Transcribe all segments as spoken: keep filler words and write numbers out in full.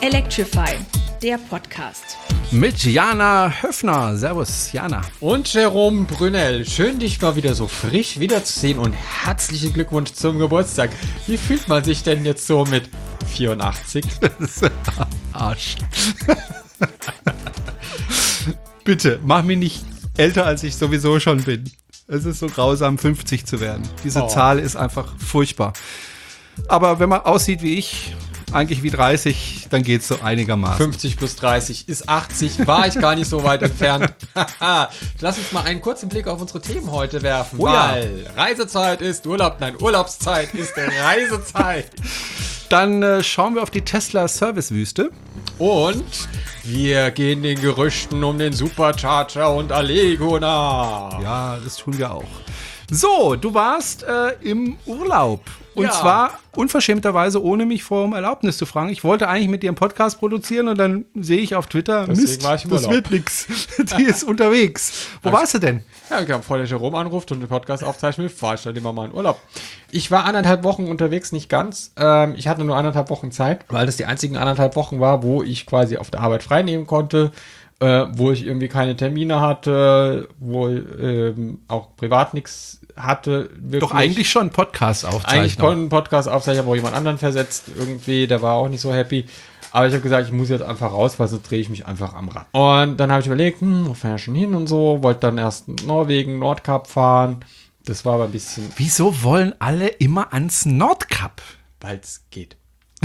Electrify, der Podcast. Mit Jana Höffner. Servus, Jana. Und Jerome Brunel. Schön, dich mal wieder so frisch wiederzusehen und herzlichen Glückwunsch zum Geburtstag. Wie fühlt man sich denn jetzt so mit vierundachtzig? Arsch. Bitte, mach mich nicht älter, als ich sowieso schon bin. Es ist so grausam, fünfzig zu werden. Diese Oh. Zahl ist einfach furchtbar. Aber wenn man aussieht wie ich, eigentlich wie dreißig, dann geht's so einigermaßen. fünfzig plus dreißig ist achtzig. War ich gar nicht so weit entfernt. Lass uns mal einen kurzen Blick auf unsere Themen heute werfen. Oh ja. Weil Reisezeit ist Urlaub. Nein, Urlaubszeit ist Reisezeit. Dann äh, schauen wir auf die Tesla Servicewüste. Und wir gehen den Gerüchten um den Supercharger und Allego nach. Ja, das tun wir auch. So, du warst äh, im Urlaub. Und Ja. zwar unverschämterweise, ohne mich vorher um Erlaubnis zu fragen. Ich wollte eigentlich mit dir einen Podcast produzieren und dann sehe ich auf Twitter, Deswegen Mist, war ich im das Urlaub. wird nix. Die ist unterwegs. Wo warst du denn? Ja, ich habe vor der Jerome anruft und den Podcast aufzeichnen will, fahre ich dann immer mal in Urlaub. Ich war anderthalb Wochen unterwegs, nicht ganz. Ähm, ich hatte nur anderthalb Wochen Zeit, weil das die einzigen anderthalb Wochen war, wo ich quasi auf der Arbeit frei nehmen konnte, äh, wo ich irgendwie keine Termine hatte, wo ähm, auch privat nichts hatte. Wirklich. Doch eigentlich schon Podcast Eigentlich aufzeichnen. konnte einen Podcast aufzeichnen, aber auch jemand anderen versetzt irgendwie, der war auch nicht so happy. Aber ich habe gesagt, ich muss jetzt einfach raus, weil sonst drehe ich mich einfach am Rad. Und dann habe ich überlegt, hm, wo fahr ich schon hin und so, wollte dann erst Norwegen, Nordkap fahren. Das war aber ein bisschen, Wieso wollen alle immer ans Nordkap? weil es geht.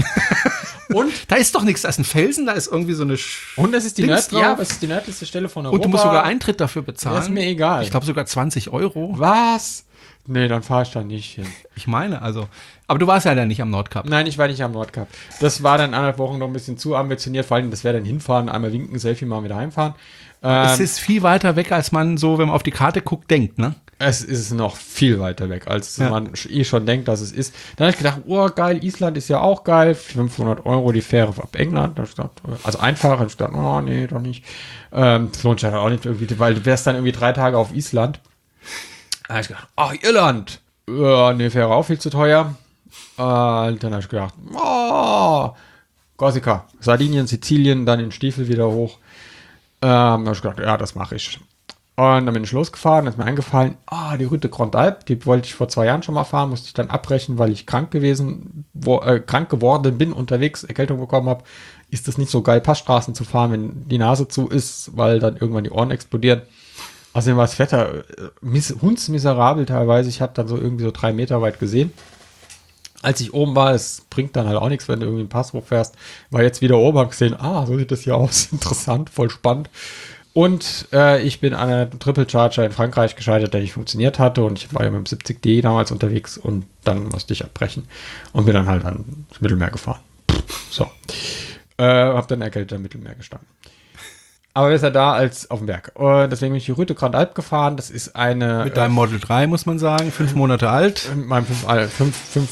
und, Da ist doch nichts, da ist ein Felsen, da ist irgendwie so eine Sch und das ist die, Dings Nörd ja, drauf. das ist die nördlichste Stelle von Europa. Und du musst sogar Eintritt dafür bezahlen. Ja, ist mir egal. Ich glaube sogar zwanzig Euro. Was? Nee, dann fahre ich da nicht hin. Ich meine, also. Aber du warst ja dann nicht am Nordkap. Nein, ich war nicht am Nordkap. Das war dann anderthalb Wochen noch ein bisschen zu ambitioniert. Vor allem, das wäre dann hinfahren, einmal winken, Selfie machen, wieder heimfahren. Es Ähm, ist viel weiter weg, als man so, wenn man auf die Karte guckt, denkt, ne? es ist noch viel weiter weg, als Ja. man eh schon denkt, dass es ist. Dann habe ich gedacht, oh geil, Island ist ja auch geil. fünfhundert Euro die Fähre ab England. Da hab ich gedacht, also einfach. Da habe ich gedacht, oh nee, doch nicht. Ähm, das lohnt sich halt auch nicht irgendwie, weil du wärst dann irgendwie drei Tage auf Island. Da habe ich gedacht, oh, Irland. Ja, nee, Fähre auch viel zu teuer. Äh, dann habe ich gedacht, oh, Korsika, Sardinien, Sizilien, dann in Stiefel wieder hoch. Ähm, da habe ich gedacht, ja, das mache ich. Und dann bin ich losgefahren, ist mir eingefallen, ah, die Route Grand Alp, die wollte ich vor zwei Jahren schon mal fahren, musste ich dann abbrechen, weil ich krank gewesen, wo, äh, krank geworden bin, unterwegs Erkältung bekommen habe. Ist das nicht so geil, Passstraßen zu fahren, wenn die Nase zu ist, weil dann irgendwann die Ohren explodieren. Außerdem war das Wetter äh, miss, hundsmiserabel teilweise. Ich habe dann so irgendwie so drei Meter weit gesehen. Als ich oben war, es bringt dann halt auch nichts, wenn du irgendwie einen Pass hochfährst. War jetzt wieder oben, hab gesehen, ah, so sieht das hier aus. Interessant, voll spannend. Und äh, ich bin an einer Triple Charger in Frankreich gescheitert, der nicht funktioniert hatte. Und ich war ja mit dem siebzig D damals unterwegs und dann musste ich abbrechen und bin dann halt ans Mittelmeer gefahren. So. Äh, hab dann erkältet am Mittelmeer gestanden. Aber besser da als auf dem Berg. Und deswegen bin ich die Route Grand Alp gefahren. Das ist eine. Mit deinem Model drei, muss man sagen, fünf Monate alt. Mit meinem fünf, äh, fünf, fünf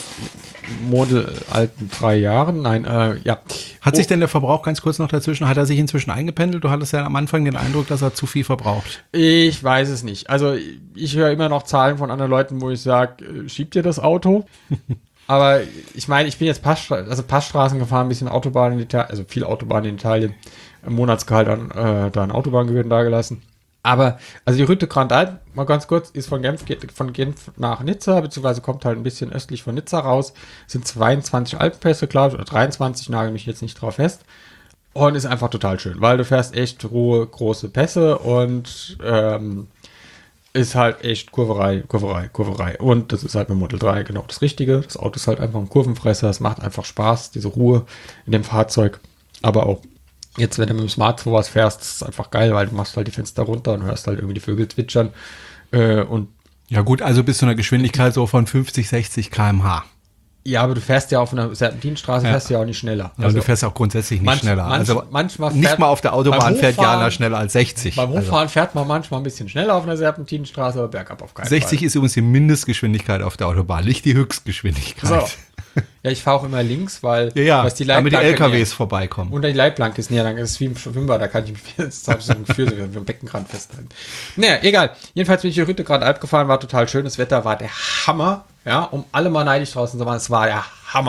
Model alten drei Jahren. Nein, äh, ja. Hat Oh, sich denn der Verbrauch ganz kurz noch dazwischen, hat er sich inzwischen eingependelt? Du hattest ja am Anfang den Eindruck, dass er zu viel verbraucht. Ich weiß es nicht. Also ich höre immer noch Zahlen von anderen Leuten, wo ich sage, schiebt ihr das Auto? Aber ich meine, ich bin jetzt Passstra also Passstraßen gefahren, ein bisschen Autobahn in Italien, also viel Autobahn in Italien, im Monatsgehalt an, äh, da an Autobahngebühren dagelassen. Aber, also die Route Grand Alp, mal ganz kurz, ist von Genf, geht von Genf nach Nizza, beziehungsweise kommt halt ein bisschen östlich von Nizza raus. Sind zweiundzwanzig Alpenpässe, glaube ich, oder dreiundzwanzig, nagel mich jetzt nicht drauf fest. Und ist einfach total schön, weil du fährst echt hohe, große Pässe und ähm, ist halt echt Kurverei, Kurverei, Kurverei. Und das ist halt mit Model drei genau das Richtige. Das Auto ist halt einfach ein Kurvenfresser, es macht einfach Spaß, diese Ruhe in dem Fahrzeug. Aber auch jetzt, wenn du mit dem Smartphone was fährst, ist es einfach geil, weil du machst halt die Fenster runter und hörst halt irgendwie die Vögel zwitschern. Äh, und Ja gut, also bis zu einer Geschwindigkeit so von fünfzig, sechzig Kilometer pro Stunde. ja, aber du fährst ja auf einer Serpentinstraße, Ja. fährst du ja auch nicht schneller. Also du fährst auch grundsätzlich nicht manch- schneller. manch- also manchmal nicht fährt- mal auf der Autobahn beim fährt Hochfahren- Jana schneller als sechzig. Beim Also Hochfahren fährt man manchmal ein bisschen schneller auf einer Serpentinstraße, aber bergab auf keinen sechzig Fall. ist übrigens die Mindestgeschwindigkeit auf der Autobahn, nicht die Höchstgeschwindigkeit. So. Ja, ich fahre auch immer links, weil Ja, ja, was die damit die Leitplanke L K Ws näher- vorbeikommen. unter die Leitplanke ist näher, dann ist es wie im Schwimmbad, da kann ich mich jetzt habe ich so ein Gefühl, so wie am Beckenrand festhalten. Naja, egal. Jedenfalls bin ich die Route Grand Alp gefahren, war total schön, das Wetter war der Hammer, ja, um alle mal neidisch draußen zu machen, es war der Hammer.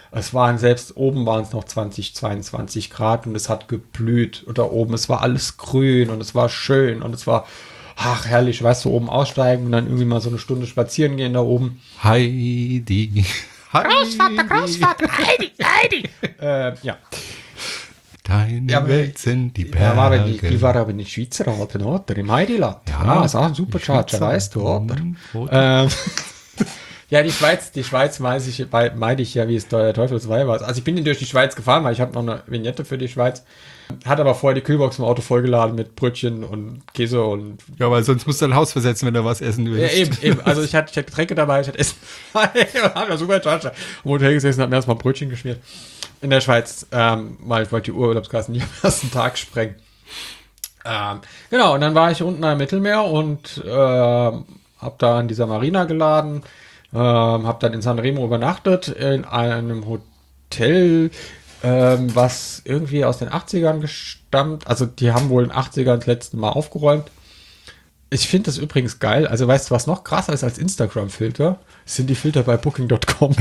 Es waren selbst oben waren es noch zwanzig, zweiundzwanzig Grad und es hat geblüht. Und da oben, es war alles grün und es war schön und es war, ach herrlich, weißt du, oben aussteigen und dann irgendwie mal so eine Stunde spazieren gehen da oben. Heidi. Großvater, Großvater, Heidi, Heidi. äh, ja. Deine Ja, Welt sind die Berge. Ja, war aber die, die war aber in Schweizer Alpen, oder? Im Heidiland. Ja, Ja, ist auch ein super die Charger, Schweizer weißt du, oder? Alpen, oder? Ähm, ja, die Schweiz, die Schweiz weiß ich, bei- meide ich ja, wie es der Teufelsweih war. Also ich bin durch die Schweiz gefahren, weil ich habe noch eine Vignette für die Schweiz. Hat aber vorher die Kühlbox im Auto vollgeladen mit Brötchen und Käse und Ja, weil sonst musst du dein Haus versetzen, wenn du was essen ja, willst. eben, eben. Also ich hatte, ich hatte Getränke dabei, ich hatte Essen dabei und habe da super Charger im Hotel gesessen und habe mir erstmal Brötchen geschmiert. In der Schweiz, ähm, weil ich wollte die Urlaubskassen nicht am ersten Tag sprengen. Ähm, genau, und dann war ich unten am Mittelmeer und äh, habe da an dieser Marina geladen, ähm, habe dann in Sanremo übernachtet, in einem Hotel, ähm, was irgendwie aus den achtzigern gestammt, also die haben wohl in den achtzigern das letzte Mal aufgeräumt. Ich finde das übrigens geil, also weißt du, was noch krasser ist als Instagram-Filter? Das sind die Filter bei Booking Punkt com.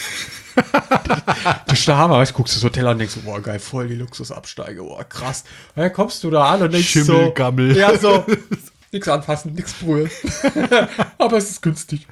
Das ist der Hammer, weißt du, guckst du das Hotel an und denkst, boah, geil, voll die Luxusabsteige, boah, krass. Und dann kommst du da an und denkst Schimmelgammel. so, ja, so, nix anfassen, nix berühren. Aber es ist günstig.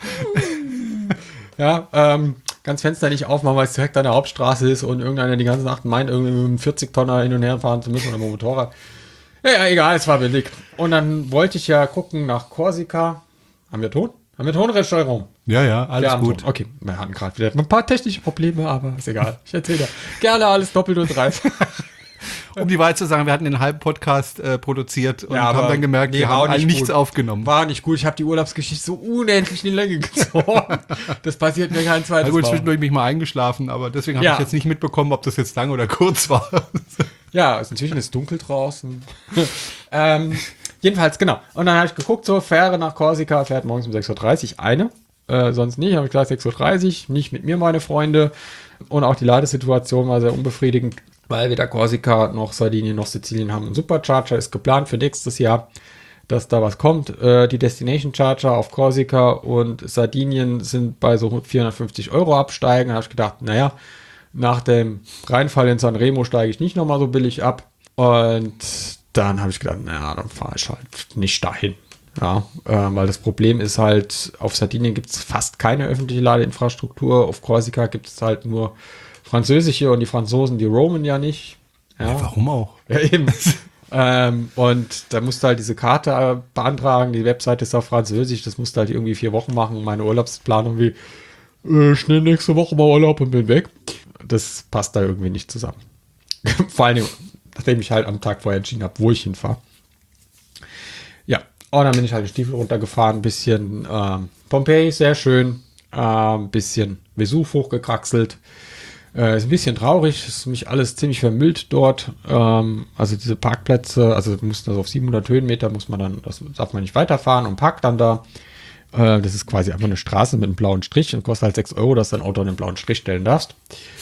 Ja, ähm, ganz Fenster nicht aufmachen, weil es direkt an der Hauptstraße ist und irgendeiner die ganze Nacht meint, irgendwie mit einem vierzig-Tonner hin und her fahren zu müssen oder mit dem Motorrad. Ja, ja, egal, es war billig. Und dann wollte ich ja gucken nach Korsika. Haben wir Ton? Haben wir Tonresteuerung? Ja, ja, alles Wir haben gut. Ton. Okay, wir hatten gerade wieder ein paar technische Probleme, aber ist egal. Ich erzähle gerne alles doppelt und dreifach. Um die Wahrheit zu sagen, wir hatten den halben Podcast äh, produziert und Ja, aber haben dann gemerkt, nee, wir war haben auch nicht eigentlich nichts gut. aufgenommen. War nicht gut. Ich habe die Urlaubsgeschichte so unendlich in die Länge gezogen. Das passiert mir kein zweites Na gut, Mal. zwischendurch bin ich mal eingeschlafen, aber deswegen habe Ja. ich jetzt nicht mitbekommen, ob das jetzt lang oder kurz war. Ja, ist inzwischen ist dunkel draußen. ähm, jedenfalls, genau. Und dann habe ich geguckt, so, Fähre nach Korsika fährt morgens um sechs Uhr dreißig eine. Äh, sonst nicht, habe ich gesagt sechs Uhr dreißig, nicht mit mir, meine Freunde. Und auch die Ladesituation war sehr unbefriedigend, weil weder Korsika noch Sardinien noch Sizilien haben einen Supercharger. Ist geplant für nächstes Jahr, dass da was kommt. Äh, die Destination Charger auf Korsika und Sardinien sind bei so vierhundertfünfzig Euro absteigen. Da habe ich gedacht, naja, nach dem Reinfall in Sanremo steige ich nicht nochmal so billig ab. Und dann habe ich gedacht, naja, dann fahre ich halt nicht dahin. Ja, äh, weil das Problem ist halt, auf Sardinien gibt es fast keine öffentliche Ladeinfrastruktur. Auf Korsika gibt es halt nur französische und die Franzosen, die roamen ja nicht. Ja, Warum auch? ja eben. ähm, und da musst du halt diese Karte äh, beantragen. Die Webseite ist auf Französisch. Das musst du halt irgendwie vier Wochen machen. Meine Urlaubsplanung wie äh, schnell nächste Woche mal Urlaub und bin weg. Das passt da irgendwie nicht zusammen. Vor allem, nachdem ich halt am Tag vorher entschieden habe, wo ich hinfahre. Ja, und dann bin ich halt den Stiefel runtergefahren, ein bisschen ähm, Pompeji, sehr schön, ein ähm, bisschen Vesuv hochgekraxelt. Äh, ist ein bisschen traurig, ist mich alles ziemlich vermüllt dort. Ähm, also diese Parkplätze, also du musst also auf siebenhundert Höhenmeter muss man dann, das darf man nicht weiterfahren und parkt dann da. Äh, das ist quasi einfach eine Straße mit einem blauen Strich und kostet halt sechs Euro, dass du dein Auto an den blauen Strich stellen darfst.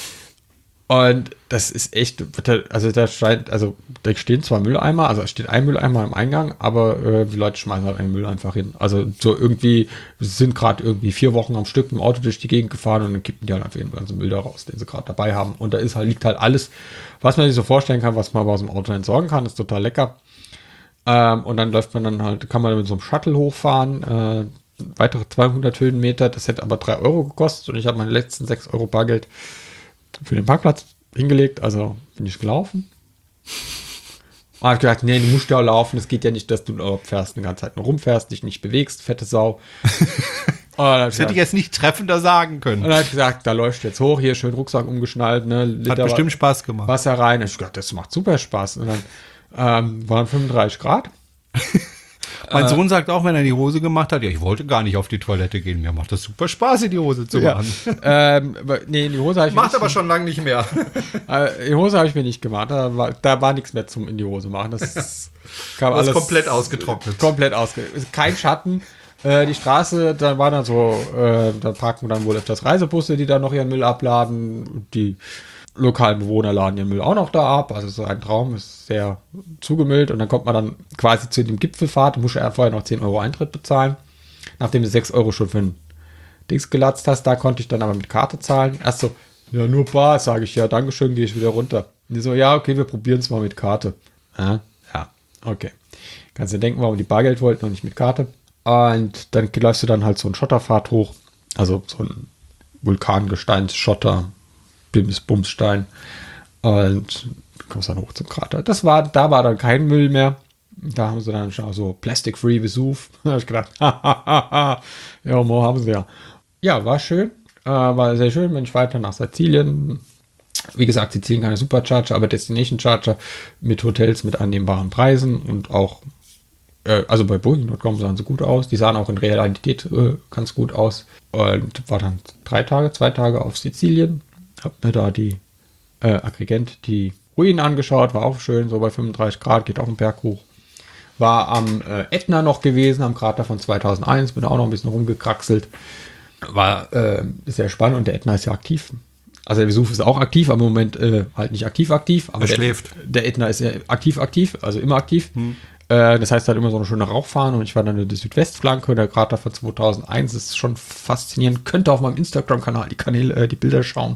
Und das ist echt, also da scheint, also da stehen zwar Mülleimer, also es steht ein Mülleimer im Eingang, aber äh, die Leute schmeißen halt einen Müll einfach hin. Also so irgendwie, wir sind gerade irgendwie vier Wochen am Stück mit dem Auto durch die Gegend gefahren und dann kippen die halt einfach den ganzen Müll da raus, den sie gerade dabei haben. Und da ist halt, liegt halt alles, was man sich so vorstellen kann, was man aber aus dem Auto entsorgen kann, ist total lecker. Ähm, und dann läuft man dann halt, kann man mit so einem Shuttle hochfahren, äh, weitere zweihundert Höhenmeter, das hätte aber drei Euro gekostet und ich habe meine letzten sechs Euro Bargeld für den Parkplatz hingelegt, also bin ich gelaufen. Und habe gedacht, nee, du musst ja laufen, es geht ja nicht, dass du in Urlaub fährst, eine ganze Zeit nur rumfährst, dich nicht bewegst, fette Sau. Das hätte ich jetzt nicht treffender sagen können. Und dann habe ich gesagt, da läufst du jetzt hoch, hier schön Rucksack umgeschnallt, ne, Hat Liter bestimmt Spaß gemacht. Wasser rein. Und ich dachte, das macht super Spaß. Und dann ähm, waren fünfunddreißig Grad. Mein Sohn sagt auch, wenn er die Hose gemacht hat, ja, ich wollte gar nicht auf die Toilette gehen. Mir macht das super Spaß, in die Hose zu Ja. machen. ähm, nee, in die Hose habe ich mir Macht nicht, aber schon lange nicht mehr. äh, die Hose habe ich mir nicht gemacht. Da war, da war nichts mehr zum in die Hose machen. Das ist, kam Das ist alles komplett ausgetrocknet. komplett ausgetrocknet. Kein Schatten. Äh, die Straße, da waren dann so, äh, da parken dann wohl öfters Reisebusse, die dann noch ihren Müll abladen. Die lokalen Bewohner laden ihren Müll auch noch da ab. Also so ein Traum, ist sehr zugemüllt. Und dann kommt man dann quasi zu dem Gipfelfahrt, muss er vorher noch zehn Euro Eintritt bezahlen. Nachdem du sechs Euro schon für ein Dings gelatzt hast, da konnte ich dann aber mit Karte zahlen. Erst so, Ja, nur Bar, sage ich. Ja, Dankeschön, gehe ich wieder runter. Und die so, ja, okay, wir probieren es mal mit Karte. Ja, ja, okay. Kannst dir denken, warum die Bargeld wollten und nicht mit Karte. Und dann läufst du dann halt so einen Schotterpfad hoch. Also so ein Vulkangesteins-Schotter, Bims-Bumsstein. Und kommst dann hoch zum Krater. Das war, da war dann kein Müll mehr. Da haben sie dann schon so Plastic-Free Vesuv. Da habe ich gedacht, hahaha, ja, mo haben sie ja. Ja, war schön. Äh, war sehr schön, bin ich weiter nach Sizilien. Wie gesagt, Sizilien keine Supercharger, aber Destination Charger mit Hotels mit annehmbaren Preisen und auch, äh, also bei Booking Punkt com sahen sie gut aus. Die sahen auch in Realität äh, ganz gut aus. Und war dann drei Tage, zwei Tage auf Sizilien. Hab mir da die äh, Agrigent, die Ruinen angeschaut, war auch schön, so bei fünfunddreißig Grad, geht auch einen Berg hoch. War am äh, Ätna noch gewesen, am Krater von zweitausendeins, bin auch noch ein bisschen rumgekraxelt. War äh, sehr spannend und der Ätna ist ja aktiv. Also der Vesuv ist auch aktiv, aber im Moment äh, halt nicht aktiv aktiv. Aber Er der, schläft. Der Ätna ist ja aktiv aktiv, also immer aktiv. Hm. Äh, das heißt halt immer so eine schöne Rauchfahne und ich war dann in der Südwestflanke, der Krater von zweitausendeins ist schon faszinierend. Könnte auf meinem Instagram-Kanal die Kanäle, äh, die Bilder schauen.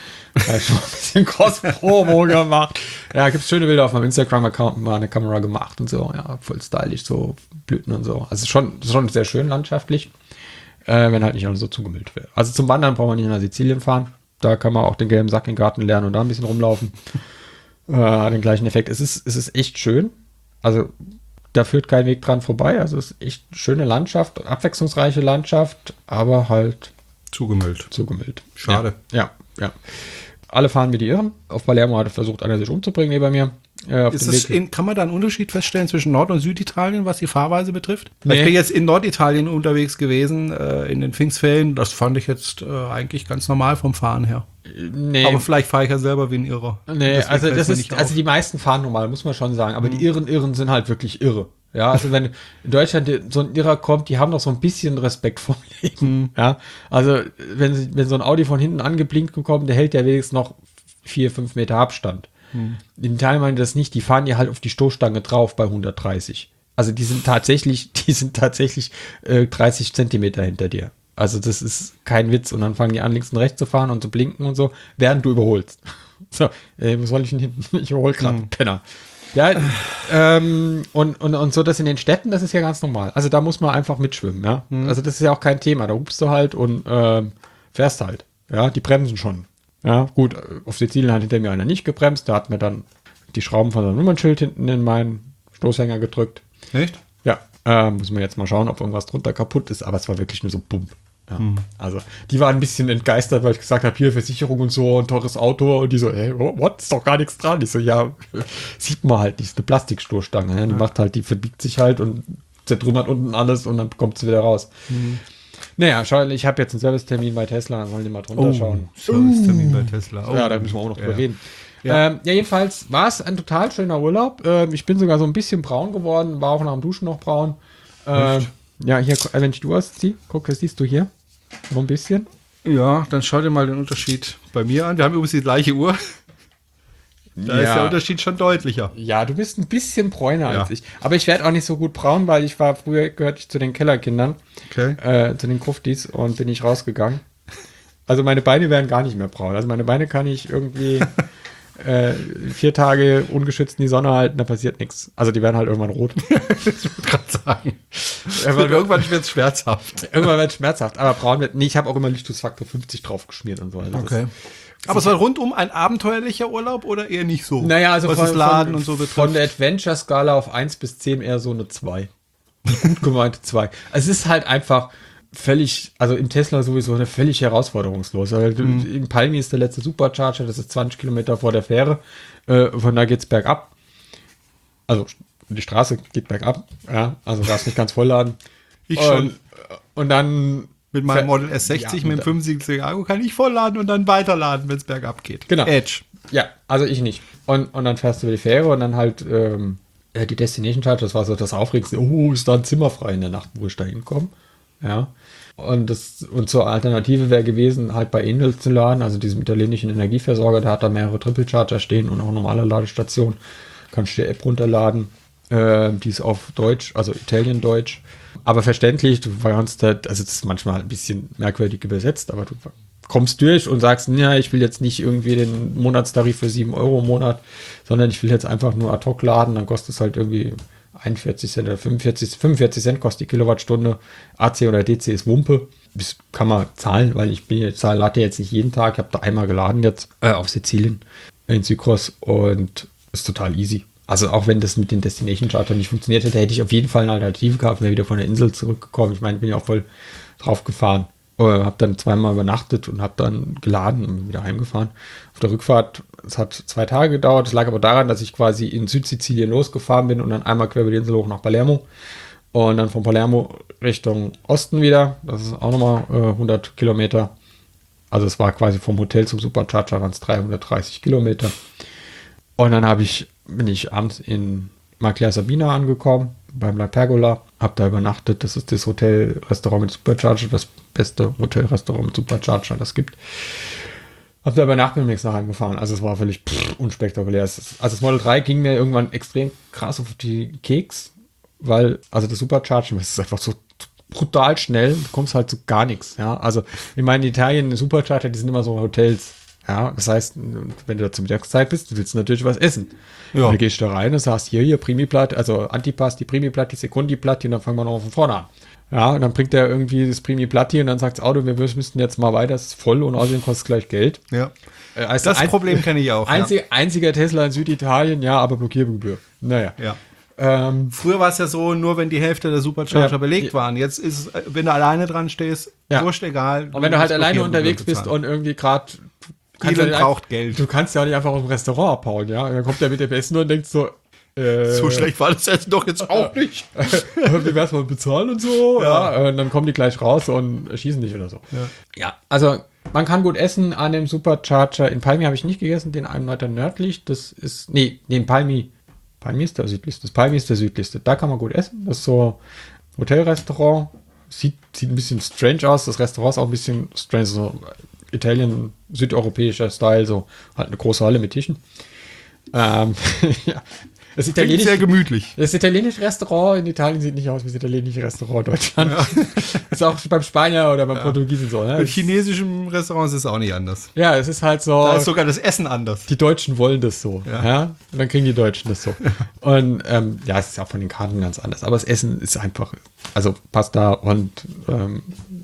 Da schon ein bisschen Cross-Promo gemacht. Ja, gibt es schöne Bilder auf meinem Instagram-Account, mal eine Kamera gemacht und so. Ja, voll stylisch, so Blüten und so. Also schon, schon sehr schön landschaftlich, äh, wenn halt nicht alles so zugemüllt wäre. Also zum Wandern braucht man nicht nach Sizilien fahren. Da kann man auch den gelben Sack in den Garten lernen und da ein bisschen rumlaufen. Äh, hat den gleichen Effekt. Es ist, es ist echt schön. Also da führt kein Weg dran vorbei. Also es ist echt schöne Landschaft, abwechslungsreiche Landschaft, aber halt Zugemüllt. zugemüllt. Schade. Ja, ja. ja. Alle fahren wie die Irren. Auf Palermo hat versucht, einer sich umzubringen neben mir. Äh, auf Ist dem es Weg- in, kann man da einen Unterschied feststellen zwischen Nord- und Süditalien, was die Fahrweise betrifft? Nee. Ich bin jetzt in Norditalien unterwegs gewesen, äh, in den Pfingstferien. Das fand ich jetzt äh, eigentlich ganz normal vom Fahren her. nee, Aber vielleicht fahre ich ja selber wie ein Irrer. nee, Deswegen also fällt's das mir ist, nicht also auf. die meisten fahren normal, muss man schon sagen. Aber die Irren, Irren sind halt wirklich irre. Ja, also wenn in Deutschland so ein Irrer kommt, die haben noch so ein bisschen Respekt vor dem Leben. Ja, also wenn, sie- wenn so ein Audi von hinten angeblinkt kommt, der hält ja wenigstens noch vier, fünf Meter Abstand. In Italien meinen die das nicht, die fahren ja halt auf die Stoßstange drauf bei hundertdreißig. Also die sind tatsächlich, die sind tatsächlich äh, dreißig Zentimeter hinter dir. Also das ist kein Witz. Und dann fangen die an, links und rechts zu fahren und zu blinken und so, während du überholst. So, äh, wo soll ich denn hinten? Ich überhol gerade, Mhm. Penner. Ja, ähm, und, und, und so das in den Städten, das ist ja ganz normal. Also da muss man einfach mitschwimmen, ja. Also das ist ja auch kein Thema. Da hupst du halt und ähm, fährst halt. Ja, die bremsen schon. Ja, gut, auf Sizilien hat hinter mir einer nicht gebremst. Der hat mir dann die Schrauben von seinem Nummernschild hinten in meinen Stoßhänger gedrückt. Echt? Ja, äh, muss man jetzt mal schauen, ob irgendwas drunter kaputt ist. Aber es war wirklich nur so bumm. Ja. Also, die waren ein bisschen entgeistert, weil ich gesagt habe, hier Versicherung und so, ein teures Auto. Und die so, ey, what, ist doch gar nichts dran. Ich so, ja, sieht man halt nicht. Ist eine Plastikstoßstange. Ne? Die macht halt, die verbiegt sich halt und zertrümmert unten alles und dann kommt sie wieder raus. Mhm. Naja, schau, ich habe jetzt einen Servicetermin bei Tesla, dann sollen die mal drunter schauen. Servicetermin bei Tesla. Oh. Ja, da müssen wir auch noch drüber Ja. reden. Ja. Ähm, ja, jedenfalls war es ein total schöner Urlaub. Ähm, ich bin sogar so ein bisschen braun geworden, war auch nach dem Duschen noch braun. Ähm, ja, hier, äh, wenn ich du ausziehe, guck, das siehst du hier. So ein bisschen. Ja, dann schau dir mal den Unterschied bei mir an. Wir haben übrigens die gleiche Uhr. Da ist der Unterschied schon deutlicher. Ja, du bist ein bisschen bräuner Ja. als ich. Aber ich werde auch nicht so gut braun, weil ich war, früher gehörte ich zu den Kellerkindern, Okay. äh, zu den Gruftis und bin ich rausgegangen. Also meine Beine werden gar nicht mehr braun. Also meine Beine kann ich irgendwie äh, vier Tage ungeschützt in die Sonne halten, da passiert nichts. Also die werden halt irgendwann rot. Ich wollte gerade sagen. Irgendwann, Irgendwann wird es schmerzhaft. irgendwann wird es schmerzhaft, aber braun wird. Nee, ich habe auch immer Lichtungsfaktor fünfzig drauf geschmiert und so. Also das- Aber es war rundum ein abenteuerlicher Urlaub oder eher nicht so? Naja, also was von, das Laden von, und so betrifft. von der Adventure-Skala auf eins bis zehn eher so eine zwei. Gut gemeinte zwei. Es ist halt einfach völlig, also im Tesla sowieso eine völlig herausforderungslos. Also in Palmi ist der letzte Supercharger, das ist zwanzig Kilometer vor der Fähre. Äh, von da geht's bergab. Also die Straße geht bergab. Ja, also darfst nicht ganz vollladen. Ich schon. Und, und dann Mit meinem Model S sechzig Ja, mit dem fünfundsiebziger Akku kann ich vollladen und dann weiterladen, wenn es bergab geht. Genau. Edge. Ja, also ich nicht. Und, und dann fährst du über die Fähre und dann halt ähm, ja, die Destination Charge, das war so das Aufregendste. Oh, ist da ein Zimmer frei in der Nacht, wo ich da hinkomme. Ja. Und, das, und zur Alternative wäre gewesen, halt bei Enel zu laden, also diesem italienischen Energieversorger, der hat da mehrere Triple Charger stehen und auch normale Ladestationen. Kannst du die App runterladen. Äh, die ist auf Deutsch, also Italien-Deutsch. Aber verständlich, du kannst da, also das ist manchmal ein bisschen merkwürdig übersetzt, aber du kommst durch und sagst, ja, ich will jetzt nicht irgendwie den Monatstarif für sieben Euro im Monat, sondern ich will jetzt einfach nur ad hoc laden, dann kostet es halt irgendwie einundvierzig Cent oder fünfundvierzig, fünfundvierzig Cent kostet die Kilowattstunde. A C oder D C ist Wumpe. Das kann man zahlen, weil ich bin jetzt, lade jetzt nicht jeden Tag. Ich habe da einmal geladen jetzt äh, auf Sizilien in Sycros und ist total easy. Also auch wenn das mit den Destination Charter nicht funktioniert hätte, hätte ich auf jeden Fall eine Alternative gehabt, wäre wieder von der Insel zurückgekommen. Ich meine, bin ja auch voll drauf gefahren. Äh, habe dann zweimal übernachtet und habe dann geladen und wieder heimgefahren. Auf der Rückfahrt, es hat zwei Tage gedauert. Es lag aber daran, dass ich quasi in Südsizilien losgefahren bin und dann einmal quer über die Insel hoch nach Palermo. Und dann von Palermo Richtung Osten wieder. Das ist auch nochmal äh, hundert Kilometer. Also es war quasi vom Hotel zum Supercharger waren es dreihundertdreißig Kilometer. Und dann habe ich, bin ich abends in Maglia Sabina angekommen, beim La Pergola. Habe da übernachtet. Das ist das Hotel-Restaurant mit Supercharger, das beste Hotelrestaurant mit Supercharger, das gibt. Hab da übernachtet und nichts nach heimgefahren. Also es war völlig pff, unspektakulär. Es ist, also das Model drei ging mir irgendwann extrem krass auf die Keks, weil, also das Supercharging, das ist einfach so brutal schnell, du kommst halt zu gar nichts. Ja? Also ich meine, in Italien, Supercharger, die sind immer so Hotels. Ja, das heißt, wenn du da zur Mittagszeit bist, du willst natürlich was essen. Ja. Dann gehst du da rein und sagst, hier, hier, Primi-Platt, also Antipasti, Primi-Platti, Secondi-Platti und dann fangen wir noch von vorne an. Ja, und dann bringt er irgendwie das Primi-Platti und dann sagt das Auto, wir müssten jetzt mal weiter, es ist voll und außerdem kostet es gleich Geld. Ja. Äh, also das ein, Problem kenne ich auch. Einzig, ja. Einziger Tesla in Süditalien, ja, aber Blockiergebühr. Naja. Ja. Ähm, Früher war es ja so, nur wenn die Hälfte der Supercharger ja, belegt waren. Jetzt ist es, wenn du alleine dran stehst, ja. wurscht egal. Und wenn du halt alleine unterwegs bist und irgendwie gerade Elon braucht Geld. Du kannst ja auch nicht einfach aus dem Restaurant abhauen, ja. Und dann kommt der mit dem Essen und denkt so, äh, so schlecht war das Essen doch jetzt auch nicht. Wie wär's mal bezahlen und so, ja. ja. Und dann kommen die gleich raus und schießen dich oder so. Ja, ja, also man kann gut essen an dem Supercharger. In Palmi habe ich nicht gegessen, den einen weiter nördlich. Das ist, nee, den Palmi. Palmi ist der südlichste. Das Palmi ist der südlichste. Da kann man gut essen. Das ist so ein Hotelrestaurant. Sieht, sieht ein bisschen strange aus. Das Restaurant ist auch ein bisschen strange, so Italien, südeuropäischer Style, so halt eine große Halle mit Tischen. Ähm, ja. Das italienische, sehr gemütlich. Das italienische Restaurant in Italien sieht nicht aus wie das italienische Restaurant in Deutschland. Ja. Das ist auch beim Spanier oder beim ja. Portugiesen so. Ne? Mit chinesischen Restaurants ist es auch nicht anders. Ja, es ist halt so. Da ist sogar das Essen anders. Die Deutschen wollen das so. Ja. Ja? Und dann kriegen die Deutschen das so. Und ähm, ja, es ist auch von den Karten ganz anders. Aber das Essen ist einfach, also Pasta und ähm,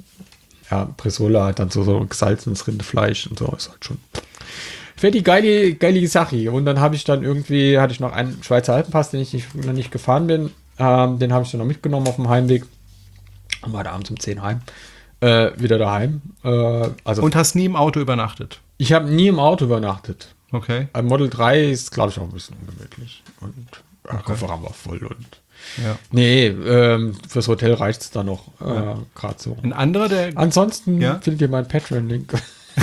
ja, Bresola hat dann so, so gesalzenes Rindfleisch und so. Ist halt schon. Wäre die geile, geile Sache. Und dann habe ich dann irgendwie, hatte ich noch einen Schweizer Alpenpass, den ich nicht, noch nicht gefahren bin. Ähm, den habe ich dann noch mitgenommen auf dem Heimweg. Und war da abends um zehn heim. Äh, wieder daheim. Äh, also und hast nie im Auto übernachtet? Ich habe nie im Auto übernachtet. Okay. Ein Model drei ist, glaube ich, auch ein bisschen ungemütlich. Und der okay. Kofferraum war voll. Und ja. Nee, ähm, fürs Hotel reicht es da noch. Äh, ja. Gerade so. Ein anderer, der. Ansonsten ja? findet ihr meinen Patreon-Link.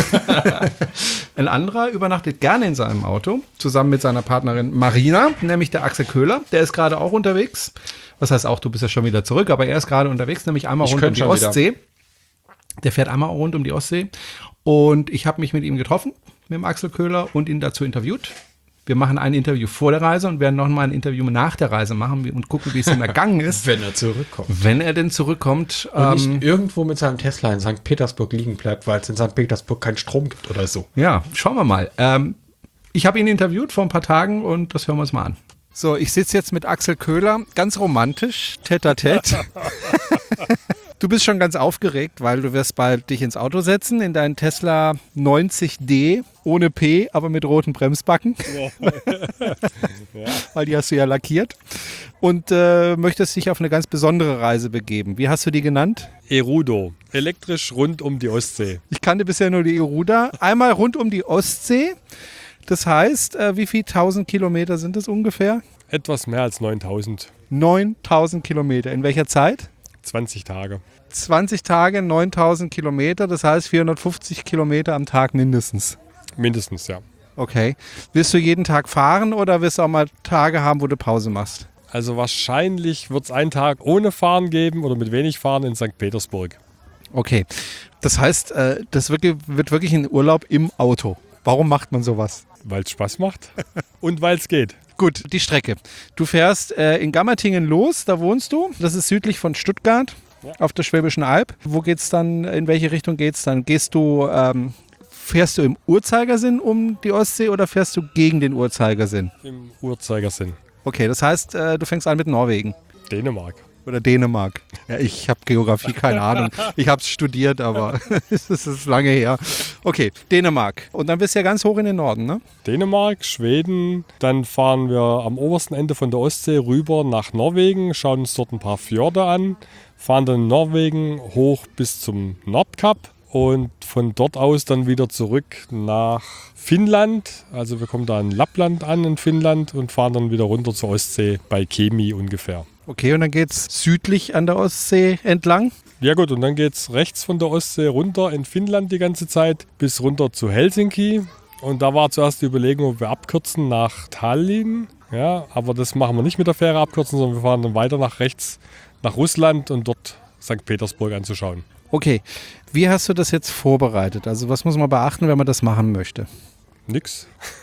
Ein anderer übernachtet gerne in seinem Auto, zusammen mit seiner Partnerin Marina, nämlich der Axel Köhler. Der ist gerade auch unterwegs. Was heißt auch, du bist ja schon wieder zurück, aber er ist gerade unterwegs, nämlich einmal ich rund um die Ostsee. Wieder. Der fährt einmal rund um die Ostsee. Und ich habe mich mit ihm getroffen, mit dem Axel Köhler, und ihn dazu interviewt. Wir machen ein Interview vor der Reise und werden noch mal ein Interview nach der Reise machen und gucken, wie es ihm ergangen ist. Wenn er zurückkommt. Wenn er denn zurückkommt. Und nicht ähm, irgendwo mit seinem Tesla in Sankt Petersburg liegen bleibt, weil es in Sankt Petersburg keinen Strom gibt oder so. Ja, schauen wir mal. Ähm, ich habe ihn interviewt vor ein paar Tagen und das hören wir uns mal an. So, ich sitze jetzt mit Axel Köhler, ganz romantisch, tête-à-tête. Du bist schon ganz aufgeregt, weil du wirst bald dich ins Auto setzen, in deinen Tesla neunzig D, ohne P, aber mit roten Bremsbacken. Ja. Weil die hast du ja lackiert. Und äh, möchtest dich auf eine ganz besondere Reise begeben. Wie hast du die genannt? Erudo. Elektrisch rund um die Ostsee. Ich kannte bisher nur die Eruda. Einmal rund um die Ostsee. Das heißt, äh, wie viel tausend Kilometer sind es ungefähr? Etwas mehr als neuntausend. neuntausend Kilometer. In welcher Zeit? zwanzig Tage. zwanzig Tage, neuntausend Kilometer, das heißt vierhundertfünfzig Kilometer am Tag mindestens. Mindestens, ja. Okay. Wirst du jeden Tag fahren oder wirst du auch mal Tage haben, wo du Pause machst? Also wahrscheinlich wird es einen Tag ohne Fahren geben oder mit wenig Fahren in Sankt Petersburg. Okay. Das heißt, das wird wirklich ein Urlaub im Auto. Warum macht man sowas? Weil es Spaß macht und weil es geht. Gut, die Strecke. Du fährst äh, in Gammertingen los, da wohnst du. Das ist südlich von Stuttgart. ja. auf der Schwäbischen Alb. Wo geht's dann, in welche Richtung geht's dann? Gehst du, ähm, fährst du im Uhrzeigersinn um die Ostsee oder fährst du gegen den Uhrzeigersinn? Im Uhrzeigersinn. Okay, das heißt, äh, du fängst an mit Norwegen. Dänemark. Oder Dänemark. Ja, ich habe Geografie, keine Ahnung. Ich habe es studiert, aber es ist lange her. Okay, Dänemark. Und dann bist du ja ganz hoch in den Norden, ne? Dänemark, Schweden. Dann fahren wir am obersten Ende von der Ostsee rüber nach Norwegen, schauen uns dort ein paar Fjorde an, fahren dann in Norwegen hoch bis zum Nordkap und von dort aus dann wieder zurück nach Finnland. Also wir kommen da in Lappland an in Finnland und fahren dann wieder runter zur Ostsee bei Kemi ungefähr. Okay, und dann geht's südlich an der Ostsee entlang? Ja gut, und dann geht's rechts von der Ostsee runter in Finnland die ganze Zeit bis runter zu Helsinki. Und da war zuerst die Überlegung, ob wir abkürzen nach Tallinn. Ja, aber das machen wir nicht mit der Fähre abkürzen, sondern wir fahren dann weiter nach rechts nach Russland und dort Sankt Petersburg anzuschauen. Okay, wie hast du das jetzt vorbereitet? Also was muss man beachten, wenn man das machen möchte? Nix.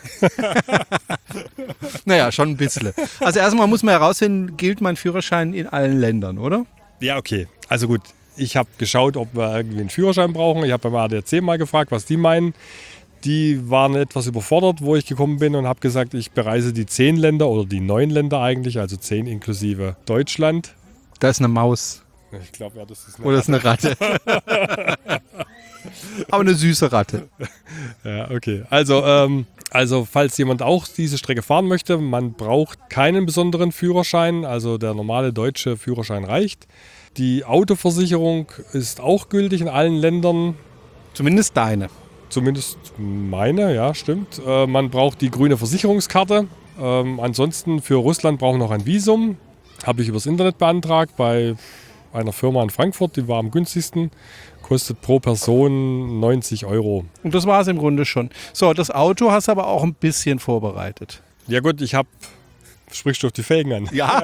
Naja, schon ein bisschen. Also erstmal muss man herausfinden, gilt mein Führerschein in allen Ländern, oder? Ja, okay. Also gut, ich habe geschaut, ob wir irgendwie einen Führerschein brauchen. Ich habe beim A D A C mal gefragt, was die meinen. Die waren etwas überfordert, wo ich gekommen bin und habe gesagt, ich bereise die zehn Länder oder die neun Länder eigentlich, also zehn inklusive Deutschland. Da ist eine Maus. Ich glaube, ja, das ist eine Oder ist eine Ratte. Aber eine süße Ratte. Ja, okay. Also, ähm, also falls jemand auch diese Strecke fahren möchte, man braucht keinen besonderen Führerschein, also der normale deutsche Führerschein reicht. Die Autoversicherung ist auch gültig in allen Ländern. Zumindest deine. Zumindest meine, ja, stimmt. Äh, man braucht die grüne Versicherungskarte. Ähm, ansonsten für Russland brauchen wir noch ein Visum. Habe ich übers Internet beantragt bei einer Firma in Frankfurt, die war am günstigsten. Kostet pro Person neunzig Euro. Und das war es im Grunde schon. So, das Auto hast du aber auch ein bisschen vorbereitet. Ja gut, ich habe... Sprichst du auf die Felgen an? Ja.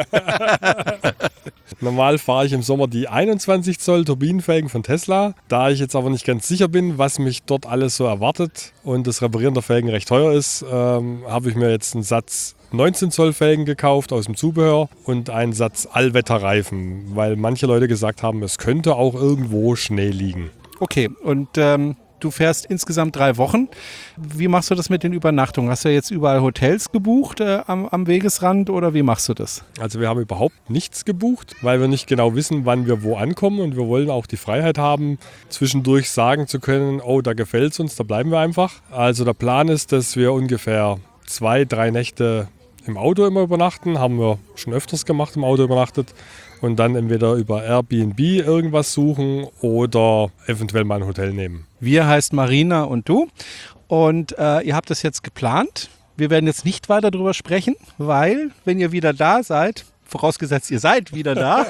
Normal fahre ich im Sommer die einundzwanzig Zoll Turbinenfelgen von Tesla. Da ich jetzt aber nicht ganz sicher bin, was mich dort alles so erwartet und das Reparieren der Felgen recht teuer ist, ähm, habe ich mir jetzt einen Satz neunzehn Zoll Felgen gekauft aus dem Zubehör und einen Satz Allwetterreifen, weil manche Leute gesagt haben, es könnte auch irgendwo Schnee liegen. Okay, und ähm, du fährst insgesamt drei Wochen. Wie machst du das mit den Übernachtungen? Hast du jetzt überall Hotels gebucht äh, am, am Wegesrand oder wie machst du das? Also wir haben überhaupt nichts gebucht, weil wir nicht genau wissen, wann wir wo ankommen und wir wollen auch die Freiheit haben, zwischendurch sagen zu können, oh, da gefällt es uns, da bleiben wir einfach. Also der Plan ist, dass wir ungefähr zwei, drei Nächte im Auto immer übernachten, haben wir schon öfters gemacht, im Auto übernachtet und dann entweder über Airbnb irgendwas suchen oder eventuell mal ein Hotel nehmen. Wir heißt Marina und du und äh, ihr habt das jetzt geplant. Wir werden jetzt nicht weiter darüber sprechen, weil wenn ihr wieder da seid, vorausgesetzt ihr seid wieder da,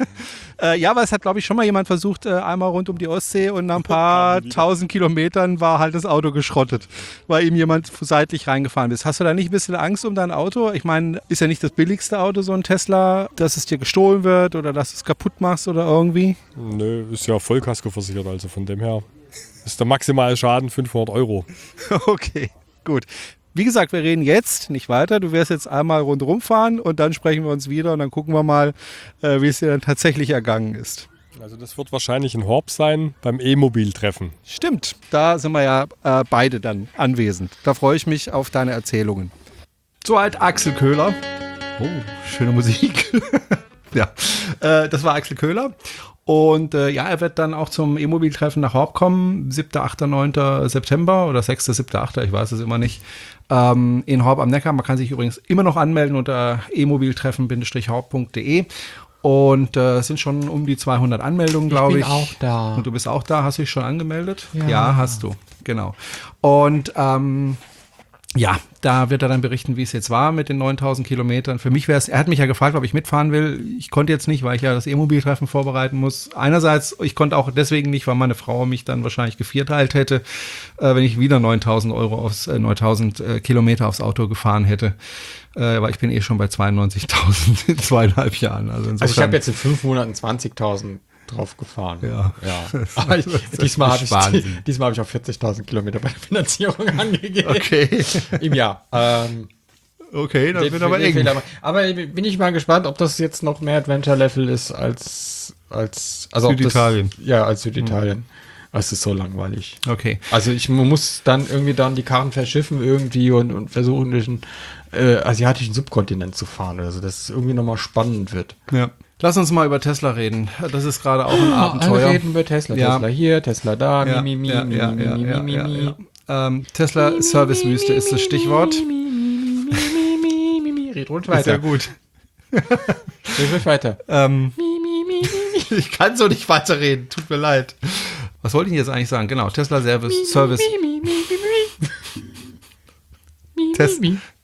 äh, ja, aber es hat glaube ich schon mal jemand versucht, äh, einmal rund um die Ostsee und nach ein paar tausend Kilometern war halt das Auto geschrottet, weil ihm jemand seitlich reingefahren ist. Hast du da nicht ein bisschen Angst um dein Auto? Ich meine, ist ja nicht das billigste Auto, so ein Tesla, dass es dir gestohlen wird oder dass du es kaputt machst oder irgendwie? Nö, ist ja Vollkasko versichert, also von dem her ist der maximale Schaden fünfhundert Euro. Okay, gut. Wie gesagt, wir reden jetzt nicht weiter. Du wirst jetzt einmal rundherum fahren und dann sprechen wir uns wieder und dann gucken wir mal, äh, wie es dir dann tatsächlich ergangen ist. Also das wird wahrscheinlich in Horb sein, beim E-Mobil-Treffen. Stimmt, da sind wir ja äh, beide dann anwesend. Da freue ich mich auf deine Erzählungen. So halt Axel Köhler. Oh, schöne Musik. Ja, äh, das war Axel Köhler. Und äh, ja, er wird dann auch zum E-Mobil-Treffen nach Horb kommen, siebter, achter, neunter September oder sechster, siebter, achter, ich weiß es immer nicht, ähm, in Horb am Neckar. Man kann sich übrigens immer noch anmelden unter e-mobiltreffen Bindestrich horb punkt de und äh, es sind schon um die zweihundert Anmeldungen, glaube ich. Ich bin auch da. Und du bist auch da, hast dich schon angemeldet? Ja, ja hast du, genau. Und ähm, ja, da wird er dann berichten, wie es jetzt war mit den neuntausend Kilometern. Für mich wäre es, er hat mich ja gefragt, ob ich mitfahren will. Ich konnte jetzt nicht, weil ich ja das E-Mobil-Treffen vorbereiten muss. Einerseits, ich konnte auch deswegen nicht, weil meine Frau mich dann wahrscheinlich gevierteilt hätte, äh, wenn ich wieder neuntausend Euro aufs, äh, neuntausend äh, Kilometer aufs Auto gefahren hätte. Äh, weil ich bin eh schon bei zweiundneunzigtausend in zweieinhalb Jahren. Also, insofern, also ich habe jetzt in fünf Monaten zwanzigtausend drauf gefahren. Ja. ja. Aber ich, diesmal habe ich, diesmal hab ich auf vierzigtausend Kilometer bei der Finanzierung angegeben. Okay. Im Jahr. Ähm, Okay, das Den- wird aber den eng. Fehler machen. Aber bin ich mal gespannt, ob das jetzt noch mehr Adventure-Level ist als, als also ob Süditalien. Das, ja, als Süditalien. Es ist so langweilig. Okay. Also ich man muss dann irgendwie dann die Karren verschiffen irgendwie und, und versuchen, durch den äh, asiatischen Subkontinent zu fahren. Also dass es irgendwie nochmal spannend wird. Ja. Lass uns mal über Tesla reden. Das ist gerade auch ein Abenteuer. Alle reden über Tesla. Ja. Tesla hier, Tesla da, Ja, mi, mi, mi, ja, mi, ja, mi, ja, mi, ja, mi, ja, mi. ja. Ähm, Tesla Servicewüste ist das Stichwort. Red ruhig Sehr weiter. gut. Red ruhig weiter. Ähm, ich kann so nicht weiterreden. Tut mir leid. Was wollte ich jetzt eigentlich sagen? Genau, Tesla Service. Service. Tes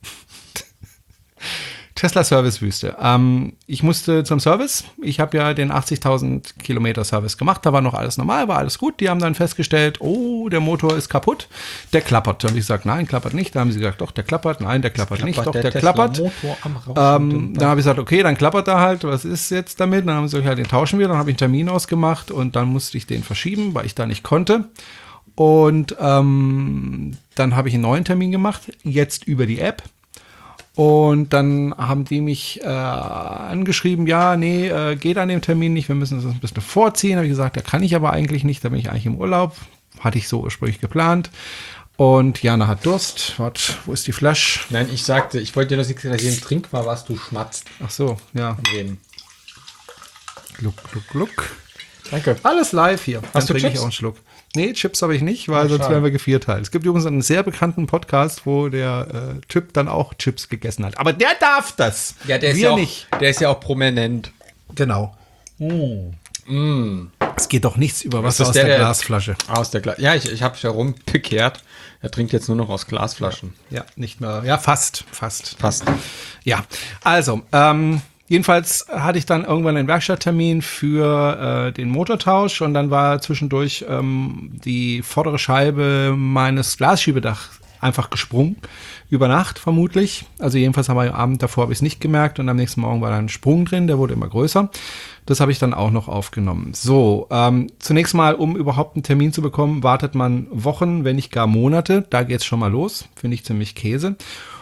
Tesla Servicewüste. Ähm, ich musste zum Service. Ich habe ja den achtzigtausend Kilometer Service gemacht. Da war noch alles normal, war alles gut. Die haben dann festgestellt, oh, der Motor ist kaputt. Der klappert. Da habe ich gesagt, nein, klappert nicht. Da haben sie gesagt, doch, der klappert. Nein, der klappert nicht. Doch, der, klappert. Ähm, da habe ich gesagt, okay, dann klappert er halt. Was ist jetzt damit? Dann haben sie gesagt, ja, den tauschen wir. Dann habe ich einen Termin ausgemacht und dann musste ich den verschieben, weil ich da nicht konnte. Und ähm, dann habe ich einen neuen Termin gemacht, jetzt über die App. Und dann haben die mich äh, angeschrieben, ja, nee, äh, geht an dem Termin nicht, wir müssen das ein bisschen vorziehen. Habe ich gesagt, ja, kann ich aber eigentlich nicht, da bin ich eigentlich im Urlaub. Hatte ich so ursprünglich geplant. Und Jana hat Durst. Warte, wo ist die Flasche? Nein, ich sagte, ich wollte dir das nicht sehen, trink mal, was du schmatzt. Ach so, ja. Reden. Gluck, gluck, gluck. Danke. Alles live hier. Dann Hast du trinke ich Chips? auch einen Schluck. Nee, Chips habe ich nicht, weil Ach, sonst schade. wären wir gevierteilt. Es gibt übrigens einen sehr bekannten Podcast, wo der äh, Typ dann auch Chips gegessen hat. Aber der darf das. Ja, der ist wir ja, auch, nicht. der ist ja auch prominent. Genau. Mm. Es geht doch nichts über Wasser das aus der, der, der- Glasflasche. Aus der Gla Ja, ich, ich habe es ja rumbekehrt. Er trinkt jetzt nur noch aus Glasflaschen. Ja, nicht mehr. Ja, fast, fast. Passt. Ja, also, ähm, jedenfalls hatte ich dann irgendwann einen Werkstatttermin für äh, den Motortausch und dann war zwischendurch ähm, die vordere Scheibe meines Glasschiebedachs einfach gesprungen. Über Nacht vermutlich. Also jedenfalls haben wir am Abend davor habe ich es nicht gemerkt und am nächsten Morgen war da ein Sprung drin, der wurde immer größer. Das habe ich dann auch noch aufgenommen. So, ähm, zunächst mal, um überhaupt einen Termin zu bekommen, wartet man Wochen, wenn nicht gar Monate. Da geht's schon mal los. Finde ich ziemlich Käse.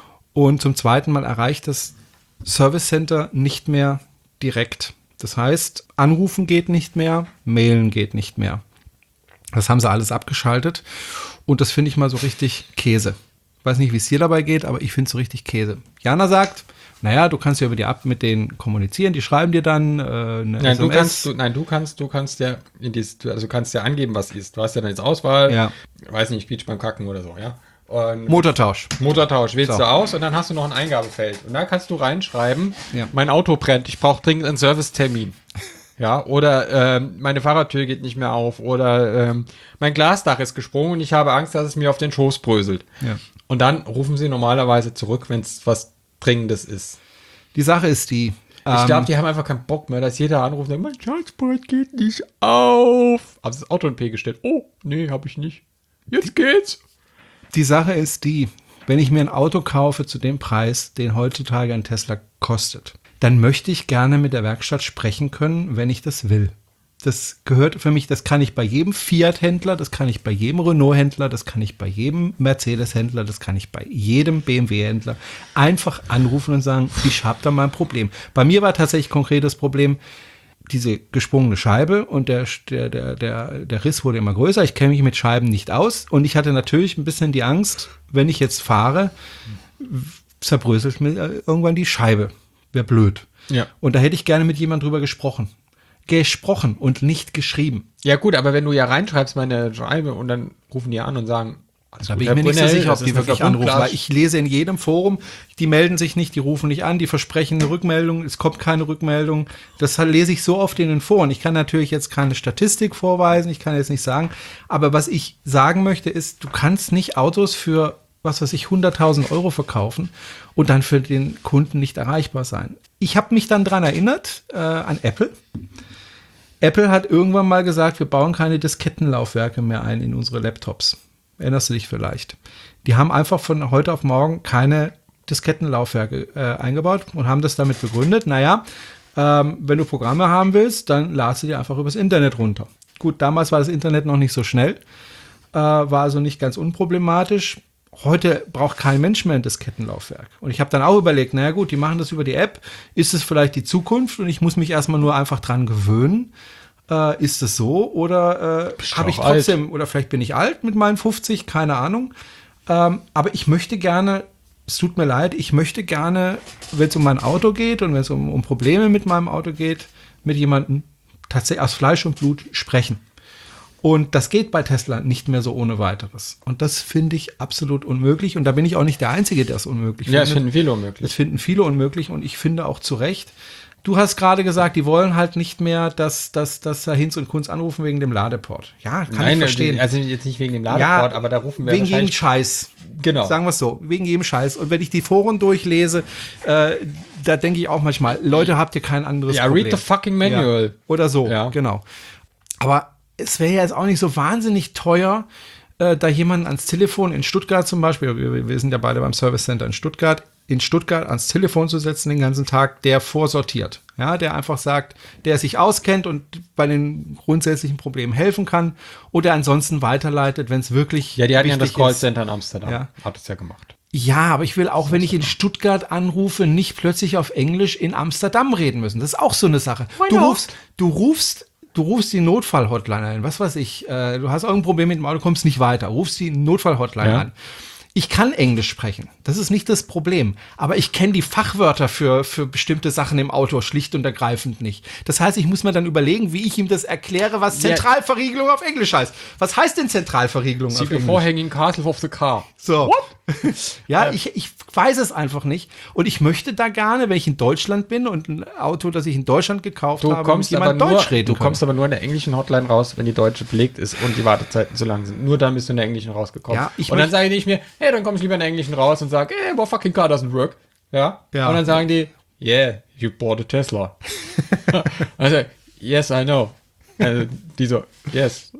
Und zum zweiten Mal erreicht das Service Center nicht mehr direkt. Das heißt, anrufen geht nicht mehr, mailen geht nicht mehr. Das haben sie alles abgeschaltet. Und das finde ich mal so richtig Käse. Ich weiß nicht, wie es dir dabei geht, aber ich finde es so richtig Käse. Jana sagt, naja, du kannst ja über die App mit denen kommunizieren, die schreiben dir dann äh, eine Nein, S M S. du kannst, du, nein, du kannst, du kannst ja, in dies, du, also du kannst ja angeben, was ist. Du hast ja dann jetzt Auswahl, Ja. weiß nicht, Quietsch beim Kacken oder so, ja. Und Motortausch. Motortausch wählst So. du aus und dann hast du noch ein Eingabefeld. Und da kannst du reinschreiben, Ja. mein Auto brennt, ich brauche dringend einen Servicetermin. Ja, oder ähm, meine Fahrradtür geht nicht mehr auf oder ähm, mein Glasdach ist gesprungen und ich habe Angst, dass es mir auf den Schoß bröselt. Ja. Und dann rufen sie normalerweise zurück, wenn es was Dringendes ist. Die Sache ist die. Ich ähm, glaube, die haben einfach keinen Bock mehr, dass jeder anruft und sagt, mein Chargeboard geht nicht auf. Haben sie das Auto in P gestellt? Oh, nee, habe ich nicht. Jetzt geht's. Die Sache ist die, wenn ich mir ein Auto kaufe zu dem Preis, den heutzutage ein Tesla kostet, dann möchte ich gerne mit der Werkstatt sprechen können, wenn ich das will. Das gehört für mich, das kann ich bei jedem Fiat-Händler, das kann ich bei jedem Renault-Händler, das kann ich bei jedem Mercedes-Händler, das kann ich bei jedem B M W-Händler einfach anrufen und sagen, ich habe da mal ein Problem. Bei mir war tatsächlich konkret das Problem, diese gesprungene Scheibe und der, der, der, der, der Riss wurde immer größer. Ich kenne mich mit Scheiben nicht aus und ich hatte natürlich ein bisschen die Angst, wenn ich jetzt fahre, zerbröselt mir irgendwann die Scheibe. Wäre blöd. Ja. Und da hätte ich gerne mit jemand drüber gesprochen. Gesprochen und nicht geschrieben. Ja gut, aber wenn du ja reinschreibst meine Schreibe und dann rufen die an und sagen, Da bin ich mir nicht so sicher, ob die wirklich anrufen, weil ich lese in jedem Forum, die melden sich nicht, die rufen nicht an, die versprechen eine Rückmeldung, es kommt keine Rückmeldung. Das lese ich so oft in den Foren. Ich kann natürlich jetzt keine Statistik vorweisen, ich kann jetzt nicht sagen, aber was ich sagen möchte ist, du kannst nicht Autos für, was weiß ich, hunderttausend Euro verkaufen und dann für den Kunden nicht erreichbar sein. Ich habe mich dann dran erinnert, äh, an Apple. Apple hat irgendwann mal gesagt, wir bauen keine Diskettenlaufwerke mehr ein in unsere Laptops. Erinnerst du dich vielleicht? Die haben einfach von heute auf morgen keine Diskettenlaufwerke äh, eingebaut und haben das damit begründet, naja, ähm, wenn du Programme haben willst, dann ladst du die einfach übers Internet runter. Gut, damals war das Internet noch nicht so schnell, äh, war also nicht ganz unproblematisch. heute braucht kein Mensch mehr ein Diskettenlaufwerk. Und ich habe dann auch überlegt, naja gut, die machen das über die App. Ist es vielleicht die Zukunft und ich muss mich erstmal nur einfach dran gewöhnen? Äh, ist es so? Oder äh, habe ich trotzdem, alt. Oder vielleicht bin ich alt mit meinen fünfzig, keine Ahnung. Ähm, aber ich möchte gerne, es tut mir leid, ich möchte gerne, wenn es um mein Auto geht und wenn es um, um Probleme mit meinem Auto geht, mit jemandem tatsächlich aus Fleisch und Blut sprechen. Und das geht bei Tesla nicht mehr so ohne weiteres. Und das finde ich absolut unmöglich. Und da bin ich auch nicht der Einzige, der es unmöglich ja, findet. Ja, das finden viele unmöglich. Das finden viele unmöglich und ich finde auch zu Recht. Du hast gerade gesagt, die wollen halt nicht mehr, dass, dass, dass da Hinz und Kunz anrufen wegen dem Ladeport. Ja, kann Nein, ich verstehen. Also jetzt nicht wegen dem Ladeport, ja, aber da rufen wir wegen jedem Scheiß. Genau. Sagen wir es so, wegen jedem Scheiß. Und wenn ich die Foren durchlese, äh, da denke ich auch manchmal, Leute, habt ihr kein anderes ja, Problem. Ja, read the fucking manual. Ja. Oder so, ja. Genau. Aber es wäre ja jetzt auch nicht so wahnsinnig teuer, äh, da jemanden ans Telefon in Stuttgart zum Beispiel, wir, wir sind ja beide beim Service Center in Stuttgart, in Stuttgart ans Telefon zu setzen den ganzen Tag, der vorsortiert. Ja, der einfach sagt, der sich auskennt und bei den grundsätzlichen Problemen helfen kann oder ansonsten weiterleitet, wenn es wirklich Ja, die hatten ja das ist. Callcenter in Amsterdam. Ja. Hat es ja gemacht. Ja, aber ich will auch, wenn ich in Stuttgart anrufe, nicht plötzlich auf Englisch in Amsterdam reden müssen. Das ist auch so eine Sache. Du rufst, du rufst Du rufst die Notfall-Hotline ein, was weiß ich, äh, du hast irgendein Problem mit dem Auto, kommst nicht weiter, rufst die Notfall-Hotline ja. an. Ich kann Englisch sprechen, das ist nicht das Problem, aber ich kenne die Fachwörter für, für bestimmte Sachen im Auto schlicht und ergreifend nicht. Das heißt, ich muss mir dann überlegen, wie ich ihm das erkläre, was Zentralverriegelung auf Englisch heißt. Was heißt denn Zentralverriegelung auf Englisch? Before hanging castle of the car. So. Ja, ich, ich weiß es einfach nicht. Und ich möchte da gerne, wenn ich in Deutschland bin und ein Auto, das ich in Deutschland gekauft du habe, kommst mit jemand aber nur, Deutsch reden Du kann. kommst aber nur in der englischen Hotline raus, wenn die deutsche belegt ist und die Wartezeiten zu lang sind. Nur dann bist du in der englischen rausgekommen. Ja, ich und dann sage ich mir, hey, dann komm ich lieber in der englischen raus und sage, hey, my fucking car doesn't work. Ja? Ja. Und dann sagen die, yeah, you bought a Tesla. Also, yes, I know. Also, die so, yes.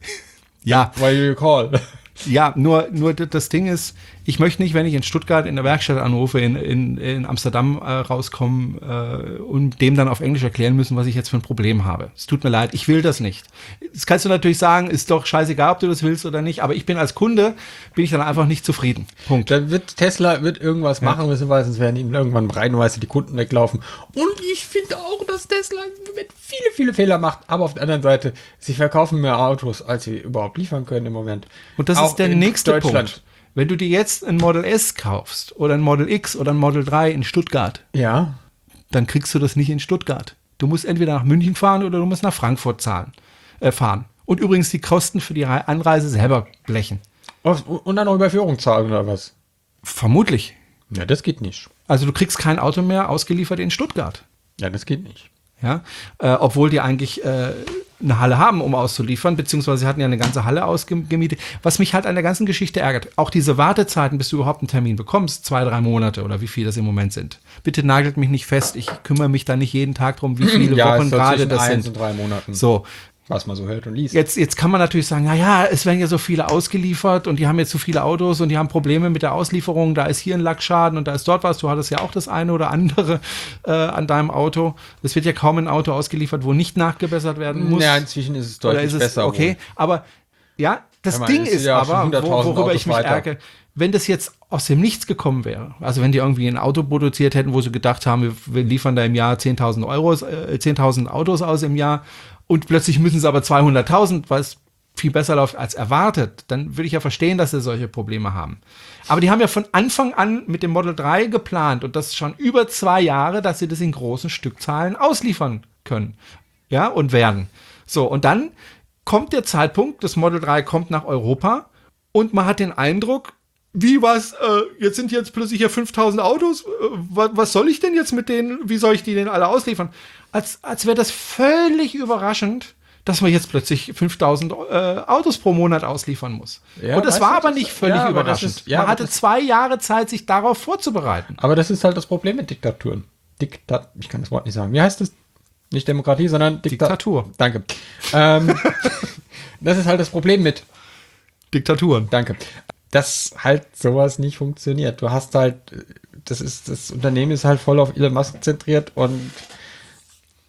Ja. Why do you call? Ja, nur, nur das Ding ist, ich möchte nicht, wenn ich in Stuttgart in der Werkstatt anrufe, in, in, in Amsterdam äh, rauskommen äh, und dem dann auf Englisch erklären müssen, was ich jetzt für ein Problem habe. Es tut mir leid, ich will das nicht. Das kannst du natürlich sagen, ist doch scheißegal, ob du das willst oder nicht, aber ich bin als Kunde, bin ich dann einfach nicht zufrieden. Punkt. Dann wird Tesla wird irgendwas ja. machen müssen, weil sonst werden ihnen irgendwann reihenweise die Kunden weglaufen. Und ich finde auch, dass Tesla viele, viele Fehler macht, aber auf der anderen Seite, sie verkaufen mehr Autos, als sie überhaupt liefern können im Moment. Und das auch ist der nächste Punkt. Wenn du dir jetzt ein Model S kaufst oder ein Model X oder ein Model drei in Stuttgart, ja, dann kriegst du das nicht in Stuttgart. Du musst entweder nach München fahren oder du musst nach Frankfurt zahlen, äh, fahren. Und übrigens die Kosten für die Anreise selber blechen. Und dann noch Überführung zahlen oder was? Vermutlich. Ja, das geht nicht. Also du kriegst kein Auto mehr ausgeliefert in Stuttgart. Ja, das geht nicht. Ja, äh, obwohl die eigentlich äh, eine Halle haben, um auszuliefern, beziehungsweise sie hatten ja eine ganze Halle ausgemietet. Was mich halt an der ganzen Geschichte ärgert, auch diese Wartezeiten, bis du überhaupt einen Termin bekommst, zwei, drei Monate oder wie viel das im Moment sind. Bitte nagelt mich nicht fest, ich kümmere mich da nicht jeden Tag drum, wie viele ja, Wochen gerade das sind. Und drei Monaten. So. Was man so hört und liest. Jetzt, jetzt kann man natürlich sagen, na ja, es werden ja so viele ausgeliefert und die haben jetzt so viele Autos und die haben Probleme mit der Auslieferung. Da ist hier ein Lackschaden und da ist dort was. Du hattest ja auch das eine oder andere äh, an deinem Auto. Es wird ja kaum ein Auto ausgeliefert, wo nicht nachgebessert werden muss. Ja, inzwischen ist es deutlich ist es, besser. Okay, wohl. Aber ja, das ja, Ding ist ja aber, wo, worüber Autos ich mich weiter. ärgere, wenn das jetzt aus dem Nichts gekommen wäre, also wenn die irgendwie ein Auto produziert hätten, wo sie gedacht haben, wir, wir liefern da im Jahr zehntausend Euro, äh, zehntausend Autos aus im Jahr, und plötzlich müssen sie aber zweihunderttausend, weil es viel besser läuft als erwartet, dann würde ich ja verstehen, dass sie solche Probleme haben. Aber die haben ja von Anfang an mit dem Model drei geplant und das schon über zwei Jahre, dass sie das in großen Stückzahlen ausliefern können. Ja, und werden. So, und dann kommt der Zeitpunkt, das Model drei kommt nach Europa und man hat den Eindruck, wie was, äh, jetzt sind jetzt plötzlich hier fünftausend Autos, äh, was, was soll ich denn jetzt mit denen, wie soll ich die denn alle ausliefern? Als, als wäre das völlig überraschend, dass man jetzt plötzlich fünftausend äh, Autos pro Monat ausliefern muss. Ja, und das war aber nicht völlig ja, überraschend. Ist, ja, man hatte zwei Jahre Zeit, sich darauf vorzubereiten. Aber das ist halt das Problem mit Diktaturen. Diktat, ich kann das Wort nicht sagen. Wie heißt das? Nicht Demokratie, sondern Dikta- Diktatur. Danke. ähm, das ist halt das Problem mit Diktaturen. Danke. Dass halt sowas nicht funktioniert. Du hast halt, das ist, das Unternehmen ist halt voll auf Elon Musk zentriert und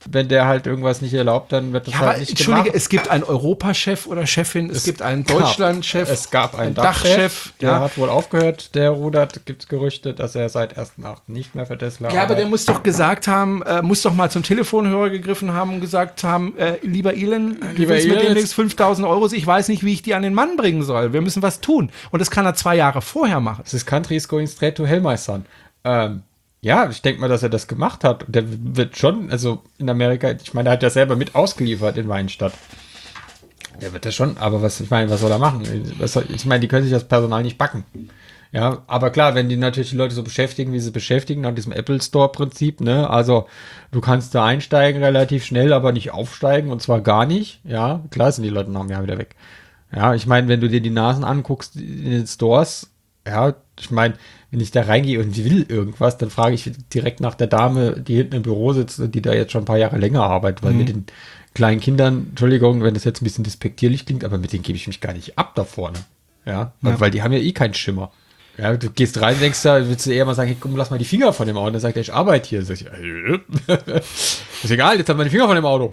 wenn der halt irgendwas nicht erlaubt, dann wird das Ja, halt aber nicht entschuldige, gemacht. es gibt einen Europachef oder Chefin, es, Es gibt einen gab- Deutschlandchef, Es gab einen einen Dachchef, Dachchef, der ja. hat wohl aufgehört, der rudert, gibt es Gerüchte, dass er seit ersten achten nicht mehr für Tesla Ja, aber der arbeitet. muss doch gesagt haben, äh, muss doch mal zum Telefonhörer gegriffen haben und gesagt haben, äh, lieber Elon, du Lieber willst mit Elon, demnächst fünftausend Euro, ich weiß nicht, wie ich die an den Mann bringen soll. Wir müssen was tun. Und das kann er zwei Jahre vorher machen. Das ist Country is going straight to hell, my son. Ähm, ja, ich denke mal, dass er das gemacht hat. Der wird schon, also in Amerika, ich meine, er hat ja selber mit ausgeliefert in Weinstadt. Der wird das schon, aber was, ich meine, was soll er machen? Was soll, ich meine, die können sich das Personal nicht backen. Ja, aber klar, wenn die natürlich die Leute so beschäftigen, wie sie beschäftigen, nach diesem Apple Store-Prinzip, ne, also du kannst da einsteigen relativ schnell, aber nicht aufsteigen und zwar gar nicht. Ja, klar sind die Leute nach einem Jahr wieder weg. Ja, ich meine, wenn du dir die Nasen anguckst in den Stores, ja, ich meine, wenn ich da reingehe und will irgendwas, dann frage ich direkt nach der Dame, die hinten im Büro sitzt und die da jetzt schon ein paar Jahre länger arbeitet, weil Mhm. mit den kleinen Kindern, Entschuldigung, wenn das jetzt ein bisschen despektierlich klingt, aber mit denen gebe ich mich gar nicht ab da vorne. Ja, weil, Ja. weil die haben ja eh keinen Schimmer. Ja, du gehst rein, denkst da, willst du eher mal sagen, hey, komm, lass mal die Finger von dem Auto. Und dann sagt er, ich arbeite hier. Sag ich, äh, ist egal, jetzt haben wir die Finger von dem Auto.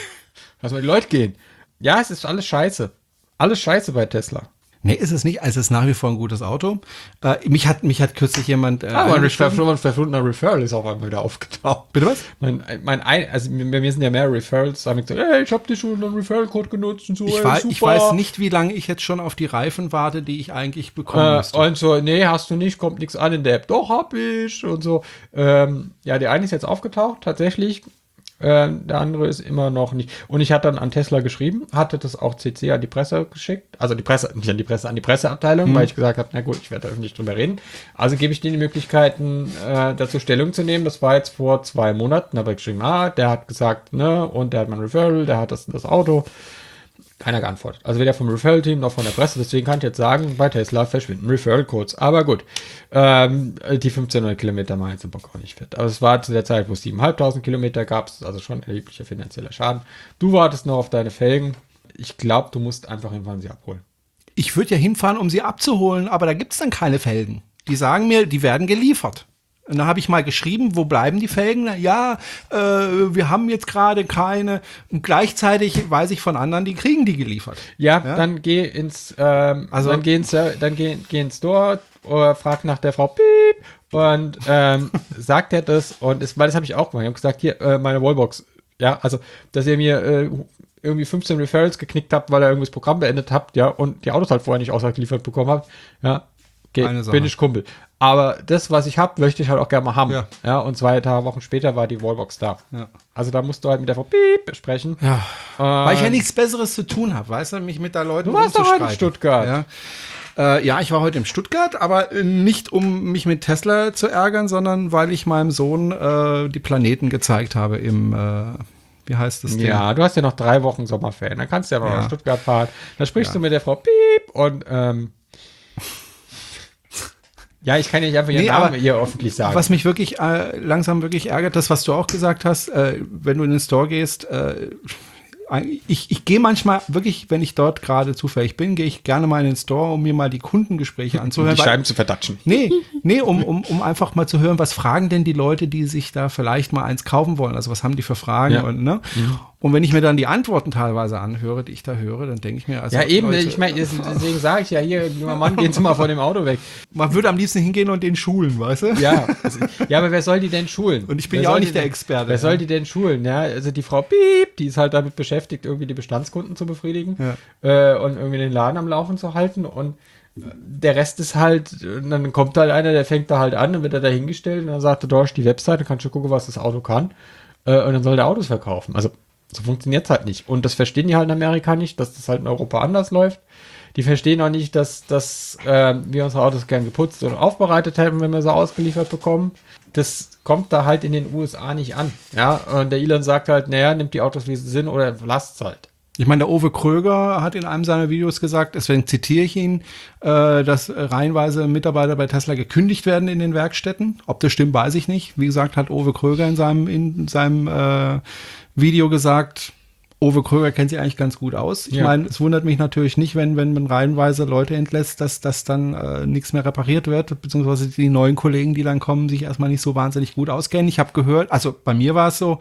Lass mal die Leute gehen. Ja, es ist alles scheiße. Alles scheiße bei Tesla. Nee, ist es nicht. Also es ist nach wie vor ein gutes Auto. Äh, mich hat mich hat kürzlich jemand. Äh, Ah, mein angeschrieben. verflundener Referral ist auf einmal wieder aufgetaucht. Bitte was? Mein, mein ein, also bei mir sind ja mehr Referrals, da haben ich gesagt, hey, ich habe dir schon einen Referral-Code genutzt und so. Ich, ey, weiß, super. ich weiß nicht, wie lange ich jetzt schon auf die Reifen warte, die ich eigentlich bekommen Äh, müsste. und so, nee, hast du nicht, kommt nichts an in der App. Doch, hab ich und so. Ähm, ja, der eine ist jetzt aufgetaucht, tatsächlich. Ähm, der andere ist immer noch nicht. Und ich hatte dann an Tesla geschrieben, hatte das auch C C an die Presse geschickt. Also die Presse, nicht an die Presse, an die Presseabteilung, Mhm. weil ich gesagt habe, na gut, ich werde da öffentlich drüber reden. Also gebe ich denen die Möglichkeiten, äh, dazu Stellung zu nehmen. Das war jetzt vor zwei Monaten. Da habe ich geschrieben, ah, der hat gesagt, ne, und der hat mein Referral, der hat das, das Auto. Keiner geantwortet. Also weder vom Referral-Team noch von der Presse. Deswegen kann ich jetzt sagen, bei Tesla verschwinden Referral-Codes. Aber gut, ähm, die fünfzehnhundert Kilometer mal jetzt im Bock auch nicht fit. Aber es war zu der Zeit, wo es siebentausendfünfhundert Kilometer gab, also schon erheblicher finanzieller Schaden. Du wartest noch auf deine Felgen. Ich glaube, du musst einfach irgendwann sie abholen. Ich würde ja hinfahren, um sie abzuholen, aber da gibt's dann keine Felgen. Die sagen mir, die werden geliefert. Und dann habe ich mal geschrieben, wo bleiben die Felgen? Na, ja, äh, wir haben jetzt gerade keine. Und gleichzeitig weiß ich von anderen, die kriegen die geliefert. Ja, Ja? dann geh ins, ähm, Also- also dann geh ins, dann geh, geh ins Store oder frag nach der Frau Piep und ähm, sagt er das und es, weil das habe ich auch gemacht. Ich habe gesagt, hier, äh, meine Wallbox, ja, also, dass ihr mir äh, irgendwie fünfzehn Referrals geknickt habt, weil ihr irgendwie das Programm beendet habt, ja, und die Autos halt vorher nicht ausgeliefert bekommen habt, ja, okay, Eine Sache. bin ich Kumpel. Aber das, was ich habe, möchte ich halt auch gerne mal haben. Ja. Ja, und zwei Tage, Wochen später war die Wallbox da. Ja. Also da musst du halt mit der Frau Piep besprechen. Ja. Weil ich ja Ähm, nichts Besseres zu tun habe, weißt du, mich mit da Leuten Du warst doch heute in rumzustreiten. Stuttgart. Ja. Äh, ja, ich war heute in Stuttgart, aber äh, nicht um mich mit Tesla zu ärgern, sondern weil ich meinem Sohn äh, die Planeten gezeigt habe im, äh, wie heißt das Ding? Ja, du hast ja noch drei Wochen Sommerferien. Dann kannst du ja mal Ja. nach Stuttgart fahren. Dann sprichst Ja. du mit der Frau Piep und ähm, ja, ich kann ja nicht einfach ihren Nee, Namen aber ihr öffentlich sagen. Was mich wirklich äh, langsam wirklich ärgert, das, was du auch gesagt hast, äh, wenn du in den Store gehst, äh, ich, ich gehe manchmal wirklich, wenn ich dort gerade zufällig bin, gehe ich gerne mal in den Store, um mir mal die Kundengespräche um anzuhören. die weil- Scheiben zu verdatschen. Nee, nee, um, um, um einfach mal zu hören, was fragen denn die Leute, die sich da vielleicht mal eins kaufen wollen? Also was haben die für Fragen? Ja. Und, ne? Und wenn ich mir dann die Antworten teilweise anhöre, die ich da höre, dann denke ich mir, also Ja, eben, Leute, ich meine, deswegen sage ich ja hier, junger Mann, gehen Sie mal von dem Auto weg. man würde am liebsten hingehen und den schulen, weißt du? Ja, also, ja, aber wer soll die denn schulen? Und ich bin Wer ja auch soll nicht die der denn- Experte, Wer ja. soll die denn schulen? Ja, also die Frau Piep, die ist halt damit beschäftigt, irgendwie die Bestandskunden zu befriedigen äh, und irgendwie den Laden am Laufen zu halten und äh, der Rest ist halt, äh, dann kommt halt einer, der fängt da halt an, dann wird er da hingestellt und dann sagt er, da ist die Webseite, kannst du gucken, was das Auto kann äh, und dann soll der Autos verkaufen. Also so funktioniert es halt nicht. Und das verstehen die halt in Amerika nicht, dass das halt in Europa anders läuft. Die verstehen auch nicht, dass, dass äh, wir unsere Autos gern geputzt und aufbereitet hätten, wenn wir sie ausgeliefert bekommen. Das kommt da halt in den U S A nicht an. Ja, und der Elon sagt halt, naja, nimmt die Autos, wie sie sind, oder lasst es halt. Ich meine, der Uwe Kröger hat in einem seiner Videos gesagt, deswegen zitiere ich ihn, äh, dass reihenweise Mitarbeiter bei Tesla gekündigt werden in den Werkstätten. Ob das stimmt, weiß ich nicht. Wie gesagt, hat Uwe Kröger in seinem, in seinem äh, Video gesagt, Uwe Kröger kennt sich eigentlich ganz gut aus. Ich Ja. meine, es wundert mich natürlich nicht, wenn, wenn man reihenweise Leute entlässt, dass, dass dann äh, nichts mehr repariert wird, beziehungsweise die neuen Kollegen, die dann kommen, sich erstmal nicht so wahnsinnig gut auskennen. Ich habe gehört, also bei mir war es so,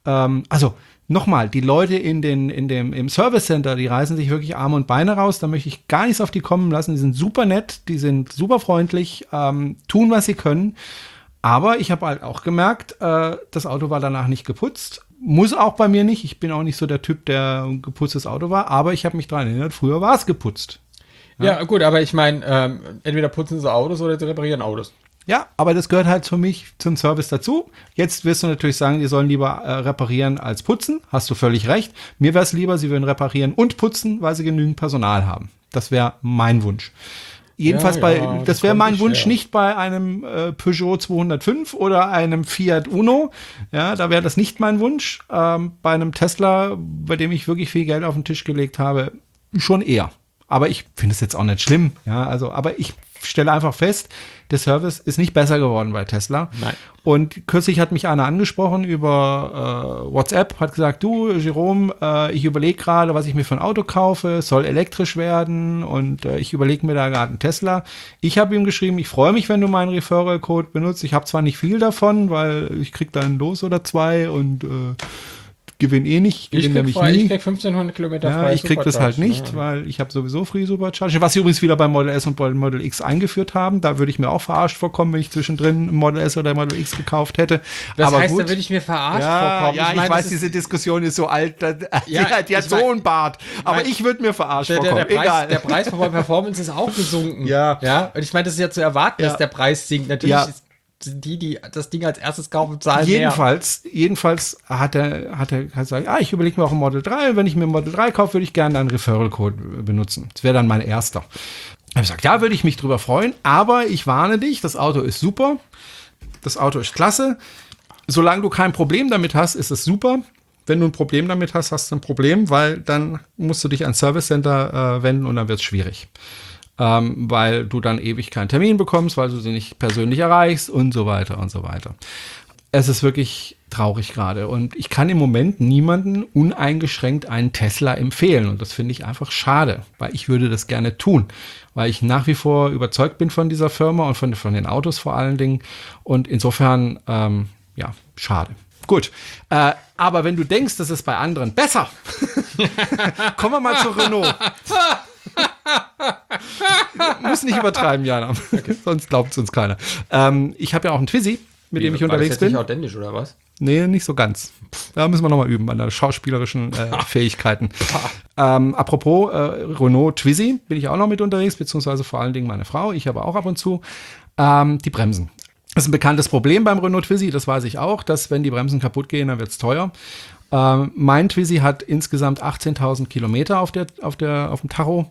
Ähm, also nochmal, die Leute in den, in dem, im Service Center, die reißen sich wirklich Arme und Beine raus. Da möchte ich gar nichts auf die kommen lassen. Die sind super nett, die sind super freundlich, ähm, tun, was sie können. Aber ich habe halt auch gemerkt, äh, das Auto war danach nicht geputzt. Muss auch bei mir nicht. Ich bin auch nicht so der Typ, der ein geputztes Auto war. Aber ich habe mich daran erinnert, früher war es geputzt. Ja, ja gut, aber ich meine, ähm, entweder putzen sie Autos oder sie reparieren Autos. Ja, aber das gehört halt für mich zum Service dazu. Jetzt wirst du natürlich sagen, die sollen lieber äh, reparieren als putzen. Hast du völlig recht. Mir wäre es lieber, sie würden reparieren und putzen, weil sie genügend Personal haben. Das wäre mein Wunsch. Jedenfalls ja, bei, ja, das, das wäre mein ich, Wunsch ja. nicht bei einem äh, Peugeot zweihundertfünf oder einem Fiat Uno. Ja, da wäre das nicht mein Wunsch. Ähm, bei einem Tesla, bei dem ich wirklich viel Geld auf den Tisch gelegt habe, schon eher. Aber ich finde es jetzt auch nicht schlimm. Ja, also, aber ich stelle einfach fest, der Service ist nicht besser geworden bei Tesla. Nein. Und kürzlich hat mich einer angesprochen über äh, WhatsApp, hat gesagt, du, Jerome, äh, ich überlege gerade, was ich mir für ein Auto kaufe, es soll elektrisch werden und äh, ich überlege mir da gerade einen Tesla. Ich habe ihm geschrieben, ich freue mich, wenn du meinen Referral-Code benutzt. Ich habe zwar nicht viel davon, weil ich krieg da ein Los oder zwei und äh, gewinne eh nicht. Ich gewinne krieg, nämlich frei, nie. ich krieg fünfzehnhundert Kilometer Ja, frei ich krieg das halt Supercharge, nicht, ne? weil ich habe sowieso Free Supercharge, was sie übrigens wieder beim Model S und beim Model X eingeführt haben. Da würde ich mir auch verarscht vorkommen, wenn ich zwischendrin ein Model S oder ein Model X gekauft hätte. Das Aber heißt, gut. da würde ich mir verarscht Ja, vorkommen. ja, ich, mein, weiß, das diese Diskussion ist so alt, da- die, Ja, hat, die hat ich so mein- einen Bart. Aber mein- ich würde mir verarscht der, der, vorkommen. der, Preis, Egal. der Preis von Performance ist auch gesunken. Ja. ja. Und ich meine, das ist ja zu erwarten, Ja. dass der Preis sinkt. Natürlich Ja. ist, sind die, die das Ding als erstes kaufen, zahlen Jedenfalls, jedenfalls hat er, hat er hat gesagt, ah, ich überlege mir auch ein Model drei. Wenn ich mir ein Model drei kaufe, würde ich gerne einen Referral-Code benutzen. Das wäre dann mein erster. Ich habe gesagt, ja, würde ich mich drüber freuen, aber ich warne dich, das Auto ist super. Das Auto ist klasse. Solange du kein Problem damit hast, ist es super. Wenn du ein Problem damit hast, hast du ein Problem, weil dann musst du dich ans Service Center äh, wenden und dann wird es schwierig. Ähm, weil du dann ewig keinen Termin bekommst, weil du sie nicht persönlich erreichst und so weiter und so weiter. Es ist wirklich traurig gerade und ich kann im Moment niemanden uneingeschränkt einen Tesla empfehlen und das finde ich einfach schade, weil ich würde das gerne tun, weil ich nach wie vor überzeugt bin von dieser Firma und von, von den Autos vor allen Dingen und insofern, ähm, ja, schade. Gut, äh, aber wenn du denkst, das ist bei anderen besser, kommen wir mal zu Renault. Muss nicht übertreiben, Jana. Okay. Sonst glaubt es uns keiner. Ähm, ich habe ja auch einen Twizy, mit Wie, dem ich war das unterwegs jetzt bin. nicht authentisch, oder was? Nee, nicht so ganz. Da müssen wir nochmal üben an der schauspielerischen äh, Fähigkeiten. ähm, apropos äh, Renault Twizy bin ich auch noch mit unterwegs, beziehungsweise vor allen Dingen meine Frau. Ich aber auch ab und zu. Ähm, die Bremsen. Das ist ein bekanntes Problem beim Renault Twizy, das weiß ich auch, dass wenn die Bremsen kaputt gehen, dann wird es teuer. Ähm, mein Twizy hat insgesamt achtzehntausend Kilometer auf, der, auf, der, auf dem Tacho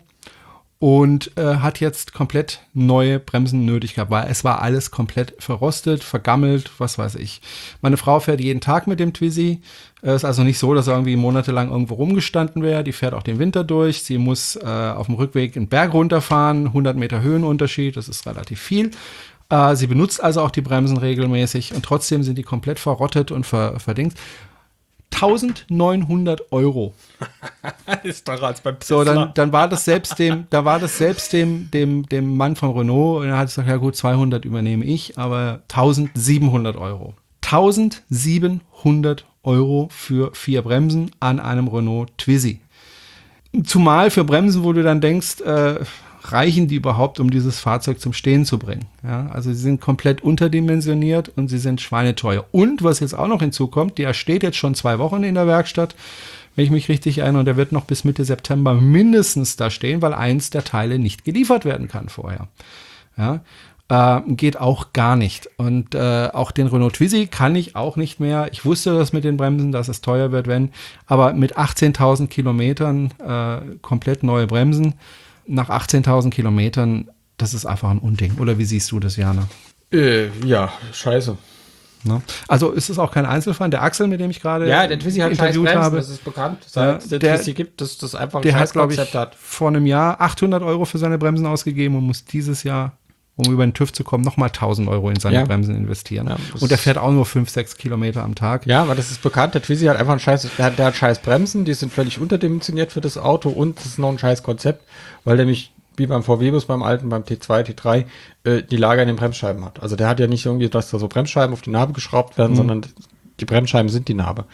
und äh, hat jetzt komplett neue Bremsen nötig gehabt, weil es war alles komplett verrostet, vergammelt, was weiß ich. Meine Frau fährt jeden Tag mit dem Twizy. Es ist also nicht so, dass er irgendwie monatelang irgendwo rumgestanden wäre. Die fährt auch den Winter durch. Sie muss äh, auf dem Rückweg einen Berg runterfahren, hundert Meter Höhenunterschied, das ist relativ viel. Äh, sie benutzt also auch die Bremsen regelmäßig und trotzdem sind die komplett verrottet und ver, verdingt. eintausendneunhundert Euro. ist teurer als beim Tesla. So, dann, dann war das selbst dem, da war das selbst dem, dem, dem Mann von Renault und er hat gesagt, ja gut, zweihundert übernehme ich, aber eintausendsiebenhundert Euro. eintausendsiebenhundert Euro für vier Bremsen an einem Renault Twizy. Zumal für Bremsen, wo du dann denkst, äh, reichen die überhaupt, um dieses Fahrzeug zum Stehen zu bringen? Ja, also sie sind komplett unterdimensioniert und sie sind schweineteuer. Und was jetzt auch noch hinzukommt, der steht jetzt schon zwei Wochen in der Werkstatt, wenn ich mich richtig erinnere, und der wird noch bis Mitte September mindestens da stehen, weil eins der Teile nicht geliefert werden kann vorher. Ja, äh, geht auch gar nicht. Und äh, auch den Renault Twizy kann ich auch nicht mehr. Ich wusste das mit den Bremsen, dass es teuer wird, wenn, aber mit achtzehntausend Kilometern äh, komplett neue Bremsen, nach achtzehntausend Kilometern, das ist einfach ein Unding. Oder wie siehst du das, Jana? Äh, ja, scheiße. Ne? Also ist es auch kein Einzelfall. Der Axel, mit dem ich gerade Ja, der Twizy hat scheiß interviewt Bremsen, habe, das ist bekannt. Ja, Seit es der, der- Twizy gibt, dass das einfach ein der hat, scheiß glaube ich, Konzept hat. vor einem Jahr achthundert Euro für seine Bremsen ausgegeben und muss dieses Jahr, um über den TÜV zu kommen, nochmal tausend Euro in seine Ja. Bremsen investieren. Ja, das und er ist- fährt auch nur fünf, sechs Kilometer am Tag. Ja, aber das ist bekannt. Der Twizy hat einfach ein scheiß, der hat, der hat scheiß Bremsen, die sind völlig unterdimensioniert für das Auto und das ist noch ein scheiß Konzept, weil der nämlich wie beim V W-Bus, beim alten, beim T zwei, T drei, äh, die Lager in den Bremsscheiben hat. Also der hat ja nicht irgendwie, dass da so Bremsscheiben auf die Narbe geschraubt werden, Mhm. sondern die Bremsscheiben sind die Narbe.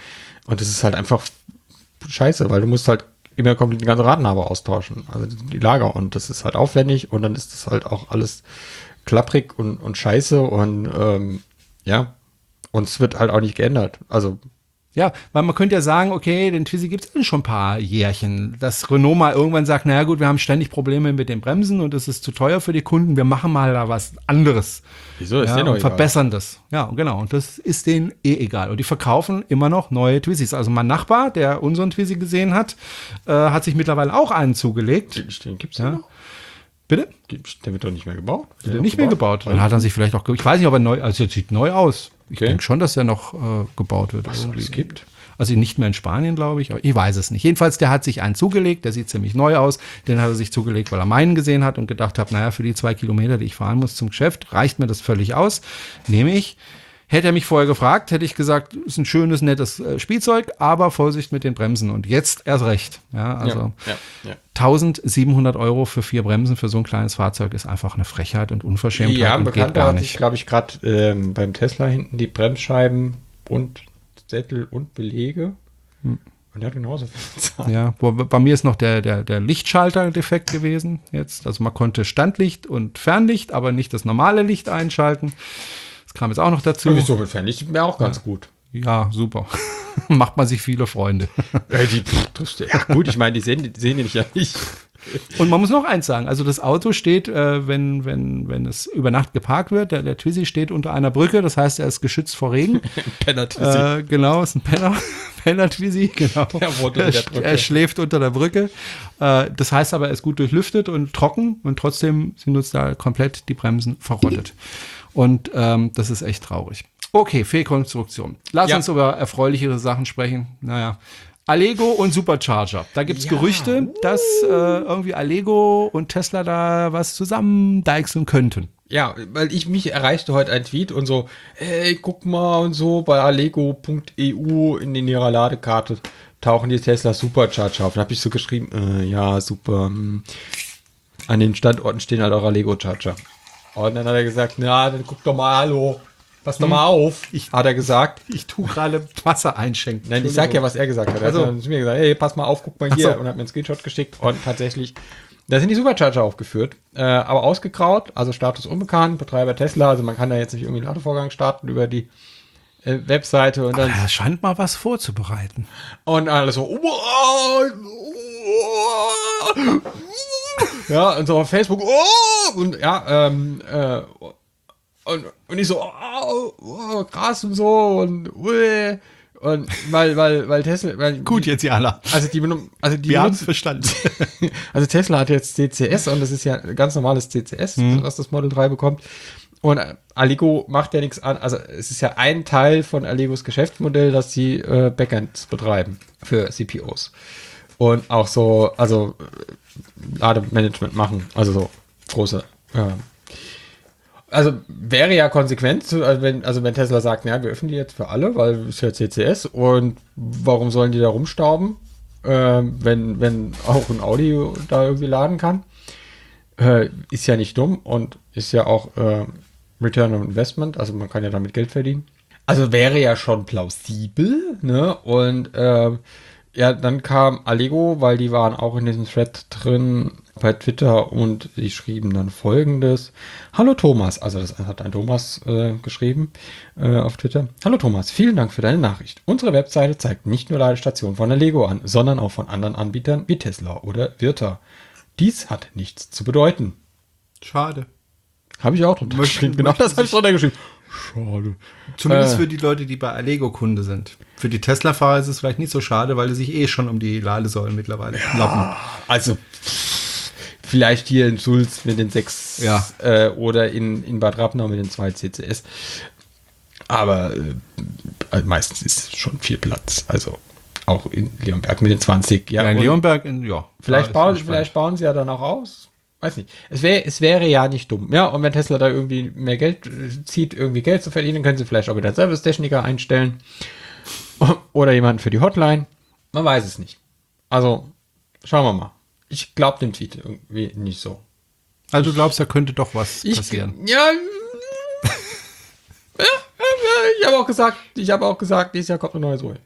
Und das ist halt einfach scheiße, weil du musst halt immer komplett die ganze Radnabe austauschen, also die Lager. Und das ist halt aufwendig und dann ist das halt auch alles klapprig und, und scheiße und ähm, ja, und es wird halt auch nicht geändert. Also Ja, weil man könnte ja sagen, okay, den Twizy gibt es schon ein paar Jährchen. Dass Renault mal irgendwann sagt, naja gut, wir haben ständig Probleme mit den Bremsen und es ist zu teuer für die Kunden, wir machen mal da was anderes. Wieso ist ja, denen doch und egal? verbessern das. Ja, genau. Und das ist denen eh egal. Und die verkaufen immer noch neue Twizys. Also mein Nachbar, der unseren Twizy gesehen hat, äh, hat sich mittlerweile auch einen zugelegt. Den, den gibt's Ja. ja noch? Bitte? Der wird doch nicht mehr gebaut? Wird der nicht mehr gebaut. Dann hat er sich vielleicht auch, ge- ich weiß nicht, ob er neu, also jetzt sieht neu aus. Ich Okay. denke schon, dass er noch äh, gebaut wird. Was irgendwie. es gibt? Also nicht mehr in Spanien, glaube ich, aber ich weiß es nicht. Jedenfalls, der hat sich einen zugelegt, der sieht ziemlich neu aus. Den hat er sich zugelegt, weil er meinen gesehen hat und gedacht hat, naja, für die zwei Kilometer, die ich fahren muss zum Geschäft, reicht mir das völlig aus. Nehme ich. Hätte er mich vorher gefragt, hätte ich gesagt, ist ein schönes, nettes äh, Spielzeug, aber Vorsicht mit den Bremsen. Und jetzt erst recht. Ja, also ja, ja. eintausendsiebenhundert Euro für vier Bremsen für so ein kleines Fahrzeug ist einfach eine Frechheit und Unverschämtheit Ja, ein und geht Bekannter gar hat sich, nicht. glaube ich, gerade ähm, beim Tesla hinten die Bremsscheiben und Sättel und Belege. Hm. Und der hat genauso viel bezahlt. Ja, wo, bei mir ist noch der, der, der Lichtschalter defekt gewesen jetzt. Also man konnte Standlicht und Fernlicht, aber nicht das normale Licht einschalten. Das kam jetzt auch noch dazu. Wieso mit Fernlicht wäre auch ganz gut. Ja, super. Macht man sich viele Freunde. Ja, die, pff, das, ja gut, ich meine, die sehen, die sehen dich ja nicht. Und man muss noch eins sagen, also das Auto steht, äh, wenn, wenn, wenn es über Nacht geparkt wird, der, der Twizy steht unter einer Brücke, das heißt, er ist geschützt vor Regen. Penner-Twizy. Äh, genau, ist ein Penner, Penner-Twizy, genau. Der wohnt unter der Er, Brücke. er schläft unter der Brücke. Äh, das heißt aber, er ist gut durchlüftet und trocken und trotzdem sind uns da komplett die Bremsen verrottet. Und ähm, das ist echt traurig. Okay, Fehlkonstruktion. Lass Ja. uns über erfreulichere Sachen sprechen. Naja. Allego und Supercharger. Da gibt's Ja. Gerüchte, dass äh, irgendwie Allego und Tesla da was zusammen deichseln könnten. Ja, weil ich mich erreichte heute ein Tweet und so, ey, guck mal und so, bei allego punkt e u in, in ihrer Ladekarte tauchen die Tesla Supercharger auf. Da habe ich so geschrieben, äh, ja, super. hm. An den Standorten stehen halt auch Allego-Charger. Und dann hat er gesagt, na, dann guck doch mal, hallo, pass doch mal auf, Ich- hat er gesagt. Ich tue gerade Wasser einschenken. Nein, ich sag ja, was er gesagt hat. Er Also- hat dann zu mir gesagt, hey, pass mal auf, guck mal hier. so. Und hat mir einen Screenshot geschickt. Und tatsächlich, da sind die Supercharger aufgeführt. Äh, aber ausgegraut, also Status unbekannt, Betreiber Tesla. Also man kann da jetzt nicht irgendwie einen Ladevorgang starten über die äh, Webseite. Und dann Er scheint mal was vorzubereiten. und alles so. Ja, und so auf Facebook. Und ja, ähm, äh, und, und ich so, oh, oh, krass und so. Und, ui. Und weil, weil, weil Tesla. Weil Gut jetzt, Jana. Also die, benum- also die Wir haben es benutzen- verstanden. also Tesla hat jetzt C C S und das ist ja ein ganz normales C C S, was das Model drei bekommt. Und äh, Allego macht ja nichts an. Also es ist ja ein Teil von Allegos Geschäftsmodell, dass sie äh, Backends betreiben für C P Os. Und auch so, also äh, Lademanagement machen. Also so große. Äh, also wäre ja konsequent, zu- also wenn, also wenn Tesla sagt, ja, wir öffnen die jetzt für alle, weil es ist ja C C S und warum sollen die da rumstauben, äh, wenn, wenn auch ein Audi da irgendwie laden kann? Äh, ist ja nicht dumm und ist ja auch äh, Return on Investment, also man kann ja damit Geld verdienen. Also wäre ja schon plausibel, ne? Und äh, ja, dann kam Allego, weil die waren auch in diesem Thread drin bei Twitter und die schrieben dann folgendes. Hallo Thomas, also das hat ein Thomas äh, geschrieben äh, auf Twitter. Hallo Thomas, vielen Dank für deine Nachricht. Unsere Webseite zeigt nicht nur Ladestationen von Allego an, sondern auch von anderen Anbietern wie Tesla oder Virta. Dies hat nichts zu bedeuten. Schade. Habe ich auch drunter Möchten- geschrieben. Genau möchten das habe ich sich- drunter geschrieben. Schade. Zumindest Äh. für die Leute, die bei Allego Kunde sind. Für die Tesla-Fahrer ist es vielleicht nicht so schade, weil die sich eh schon um die Ladesäulen mittlerweile kloppen. Also vielleicht hier in Sulz mit den sechs Ja. äh, oder in, in Bad Rappenau mit den zwei C C S. Aber äh, meistens ist schon viel Platz. Also auch in Leonberg mit den zwanzig. Ja, in und Leonberg, in, ja. Vielleicht, da bauen, ist vielleicht bauen sie ja dann auch aus. Weiß nicht. Es, wär, es wäre ja nicht dumm. Ja, und wenn Tesla da irgendwie mehr Geld äh, zieht, irgendwie Geld zu verdienen, können sie vielleicht auch wieder einen Servicetechniker einstellen. Oder jemanden für die Hotline. Man weiß es nicht. Also, schauen wir mal. Ich glaube dem Tweet irgendwie nicht so. Also du glaubst, da könnte doch was Ich, passieren. ja, ja, ja, ich habe auch gesagt, ich habe auch gesagt, dieses Jahr kommt eine neue Zoe.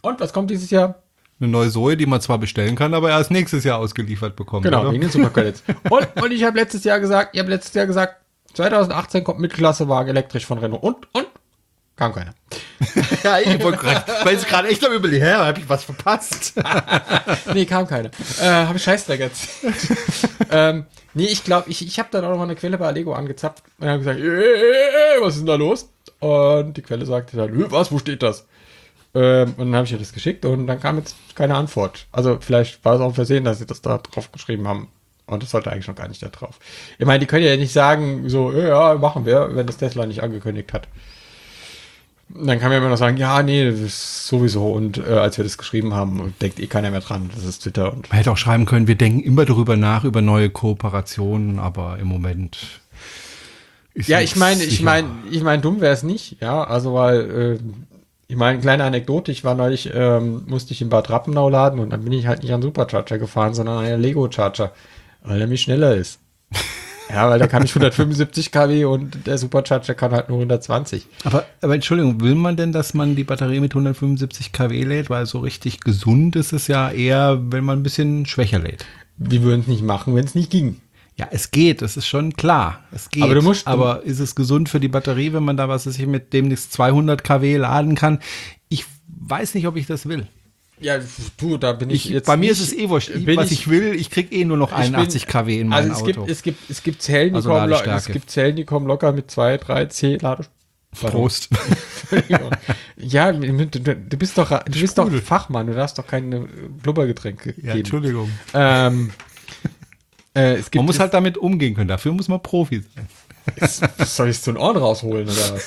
Und was kommt dieses Jahr? Eine neue Zoe, die man zwar bestellen kann, aber erst nächstes Jahr ausgeliefert bekommt. Genau, oder? wegen den Supercredits. und, und ich habe letztes Jahr gesagt, ich habe letztes Jahr gesagt, zwanzig achtzehn kommt Mittelklassewagen elektrisch von Renault. Und, und? Kam keiner. Ja, ich wollte gerade, weil es gerade echt am Überlegen, hä, habe ich was verpasst? Nee, kam keiner. Äh, habe ich Scheißdreck erzählt. ähm, nee, ich glaube, ich, ich habe dann auch noch mal eine Quelle bei Allego angezapft und habe gesagt, äh, was ist denn da los? Und die Quelle sagte dann, äh, was, wo steht das? Ähm, und dann habe ich ihr das geschickt und dann kam jetzt keine Antwort. Also vielleicht war es auch versehen, dass sie das da drauf geschrieben haben. Und das sollte eigentlich noch gar nicht da drauf. Ich meine, die können ja nicht sagen, so, äh, ja, machen wir, wenn das Tesla nicht angekündigt hat. Dann kann man immer noch sagen, ja, nee, das ist sowieso. Und äh, als wir das geschrieben haben, denkt eh keiner mehr dran. Das ist Twitter. Und Man hätte auch schreiben können, wir denken immer darüber nach, über neue Kooperationen, aber im Moment ist ja, nichts ich meine, ich sicher. meine, ich meine, dumm wäre es nicht. Ja, also weil, äh, ich meine, kleine Anekdote, ich war neulich, ähm, musste ich in Bad Rappenau laden und dann bin ich halt nicht an Supercharger gefahren, sondern an einen Lego Charger, weil der mich schneller ist. Ja, weil da kann ich hundertfünfundsiebzig Kilowatt und der Supercharger kann halt nur hundertzwanzig. Aber, aber Entschuldigung, will man denn, dass man die Batterie mit hundertfünfundsiebzig Kilowatt lädt? Weil so richtig gesund ist es ja eher, wenn man ein bisschen schwächer lädt. Wir würden es nicht machen, wenn es nicht ging. Ja, es geht, das ist schon klar. Es geht. Aber du musst- Aber ist es gesund für die Batterie, wenn man da, was weiß ich, mit demnächst zweihundert Kilowatt laden kann? Ich weiß nicht, ob ich das will. Ja, du, da bin ich, Ich, jetzt bei mir nicht, ist es eh wurscht. Ich, bin was ich, will, ich krieg eh nur noch ich bin- einundachtzig Kilowatt in meinem also es Auto. gibt, es gibt, es gibt Zellen, die Also kommen, lo- es Ladestärke. gibt Zellen, die kommen locker mit zwei, drei, zehn Lade. Prost. Entschuldigung. Ja, du, du bist doch, du bist doch Fachmann, du darfst doch keine Blubbergetränke Ja, geben. Entschuldigung. Ähm, äh, es gibt Man muss es- halt damit umgehen können. Dafür muss man Profi sein. Ist, soll ich so ein Ohren rausholen oder was?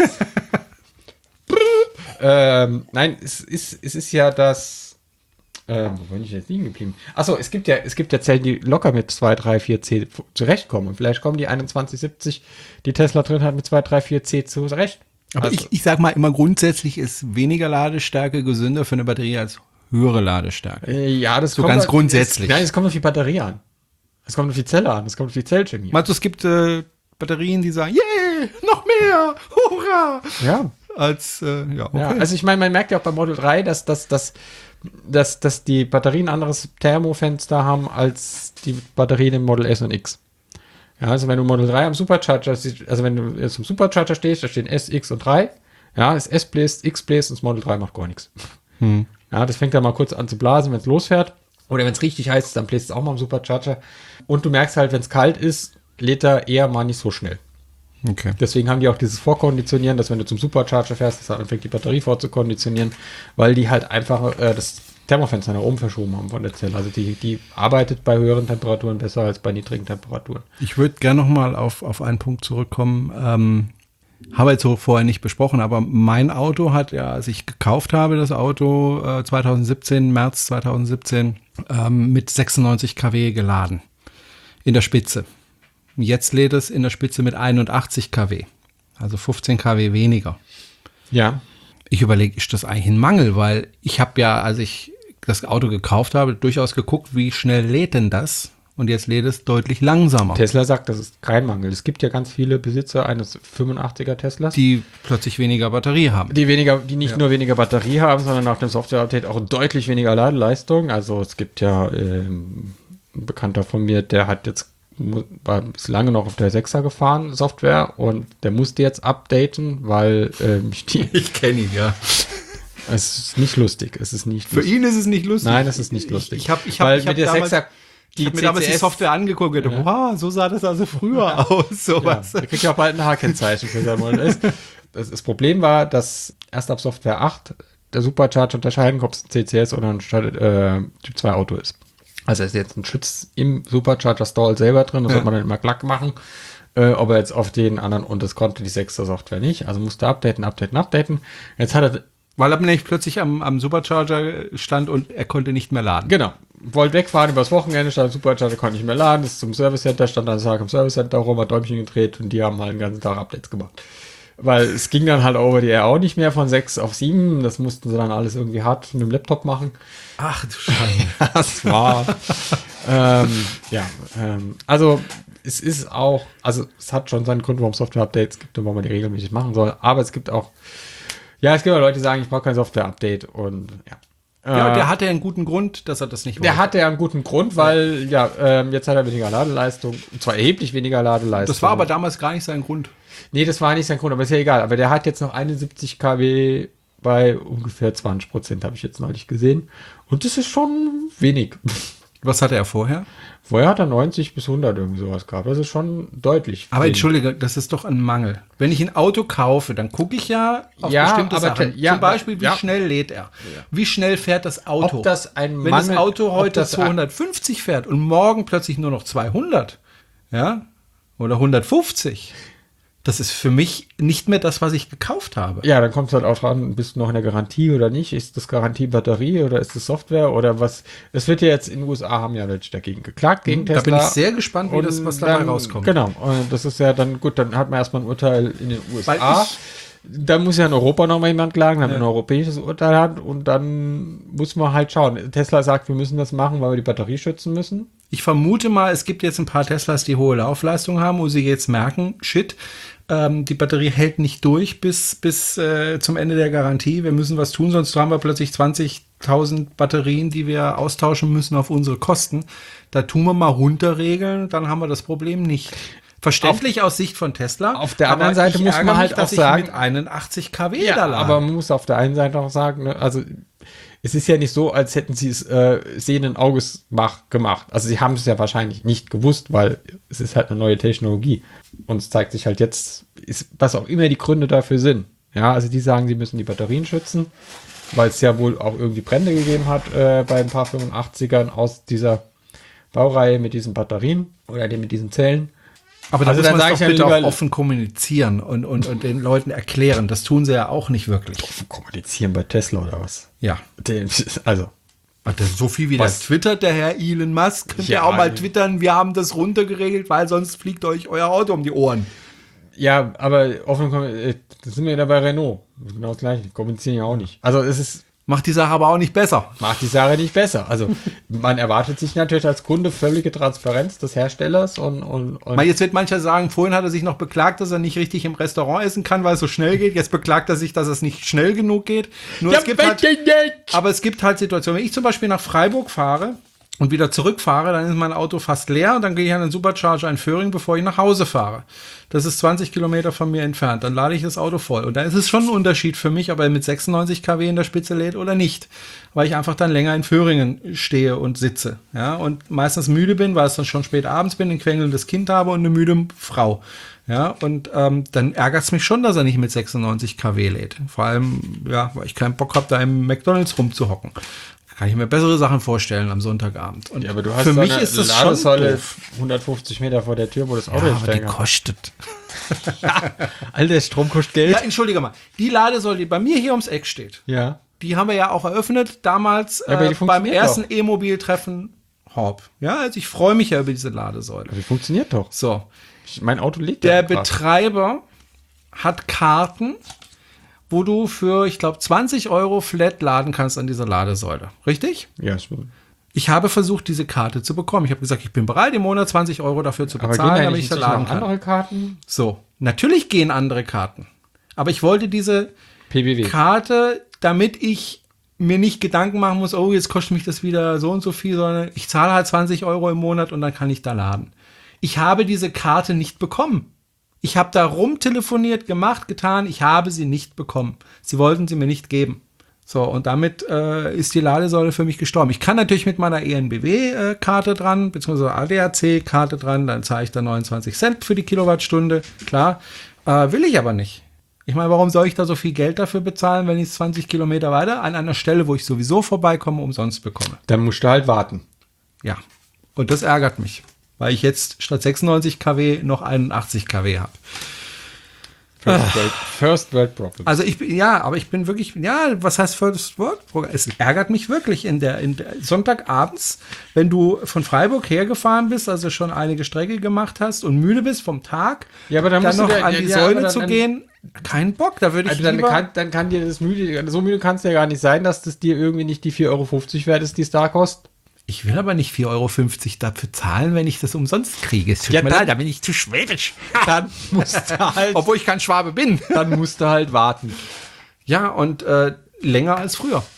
ähm, nein, es ist, es ist ja das. Ähm, wo bin ich jetzt liegen geblieben? Achso, es gibt ja, es gibt ja Zellen, die locker mit zwei, drei, vier C zurechtkommen. Und vielleicht kommen die einundzwanzig siebzig, die Tesla drin hat, mit zwei, drei, vier C zurecht. Aber Also- ich, ich sag mal immer grundsätzlich ist weniger Ladestärke gesünder für eine Batterie als höhere Ladestärke. Äh, Ja, das So kommt ganz auf- grundsätzlich. Es, nein, es kommt auf die Batterie an. Es kommt auf die Zelle an. Es kommt auf die Zellchemie. Meinst du, es gibt äh, Batterien, die sagen, yeah, noch mehr, hurra, Ja. als, äh, ja, okay. Ja, also ich meine, man merkt ja auch beim Model drei, dass, dass, dass, dass, dass die Batterien ein anderes Thermofenster haben als die Batterien im Model S und X. Ja, also wenn du Model drei am Supercharger siehst, also wenn du jetzt am Supercharger stehst, da stehen S, X und drei. Ja, das S bläst, X bläst und das Model drei macht gar nichts. Hm. Ja, das fängt dann mal kurz an zu blasen, wenn es losfährt. Oder wenn es richtig heiß ist, dann bläst es auch mal am Supercharger. Und du merkst halt, wenn es kalt ist, lädt er eher mal nicht so schnell. Okay. Deswegen haben die auch dieses Vorkonditionieren, dass wenn du zum Supercharger fährst, dass dann fängt die Batterie vorzukonditionieren, weil die halt einfach äh, das Thermofenster nach oben verschoben haben von der Zelle. Also die, die arbeitet bei höheren Temperaturen besser als bei niedrigen Temperaturen. Ich würde gerne noch mal auf, auf einen Punkt zurückkommen. Ähm, habe jetzt so vorher nicht besprochen, aber mein Auto hat ja, als ich gekauft habe, das Auto äh, zweitausendsiebzehn, März zweitausendsiebzehn, ähm, mit sechsundneunzig Kilowatt geladen. In der Spitze. Jetzt lädt es in der Spitze mit einundachtzig Kilowatt. Also fünfzehn Kilowatt weniger. Ja. Ich überlege, ist das eigentlich ein Mangel? Weil ich habe ja, als ich das Auto gekauft habe, durchaus geguckt, wie schnell lädt denn das? Und jetzt lädt es deutlich langsamer. Tesla sagt, das ist kein Mangel. Es gibt ja ganz viele Besitzer eines fünfundachtziger Teslas, die, Die plötzlich weniger Batterie haben. die weniger, die nicht nur weniger Batterie haben, sondern nach dem Software-Update auch deutlich weniger Ladeleistung. Also es gibt ja ähm, ein Bekannter von mir, der hat jetzt mu- war ist lange noch auf der sechser gefahren, Software, und der musste jetzt updaten, weil ähm, die, Ich kenne ihn, ja. es ist nicht lustig. Es ist nicht Für lustig. ihn ist es nicht lustig. Nein, es ist nicht lustig. Ich, ich habe ich hab, weil ich hab mit der damals, sechser ich hab mir damals die Software angeguckt und gedacht, wow, so sah das also früher aus. Ja, Sowas. der kriegt ja auch bald ein H-Kennzeichen für sein Model S. Das, das Problem war, dass erst ab Software acht der Supercharger unterscheiden kann, ob es ein C C S oder ein äh, Typ zwei Auto ist. Also ist jetzt ein Schutz im Supercharger Stall selber drin, das Ja. sollte man dann immer glatt machen. Äh, ob er jetzt auf den anderen, und das konnte die sechster Software nicht, also musste updaten, updaten, updaten. Jetzt hat er, Weil er nämlich plötzlich am, am Supercharger stand und er konnte nicht mehr laden. genau, wollte wegfahren übers Wochenende, stand am Supercharger, konnte nicht mehr laden, ist zum Service Center, stand dann Tag im Service Center rum, hat Däumchen gedreht und die haben halt den ganzen Tag Updates gemacht. Weil es ging dann halt over the air auch nicht mehr von sechs auf sieben, das mussten sie dann alles irgendwie hart mit dem Laptop machen. Ach du Scheiße. Das war, ähm, ja, ähm, also es ist auch, also es hat schon seinen Grund, warum Software-Updates gibt und warum man die regelmäßig machen soll, aber es gibt auch, ja, es gibt auch Leute, die sagen, ich brauche kein Software-Update und ja. Ja, Äh, der hatte ja einen guten Grund, dass er das nicht wollte. Der hatte ja einen guten Grund, weil ja, ähm, jetzt hat er weniger Ladeleistung, und zwar erheblich weniger Ladeleistung. Das war aber damals gar nicht sein Grund. Nee, das war nicht sein Grund, aber ist ja egal. Aber der hat jetzt noch einundsiebzig Kilowatt bei ungefähr zwanzig Prozent, habe ich jetzt neulich gesehen. Und das ist schon wenig. Was hatte er vorher? Vorher hat er neunzig bis hundert irgendwie sowas gehabt. Das ist schon deutlich. Aber wenig. entschuldige, das ist doch ein Mangel. Wenn ich ein Auto kaufe, dann gucke ich ja auf Ja, bestimmte aber Sachen. te- ja, Zum Beispiel, wie ja. schnell lädt er? Wie schnell fährt das Auto? Ob das ein Wenn Mangel- das Auto ob heute das ein- zweihundertfünfzig fährt und morgen plötzlich nur noch zweihundert, ja, oder hundertfünfzig, das ist für mich nicht mehr das, was ich gekauft habe. Ja, dann kommt es halt auch dran, bist du noch in der Garantie oder nicht? Ist das Garantie Batterie oder ist das Software oder was? Es wird ja jetzt in den U S A haben ja welche dagegen geklagt, gegen Da Tesla. bin ich sehr gespannt, wie das, was dabei dann, rauskommt. Genau, und das ist ja dann gut, dann hat man erstmal ein Urteil in den U S A. Weil ich- Da muss ja in Europa nochmal jemand klagen, damit ja. ein europäisches Urteil hat und dann muss man halt schauen. Tesla sagt, wir müssen das machen, weil wir die Batterie schützen müssen. Ich vermute mal, es gibt jetzt ein paar Teslas, die hohe Laufleistung haben, wo sie jetzt merken, shit, ähm, die Batterie hält nicht durch bis, bis äh, zum Ende der Garantie. Wir müssen was tun, sonst haben wir plötzlich zwanzigtausend Batterien, die wir austauschen müssen auf unsere Kosten. Da tun wir mal runterregeln, dann haben wir das Problem nicht. Verständlich auf, aus Sicht von Tesla. Auf der aber anderen Seite ich muss ärgere man halt mich, dass auch sagen, ich mit einundachtzig Kilowatt Ja, da lade. aber man muss auf der einen Seite auch sagen, ne, also es ist ja nicht so, als hätten sie es äh, sehenden Auges mach, gemacht. Also sie haben es ja wahrscheinlich nicht gewusst, weil es ist halt eine neue Technologie. Und es zeigt sich halt jetzt, ist, was auch immer die Gründe dafür sind. Ja, also die sagen, sie müssen die Batterien schützen, weil es ja wohl auch irgendwie Brände gegeben hat äh, bei ein paar fünfundachtzigern aus dieser Baureihe mit diesen Batterien oder mit diesen Zellen. Aber da Also muss dann man sag es ich doch ja bitte lieber- auch offen kommunizieren und, und, und den Leuten erklären. Das tun sie ja auch nicht wirklich. Kommunizieren bei Tesla oder was? Ja. Den, also, Ach, das ist so viel wie Was? der twittert, der Herr Elon Musk. Könnt Ja, ihr auch mal nee. twittern, wir haben das runtergeregelt, weil sonst fliegt euch euer Auto um die Ohren. ja, aber offen, äh, das sind wir ja bei Renault. Genau das gleiche. Die kommunizieren ja auch nicht. Also es ist, Macht die Sache aber auch nicht besser. macht die Sache nicht besser. Also man erwartet sich natürlich als Kunde völlige Transparenz des Herstellers und, und, und Mal, jetzt wird mancher sagen, vorhin hat er sich noch beklagt, dass er nicht richtig im Restaurant essen kann, weil es so schnell geht. Jetzt beklagt er sich, dass es nicht schnell genug geht. Nur ja, es gibt halt, bitte nicht! aber es gibt halt Situationen, wenn ich zum Beispiel nach Freiburg fahre und wieder zurückfahre, dann ist mein Auto fast leer und dann gehe ich an den Supercharger in Föhring, bevor ich nach Hause fahre. Das ist zwanzig Kilometer von mir entfernt. Dann lade ich das Auto voll. Und da ist es schon ein Unterschied für mich, ob er mit sechsundneunzig Kilowatt in der Spitze lädt oder nicht. Weil ich einfach dann länger in Föhringen stehe und sitze. Ja, und meistens müde bin, weil es dann schon spät abends bin, ein quengelndes Kind habe und eine müde Frau. Ja, und ähm, dann ärgert es mich schon, dass er nicht mit sechsundneunzig Kilowatt lädt. Vor allem, ja, weil ich keinen Bock habe, da im McDonalds rumzuhocken. Kann ich mir bessere Sachen vorstellen am Sonntagabend. Und ja, aber du hast für so mich eine ist das schon Ladesäule doof. hundertfünfzig Meter vor der Tür, wo das Auto Ja, aber die hinstellen kann. kostet. Alter, Strom kostet Geld. Ja, entschuldige mal. Die Ladesäule, die bei mir hier ums Eck steht, Ja. die haben wir ja auch eröffnet damals Ja, aber die äh, beim funktioniert ersten doch. E-Mobil-Treffen Horb. Ja, also ich freue mich ja über diese Ladesäule. Die funktioniert doch. So, Ich, mein Auto liegt der da grad. Betreiber hat Karten, wo du für, ich glaube, zwanzig Euro flat laden kannst an dieser Ladesäule. Richtig? Ja, ist gut. Ich habe versucht, diese Karte zu bekommen. Ich habe gesagt, ich bin bereit, im Monat zwanzig Euro dafür zu Aber bezahlen, gehen da damit nicht ich da inzwischen laden noch kann. andere Karten? So, natürlich gehen andere Karten. Aber ich wollte diese P B W. Karte, damit ich mir nicht Gedanken machen muss, oh, jetzt kostet mich das wieder so und so viel, sondern ich zahle halt zwanzig Euro im Monat und dann kann ich da laden. Ich habe diese Karte nicht bekommen. Ich habe da rumtelefoniert, gemacht, getan, ich habe sie nicht bekommen. Sie wollten sie mir nicht geben. So, und damit äh, ist die Ladesäule für mich gestorben. Ich kann natürlich mit meiner E N B W-Karte äh, dran, beziehungsweise A D A C-Karte dran, dann zahle ich da neunundzwanzig Cent für die Kilowattstunde, klar. Äh, will ich aber nicht. Ich meine, warum soll ich da so viel Geld dafür bezahlen, wenn ich es zwanzig Kilometer weiter an einer Stelle, wo ich sowieso vorbeikomme, umsonst bekomme? Dann musst du halt warten. Ja, und das ärgert mich, weil ich jetzt statt sechsundneunzig Kilowatt noch einundachtzig Kilowatt habe. First World, First World Problem. Also ich bin, ja, aber ich bin wirklich, ja, was heißt First World Program? Es ärgert mich wirklich in der, in der Sonntagabends, wenn du von Freiburg hergefahren bist, also schon einige Strecke gemacht hast und müde bist vom Tag, Ja, aber dann musst du noch dir- an ja, die ja, Säule aber dann- zu dann- gehen, kein Bock, da würde ich Also dann lieber, kann, dann kann dir das müde, so müde kann es ja gar nicht sein, dass das dir irgendwie nicht die vier Euro fünfzig wert ist, die es da kostet. ich will aber nicht vier Euro fünfzig dafür zahlen, wenn ich das umsonst kriege. Es tut Ja, mir dann- leid, da bin ich zu schwäbisch. Dann musst du halt, Obwohl ich kein Schwabe bin. dann musst du halt warten. Ja, und äh, länger als früher.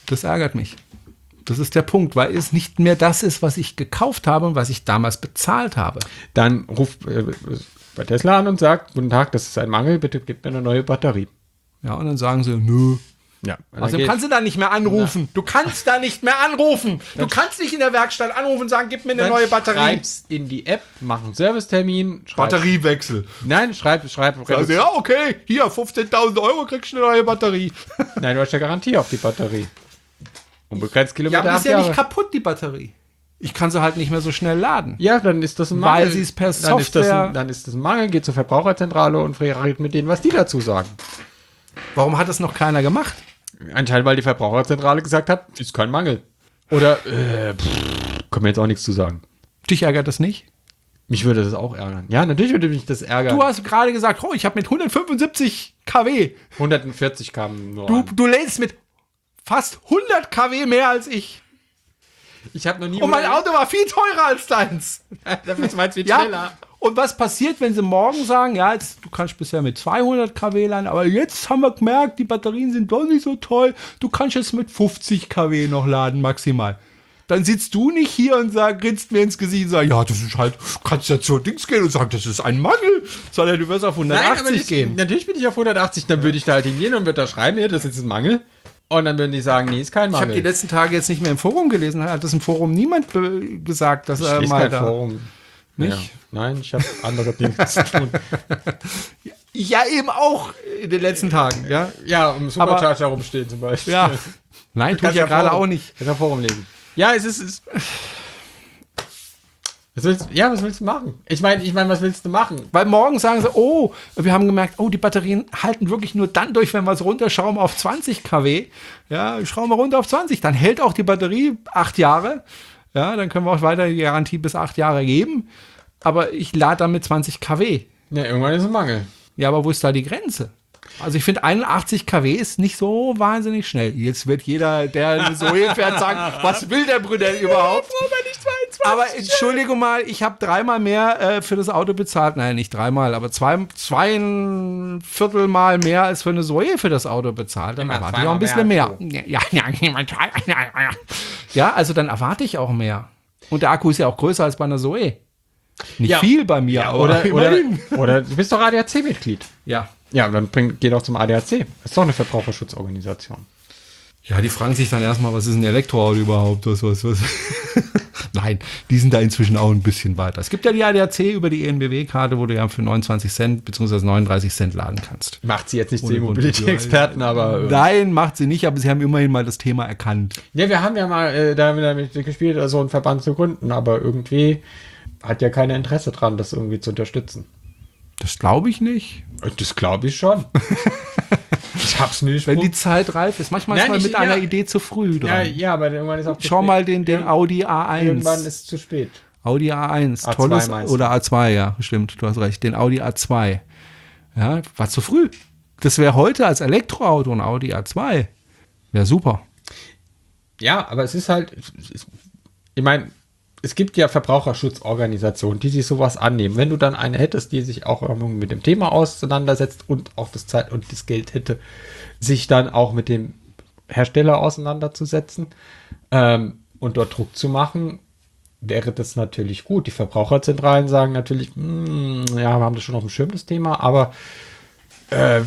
Das ärgert mich. Das ist der Punkt, weil es nicht mehr das ist, was ich gekauft habe und was ich damals bezahlt habe. Dann ruft äh, bei Tesla an und sagt, guten Tag, das ist ein Mangel, bitte gib mir eine neue Batterie. Ja, und dann sagen sie, nö. Ja, Also kannst du da nicht mehr anrufen. Du kannst da nicht mehr anrufen. Du kannst nicht in der Werkstatt anrufen und sagen, gib mir eine dann neue Batterie. Schreib's in die App, mach einen Servicetermin. Schreib, Batteriewechsel. Nein, schreib, schreib. Also, ja, okay, hier, fünfzehntausend Euro kriegst du eine neue Batterie. Nein, du hast ja Garantie auf die Batterie. Unbegrenzt Ja, Kilometer, aber acht ist ja Jahre. nicht kaputt, die Batterie. Ich kann sie halt nicht mehr so schnell laden. Ja, dann ist das ein Weil Mangel. sie es per Dann ist, das Software- ein, dann ist das ein Mangel, geht zur Verbraucherzentrale und redet mit denen, was die dazu sagen. Warum hat das noch keiner gemacht? Anscheinend, weil die Verbraucherzentrale gesagt hat, ist kein Mangel. Oder, äh, pff, können wir jetzt auch nichts zu sagen. Dich ärgert das nicht? Mich würde das auch ärgern. Ja, natürlich würde mich das ärgern. Du hast gerade gesagt, oh, ich habe mit hundertfünfundsiebzig Kilowatt. hundertvierzig kamen nur Du, an. du lädst mit fast hundert Kilowatt mehr als ich. Ich habe noch nie... Und mein Auto war viel teurer als deins. Dafür ist meins viel Ja. schneller. Und was passiert, wenn sie morgen sagen, ja, jetzt, du kannst bisher mit zweihundert Kilowatt laden, aber jetzt haben wir gemerkt, die Batterien sind doch nicht so toll. Du kannst jetzt mit fünfzig Kilowatt noch laden, maximal. Dann sitzt du nicht hier und sag, grinst mir ins Gesicht und sagst, ja, das ist halt, kannst ja zur Dings gehen und sagen, das ist ein Mangel, sondern du wirst auf hundertachtzig das, gehen. Natürlich bin ich auf hundertachtzig, dann würde ich da halt hingehen und würde da schreiben, ja, das ist ein Mangel. Und dann würden die sagen, nee, ist kein Ich habe Mangel. die letzten Tage jetzt nicht mehr im Forum gelesen, hat das im Forum niemand be- gesagt, dass er ist mal kein da... Forum. Nicht? Ja. Nein, ich habe andere Dinge zu tun. Ja, eben auch in den letzten Tagen, ja. Ja, um Supercharger rumstehen zum Beispiel. Ja. Nein, tue ich Kannst ja ja gerade Forum- auch nicht. Kannst ja Forum lesen. Ja, es ist... Es was willst, ja, was willst du machen? Ich meine, ich meine, was willst du machen? Weil morgen sagen sie, oh, wir haben gemerkt, oh, die Batterien halten wirklich nur dann durch, wenn wir es runterschrauben auf zwanzig Kilowatt. Ja, schrauben wir runter auf zwanzig. Dann hält auch die Batterie acht Jahre. Ja, dann können wir auch weiter die Garantie bis acht Jahre geben. Aber ich lade dann mit zwanzig Kilowatt. Ja, irgendwann ist ein Mangel. Ja, aber wo ist da die Grenze? Also ich finde einundachtzig Kilowatt ist nicht so wahnsinnig schnell. Jetzt wird jeder, der eine Zoe fährt, sagen, was will der Brüder überhaupt? Aber Entschuldigung mal, ich habe dreimal mehr äh, für das Auto bezahlt. Nein, nicht dreimal, aber zwei, zwei ein Viertel Mal mehr als für eine Zoe für das Auto bezahlt. Dann Immer erwarte ich auch ein zweimal bisschen mehr mehr. Ja, ja, ja, ja, also dann erwarte ich auch mehr. Und der Akku ist ja auch größer als bei einer Zoe. Nicht Ja. viel bei mir, aber Oder, oder, immerhin. oder du bist doch A D A C-Mitglied. Ja. Ja, dann bring, geh doch zum A D A C. Das ist doch eine Verbraucherschutzorganisation. Ja, die fragen sich dann erstmal, was ist ein Elektroauto überhaupt? Was, was, was? Nein, die sind da inzwischen auch ein bisschen weiter. Es gibt ja die A D A C über die E N B W-Karte, wo du ja für neunundzwanzig Cent bzw. neununddreißig Cent laden kannst. Macht sie jetzt nicht zu Ohne den Grund. Mobility-Experten, aber... Äh, Nein, macht sie nicht, aber sie haben immerhin mal das Thema erkannt. ja, wir haben ja mal äh, damit gespielt, so einen Verband zu gründen, aber irgendwie hat ja keiner Interesse dran, das irgendwie zu unterstützen. Das glaube ich nicht. Das glaube ich schon. Ich hab's nicht. Wenn die Zeit reif ist. Manchmal ist Nein, man ich- mit ja. einer Idee zu früh ja, dran. ja, aber irgendwann ist auch zu Schau spät. mal den, den Audi A eins. Irgendwann ist es zu spät. Audi A eins, A zwei tolles, meinst du? oder A zwei, ja, stimmt, du hast recht, den Audi A zwei. Ja, war zu früh. Das wäre heute als Elektroauto ein Audi A zwei. Wäre super. Ja, aber es ist halt, es ist, ich meine, es gibt ja Verbraucherschutzorganisationen, die sich sowas annehmen. Wenn du dann eine hättest, die sich auch irgendwie mit dem Thema auseinandersetzt und auch das Zeit und das Geld hätte, sich dann auch mit dem Hersteller auseinanderzusetzen ähm, und dort Druck zu machen, wäre das natürlich gut. Die Verbraucherzentralen sagen natürlich, "Hm, ja, wir haben das schon auf dem Schirm, das Thema, aber äh,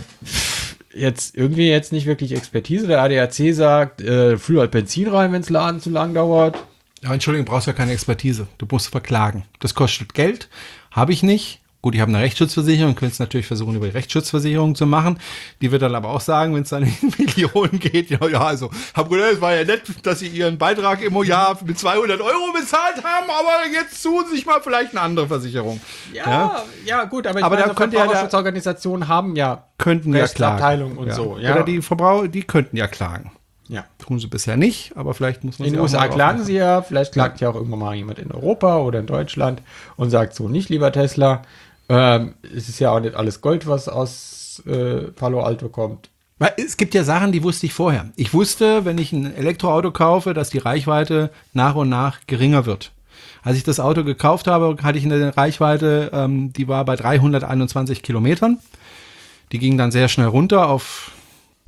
jetzt irgendwie jetzt nicht wirklich Expertise. Der A D A C sagt, äh, füll halt Benzin rein, wenn es Laden zu lang dauert. Ja, Entschuldigung, brauchst ja keine Expertise. Du musst verklagen. Das kostet Geld. Habe ich nicht. Gut, ich habe eine Rechtsschutzversicherung, können es natürlich versuchen, über die Rechtsschutzversicherung zu machen. Die wird dann aber auch sagen, wenn es dann in Millionen geht, ja, ja, also, Herr Brunner, es war ja nett, dass Sie Ihren Beitrag im Jahr mit zweihundert Euro bezahlt haben, aber jetzt suchen Sie sich mal vielleicht eine andere Versicherung. Ja, ja, gut, aber, ich Aber meine, da könnte ja der- Verbraucherschutzorganisationen haben ja Könnten ja klagen. Rechtsabteilung und so. Ja. Oder die Verbraucher, die könnten ja klagen. ja. Tun sie bisher nicht, aber vielleicht muss man In sie den auch U S A mal drauf klagen machen. sie ja, vielleicht klagt ja auch irgendwann mal jemand in Europa oder in Deutschland und sagt so, nicht lieber Tesla, ähm, es ist ja auch nicht alles Gold, was aus äh, Palo Alto kommt. Weil es gibt ja Sachen, die wusste ich vorher. Ich wusste, wenn ich ein Elektroauto kaufe, dass die Reichweite nach und nach geringer wird. Als ich das Auto gekauft habe, hatte ich eine Reichweite, ähm, die war bei dreihunderteinundzwanzig Kilometern. Die ging dann sehr schnell runter auf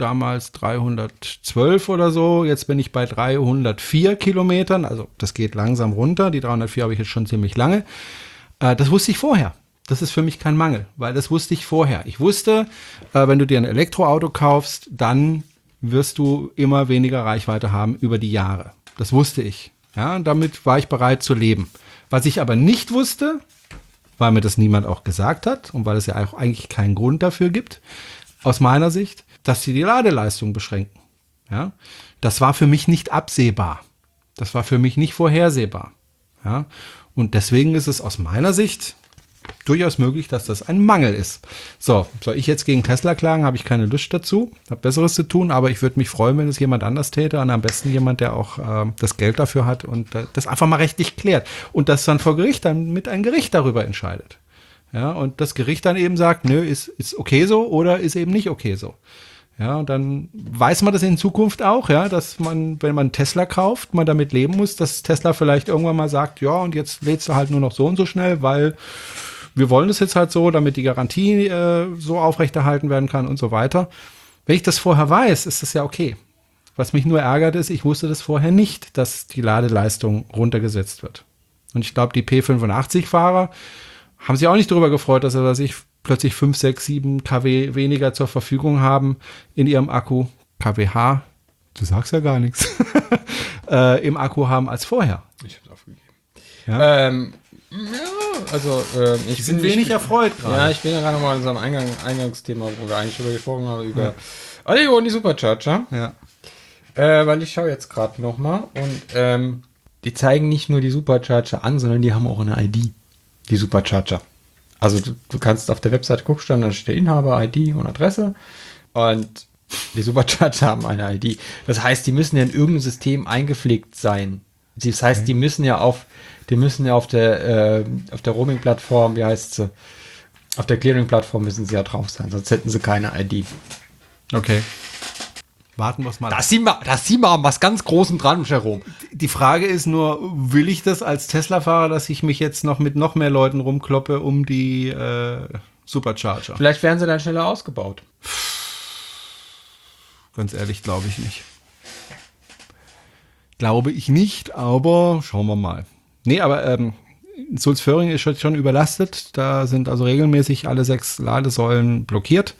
damals dreihundertzwölf oder so. Jetzt bin ich bei dreihundertvier Kilometern. Also das geht langsam runter. Die dreihundertvier habe ich jetzt schon ziemlich lange. Äh, das wusste ich vorher. Das ist für mich kein Mangel, weil das wusste ich vorher. Ich wusste, äh, wenn du dir ein Elektroauto kaufst, dann wirst du immer weniger Reichweite haben über die Jahre. Das wusste ich. Ja, und damit war ich bereit zu leben. Was ich aber nicht wusste, weil mir das niemand auch gesagt hat und weil es ja auch eigentlich keinen Grund dafür gibt, aus meiner Sicht, dass sie die Ladeleistung beschränken. Ja, das war für mich nicht absehbar. Das war für mich nicht vorhersehbar. Ja, und deswegen ist es aus meiner Sicht durchaus möglich, dass das ein Mangel ist. So, soll ich jetzt gegen Tesla klagen? Habe ich keine Lust dazu. Habe Besseres zu tun, aber ich würde mich freuen, wenn es jemand anders täte und am besten jemand, der auch äh, das Geld dafür hat und äh, das einfach mal rechtlich klärt und das dann vor Gericht dann mit einem Gericht darüber entscheidet. Ja, und das Gericht dann eben sagt, nö, ist, ist okay so oder ist eben nicht okay so. Ja, und dann weiß man das in Zukunft auch, ja, dass man, wenn man Tesla kauft, man damit leben muss, dass Tesla vielleicht irgendwann mal sagt, ja, und jetzt lädst du halt nur noch so und so schnell, weil wir wollen das jetzt halt so, damit die Garantie äh, so aufrechterhalten werden kann und so weiter. Wenn ich das vorher weiß, ist das ja okay. Was mich nur ärgert ist, ich wusste das vorher nicht, dass die Ladeleistung runtergesetzt wird. Und ich glaube, die P fünfundachtzig-Fahrer haben sich auch nicht darüber gefreut, dass sie, dass ich plötzlich fünf, sechs, sieben Kilowatt weniger zur Verfügung haben in ihrem Akku. Kilowatt, du sagst ja gar nichts, äh, im Akku haben als vorher. Ich habe es aufgegeben. Ja? Ähm, ja, also äh, ich Die sind bin wenig ich, erfreut gerade. Ja, ich bin ja gerade noch mal in unserem Eingang, Eingangsthema, wo wir eigentlich drüber gesprochen haben, über ja. Allego und die Supercharger. Ja. Äh, weil ich schaue jetzt gerade noch mal und ähm, die zeigen nicht nur die Supercharger an, sondern die haben auch eine I D, die Supercharger. Also du, du kannst auf der Webseite guckst, dann steht Inhaber, I D und Adresse und die Supercharger haben eine I D. Das heißt, die müssen ja in irgendein System eingepflegt sein. Das heißt, okay. die müssen ja auf Die müssen ja auf der, äh, auf der Roaming-Plattform, wie heißt sie? Auf der Clearing-Plattform müssen sie ja drauf sein, sonst hätten sie keine I D. Okay. Warten wir es mal. Da sind wir, da sind wir was ganz Großem dran, Jerome. Die Frage ist nur, will ich das als Tesla-Fahrer, dass ich mich jetzt noch mit noch mehr Leuten rumkloppe um die äh, Supercharger? Vielleicht werden sie dann schneller ausgebaut. Ganz ehrlich, glaube ich nicht. Glaube ich nicht, aber schauen wir mal. Nee, aber ähm, Sulzföhring ist schon, schon überlastet. Da sind also regelmäßig alle sechs Ladesäulen blockiert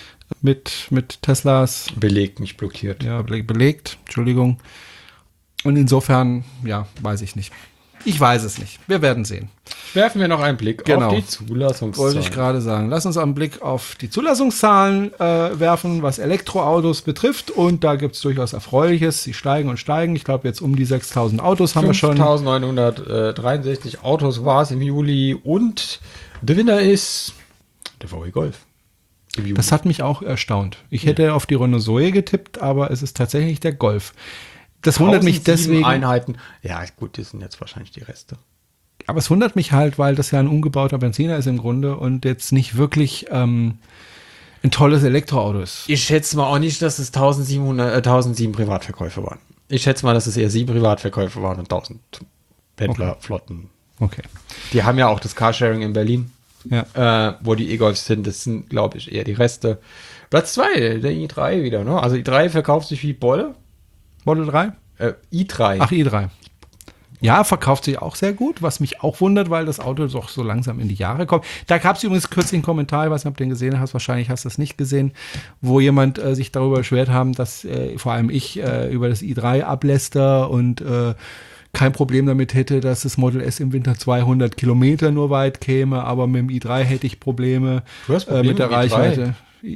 mit, mit Teslas. Belegt, nicht blockiert. Ja, belegt, Entschuldigung. Und insofern, ja, weiß ich nicht. Ich weiß es nicht. Wir werden sehen. Werfen wir noch einen Blick genau. auf die Zulassungszahlen. Wollte ich gerade sagen. Lass uns einen Blick auf die Zulassungszahlen äh, werfen, was Elektroautos betrifft. Und da gibt es durchaus Erfreuliches. Sie steigen und steigen. Ich glaube, jetzt um die sechstausend Autos haben wir schon. fünftausendneunhundertdreiundsechzig Autos war es im Juli. Und der Winner ist der V W Golf. Das hat mich auch erstaunt. Ich hätte ja. auf die Renault Zoe getippt, aber es ist tatsächlich der Golf. Das wundert mich deswegen. Einheiten. Ja, gut, das sind jetzt wahrscheinlich die Reste. Aber es wundert mich halt, weil das ja ein umgebauter Benziner ist im Grunde und jetzt nicht wirklich ähm, ein tolles Elektroauto ist. Ich schätze mal auch nicht, dass es tausendsiebenhundert, äh, tausendsieben Privatverkäufe waren. Ich schätze mal, dass es eher sieben Privatverkäufe waren und tausend Pendlerflotten. Okay. Die haben ja auch das Carsharing in Berlin, ja. äh, wo die E-Golfs sind. Das sind, glaube ich, eher die Reste. Platz zwei, der i drei wieder. Ne? Also i drei verkauft sich wie Bolle. Model drei? Äh, i drei. Ach, i drei. Ja, verkauft sich auch sehr gut, was mich auch wundert, weil das Auto doch so langsam in die Jahre kommt. Da gab es übrigens kürzlich einen Kommentar, ich weiß nicht, ob du den gesehen hast, wahrscheinlich hast du es nicht gesehen, wo jemand äh, sich darüber beschwert haben, dass äh, vor allem ich äh, über das i drei abläster und äh, kein Problem damit hätte, dass das Model S im Winter zweihundert Kilometer nur weit käme, aber mit dem i drei hätte ich Probleme, du hast Probleme äh, mit der mit Reichweite.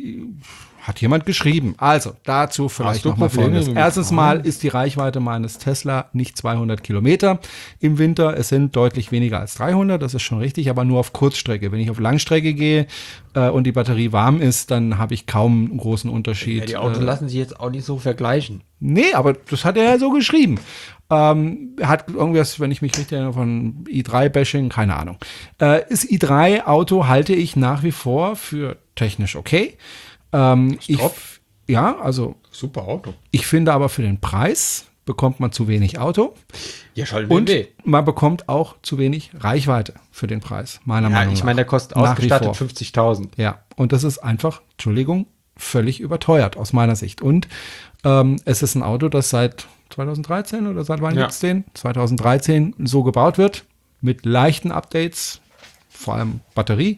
Hat jemand geschrieben. Also, dazu vielleicht nochmal Folgendes. Erstens mal ist die Reichweite meines Tesla nicht zweihundert Kilometer im Winter. Es sind deutlich weniger als dreihundert, das ist schon richtig, aber nur auf Kurzstrecke. Wenn ich auf Langstrecke gehe äh, und die Batterie warm ist, dann habe ich kaum einen großen Unterschied. Ja, die Autos äh, lassen sich jetzt auch nicht so vergleichen. Nee, aber das hat er ja so geschrieben. Ähm, er hat irgendwas, wenn ich mich richtig erinnere, von i drei-Bashing, keine Ahnung. Äh, das i drei-Auto halte ich nach wie vor für technisch okay. Ähm, ich, ja, also super Auto. Ich finde aber für den Preis bekommt man zu wenig Auto. Ja, schon und B M W. Man bekommt auch zu wenig Reichweite für den Preis, meiner ja, Meinung nach. Ich meine, der kostet ausgestattet fünfzigtausend. Ja, und das ist einfach, Entschuldigung, völlig überteuert aus meiner Sicht. Und ähm, es ist ein Auto, das seit zwanzig dreizehn oder seit wann Ja. gibt's den? zwanzig dreizehn so gebaut wird, mit leichten Updates, vor allem Batterie.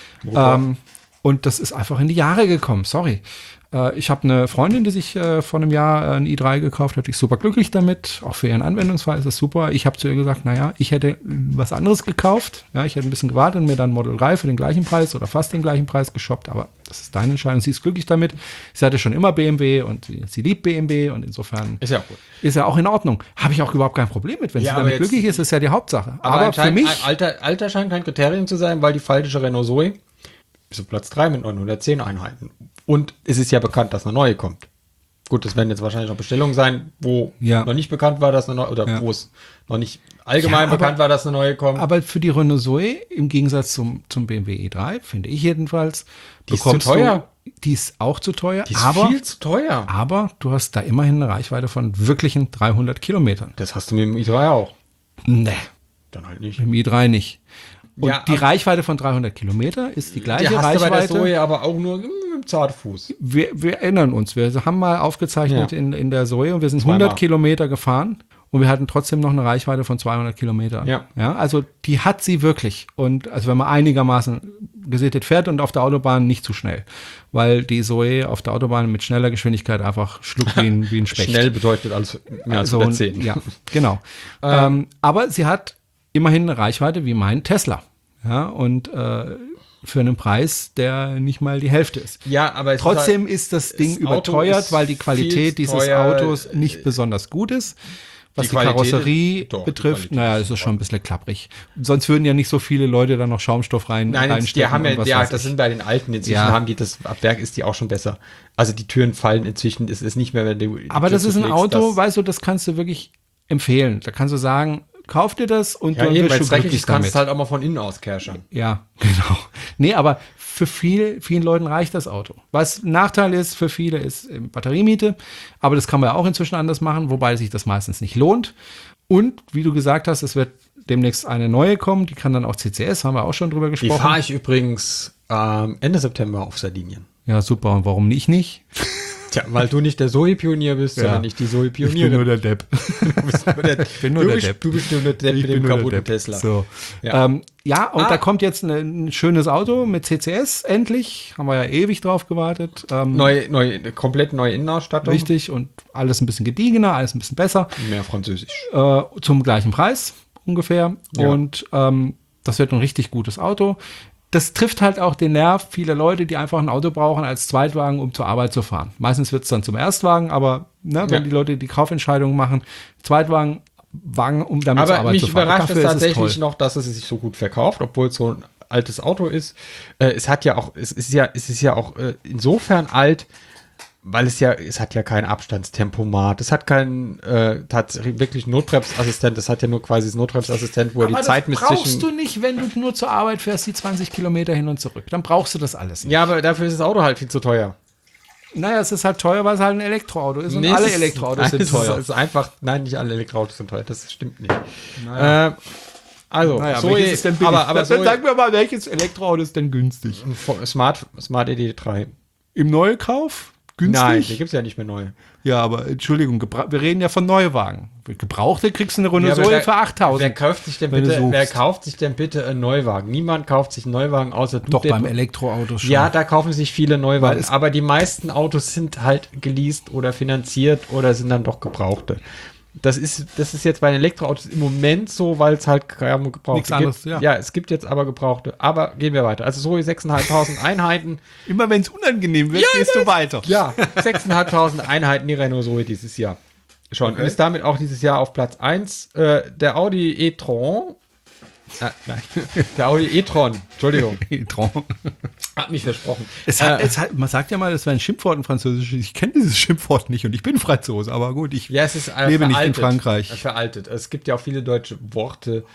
Ähm, und das ist einfach in die Jahre gekommen, sorry. Äh, ich habe eine Freundin, die sich äh, vor einem Jahr äh, ein i drei gekauft hat, die ist super glücklich damit, auch für ihren Anwendungsfall ist das super. Ich habe zu ihr gesagt, naja, ich hätte was anderes gekauft, ja, ich hätte ein bisschen gewartet und mir dann Model drei für den gleichen Preis oder fast den gleichen Preis geshoppt, aber das ist deine Entscheidung, sie ist glücklich damit. Sie hatte schon immer B M W und sie, sie liebt B M W und insofern Ist ja auch gut. ist ja auch in Ordnung. Habe ich auch überhaupt kein Problem mit, wenn Ja, sie aber damit jetzt- glücklich ist, ist ja die Hauptsache. Aber, Aber, für anscheinend- mich, Alter, Alter scheint kein Kriterium zu sein, weil die falsche Renault Zoe ist auf Platz drei mit neunhundertzehn Einheiten. Und es ist ja bekannt, dass eine neue kommt. Gut, das werden jetzt wahrscheinlich noch Bestellungen sein, wo Ja. noch nicht bekannt war, dass eine neue, oder Ja. wo es noch nicht allgemein Ja, aber- bekannt war, dass eine neue kommt. aber für die Renault Zoe, im Gegensatz zum, zum B M W i drei, finde ich jedenfalls, Die ist bekommst zu teuer. Du, die ist auch zu teuer, die ist aber, viel zu teuer. aber du hast da immerhin eine Reichweite von wirklichen dreihundert Kilometern. Das hast du mit dem i drei auch. Nee, Dann halt nicht. im i drei nicht. Und Ja, die aber- Reichweite von dreihundert Kilometer ist die Die gleiche hast du bei der Reichweite. Zoe aber auch nur mit dem Zartfuß. Wir, wir erinnern uns, wir haben mal aufgezeichnet Ja. in, in der Zoe und wir sind Zweimal. hundert Kilometer gefahren und wir hatten trotzdem noch eine Reichweite von zweihundert Kilometern. Ja. Ja, also die hat sie wirklich. Und also wenn man einigermaßen gesittet fährt und auf der Autobahn nicht zu schnell, weil die Zoe auf der Autobahn mit schneller Geschwindigkeit einfach schluckt wie ein, wie ein Specht. Schnell bedeutet alles mehr als So ein- hundertzehn. Ja, genau. ähm, aber sie hat immerhin eine Reichweite wie mein Tesla. Ja, und äh, für einen Preis, der nicht mal die Hälfte ist. Ja, aber es Trotzdem ist, ist das Ding das Auto überteuert, ist weil die viel Qualität zu dieses teuer. Autos nicht besonders gut ist. Was Die die, Qualität Karosserie ist- doch, die betrifft, Qualität naja, ist es ist schon ein bisschen klapprig. Sonst würden ja nicht so viele Leute da noch Schaumstoff rein Nein, jetzt, reinstecken. die haben ja, und was ja weiß das ich. sind bei den alten inzwischen Ja. haben die das ab Werk ist die auch schon besser. Also die Türen fallen inzwischen, es ist nicht mehr, wenn du die Aber Tür das ist ein zuschlägst, Auto, das- weißt du, das kannst du wirklich empfehlen. Da kannst du sagen, kauf dir das und ja, du eben, wirst weil schon es dreckig glücklich ist, kannst damit. du halt auch mal von innen aus kerschern. Ja, genau. Nee, aber für viel, vielen Leuten reicht das Auto. Was ein Nachteil ist für viele, ist ähm, Batteriemiete. Aber das kann man ja auch inzwischen anders machen, wobei sich das meistens nicht lohnt. Und wie du gesagt hast, es wird demnächst eine neue kommen. Die kann dann auch C C S, haben wir auch schon drüber Die gesprochen. fahre ich übrigens ähm, Ende September auf Sardinien. Ja, super. Und warum nicht nicht? Tja, weil du nicht der Zoe-Pionier bist, Ja. sondern nicht die Zoe-Pionierin. der Depp. Du bist nur der, bin nur du der bist, Depp. Du bist nur der Depp Ich mit bin dem nur der kaputten Depp. Tesla. So. Ja. Ja, ähm, ja und Ah. da kommt jetzt ein, ein schönes Auto mit C C S endlich. Haben wir ja ewig drauf gewartet. Ähm, Neue, neue, komplett neue Innenausstattung. Richtig und alles ein bisschen gediegener, alles ein bisschen besser. Mehr Französisch. Äh, zum gleichen Preis ungefähr. Ja. Und ähm, das wird ein richtig gutes Auto. Das trifft halt auch den Nerv vieler Leute, die einfach ein Auto brauchen als Zweitwagen, um zur Arbeit zu fahren. Meistens wird es dann zum Erstwagen, aber ne, wenn Ja. die Leute die Kaufentscheidung machen, Zweitwagen, Wagen, um damit zur Aber Arbeit mich zu fahren. überrascht es Dafür ist tatsächlich toll. noch, dass es sich so gut verkauft, obwohl es so ein altes Auto ist. Äh, es hat ja auch, es ist ja, es ist ja auch äh, insofern alt, weil es ja, es hat ja kein Abstandstempomat, es hat keinen äh, tatsächlich wirklich Notbremsassistent, es hat ja nur quasi das Notbremsassistent, wo er Aber die Zeit das misst brauchst zwischen. du nicht, wenn du nur zur Arbeit fährst, die zwanzig Kilometer hin und zurück. Dann brauchst du das alles nicht. Ja, aber dafür ist das Auto halt viel zu teuer. Naja, es ist halt teuer, weil es halt ein Elektroauto ist und Nee, alle es ist- Elektroautos nein, sind es teuer. Ist, es ist einfach, nein, nicht alle Elektroautos sind teuer, das stimmt nicht. Äh, also, Naja, Zoe, welches ist denn billig? aber, aber dann Zoe, sag mir mal, welches Elektroauto ist denn günstig? Smart, Smart E D drei. Im Neukauf? Günstig? Nein, die gibt es ja nicht mehr neu. Ja, aber Entschuldigung, gebra- wir reden ja von Neuwagen. Gebrauchte kriegst du eine Renault Ja, aber Zoe wer- für achttausend. Wer kauft sich denn wenn du bitte, suchst. wer kauft sich denn bitte einen Neuwagen? Niemand kauft sich einen Neuwagen außer du. Doch der- beim Elektroauto schon. Ja, da kaufen sich viele Weil Neuwagen, es- aber die meisten Autos sind halt geleast oder finanziert oder sind dann doch gebrauchte. Das ist, das ist jetzt bei den Elektroautos im Moment so, weil es halt kaum gebrauchte Nichts anderes, gibt. ja. Ja, es gibt jetzt aber gebrauchte. Aber gehen wir weiter. Also so sechstausendfünfhundert Einheiten. Immer wenn es unangenehm wird, gehst du weiter. Ja, sechstausendfünfhundert Einheiten die Renault Zoe dieses Jahr. Schon. Und ist damit auch dieses Jahr auf Platz eins. Äh, der Audi e-tron. Ah, nein, der Audi e-tron. Entschuldigung. E-tron. Hat mich versprochen. Es hat, es hat, man sagt ja mal, das wäre ein Schimpfwort in Französisch. Ich kenne dieses Schimpfwort nicht und ich bin Franzose, aber gut, ich Ja, es ist äh, lebe nicht in veraltet. Frankreich. Äh, Veraltet. Es gibt ja auch viele deutsche Worte,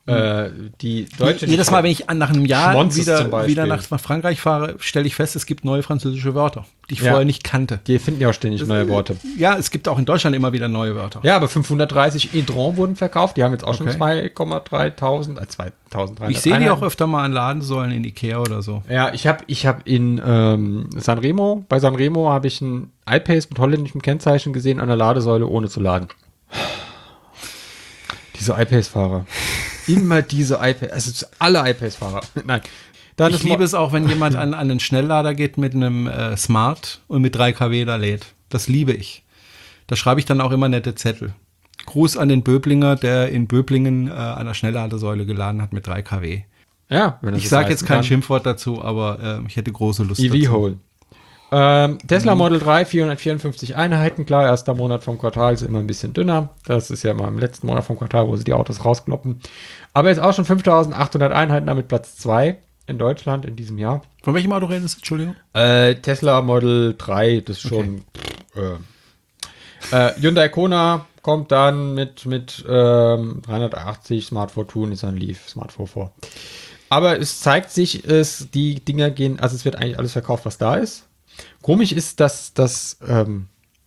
Äh, die deutsche. Jedes Mal, wenn ich nach einem Jahr Schmonzes zum wieder, Beispiel. wieder nach Frankreich fahre, stelle ich fest, es gibt neue französische Wörter, die ich Ja. vorher nicht kannte. Die finden ja auch ständig neue Worte. Ja, es gibt auch in Deutschland immer wieder neue Wörter. Ja, aber fünfhundertdreißig Edron wurden verkauft. Die haben jetzt auch schon Okay. zwei Komma drei tausend, äh, zweitausenddreihundert. Ich sehe die auch Einheiten. öfter mal an Ladensäulen in Ikea oder so. Ja, ich habe ich hab in ähm, Sanremo, bei Sanremo habe ich ein iPace mit holländischem Kennzeichen gesehen an der Ladesäule, ohne zu laden. Diese iPace-Fahrer. Immer diese iPace, also alle iPace-Fahrer. Nein. Dann Ich liebe es auch, wenn jemand an, an einen Schnelllader geht mit einem äh, Smart und mit drei Kilowatt da lädt. Das liebe ich. Da schreibe ich dann auch immer nette Zettel. Gruß an den Böblinger, der in Böblingen äh, an der Schnellladesäule geladen hat mit drei Kilowatt. Ja, wenn das Ich so sage jetzt heißen kein kann. Schimpfwort dazu, aber äh, ich hätte große Lust E dazu. V-Hole. Ähm, Tesla Model drei, vierhundertvierundfünfzig Einheiten. Klar, erster Monat vom Quartal ist immer ein bisschen dünner. Das ist ja mal im letzten Monat vom Quartal, wo sie die Autos rauskloppen. Aber jetzt auch schon fünftausendachthundert Einheiten, damit Platz zwei in Deutschland in diesem Jahr. Von welchem Auto redest du? Entschuldigung? Äh, Tesla Model drei, das ist schon. Äh, äh, Hyundai Kona kommt dann mit, mit ähm, dreihundertachtzig, Smart Fortune ist ein Leaf, Smart vier vor. Aber es zeigt sich, es, die Dinger gehen, also es wird eigentlich alles verkauft, was da ist. Komisch ist, dass, dass ähm,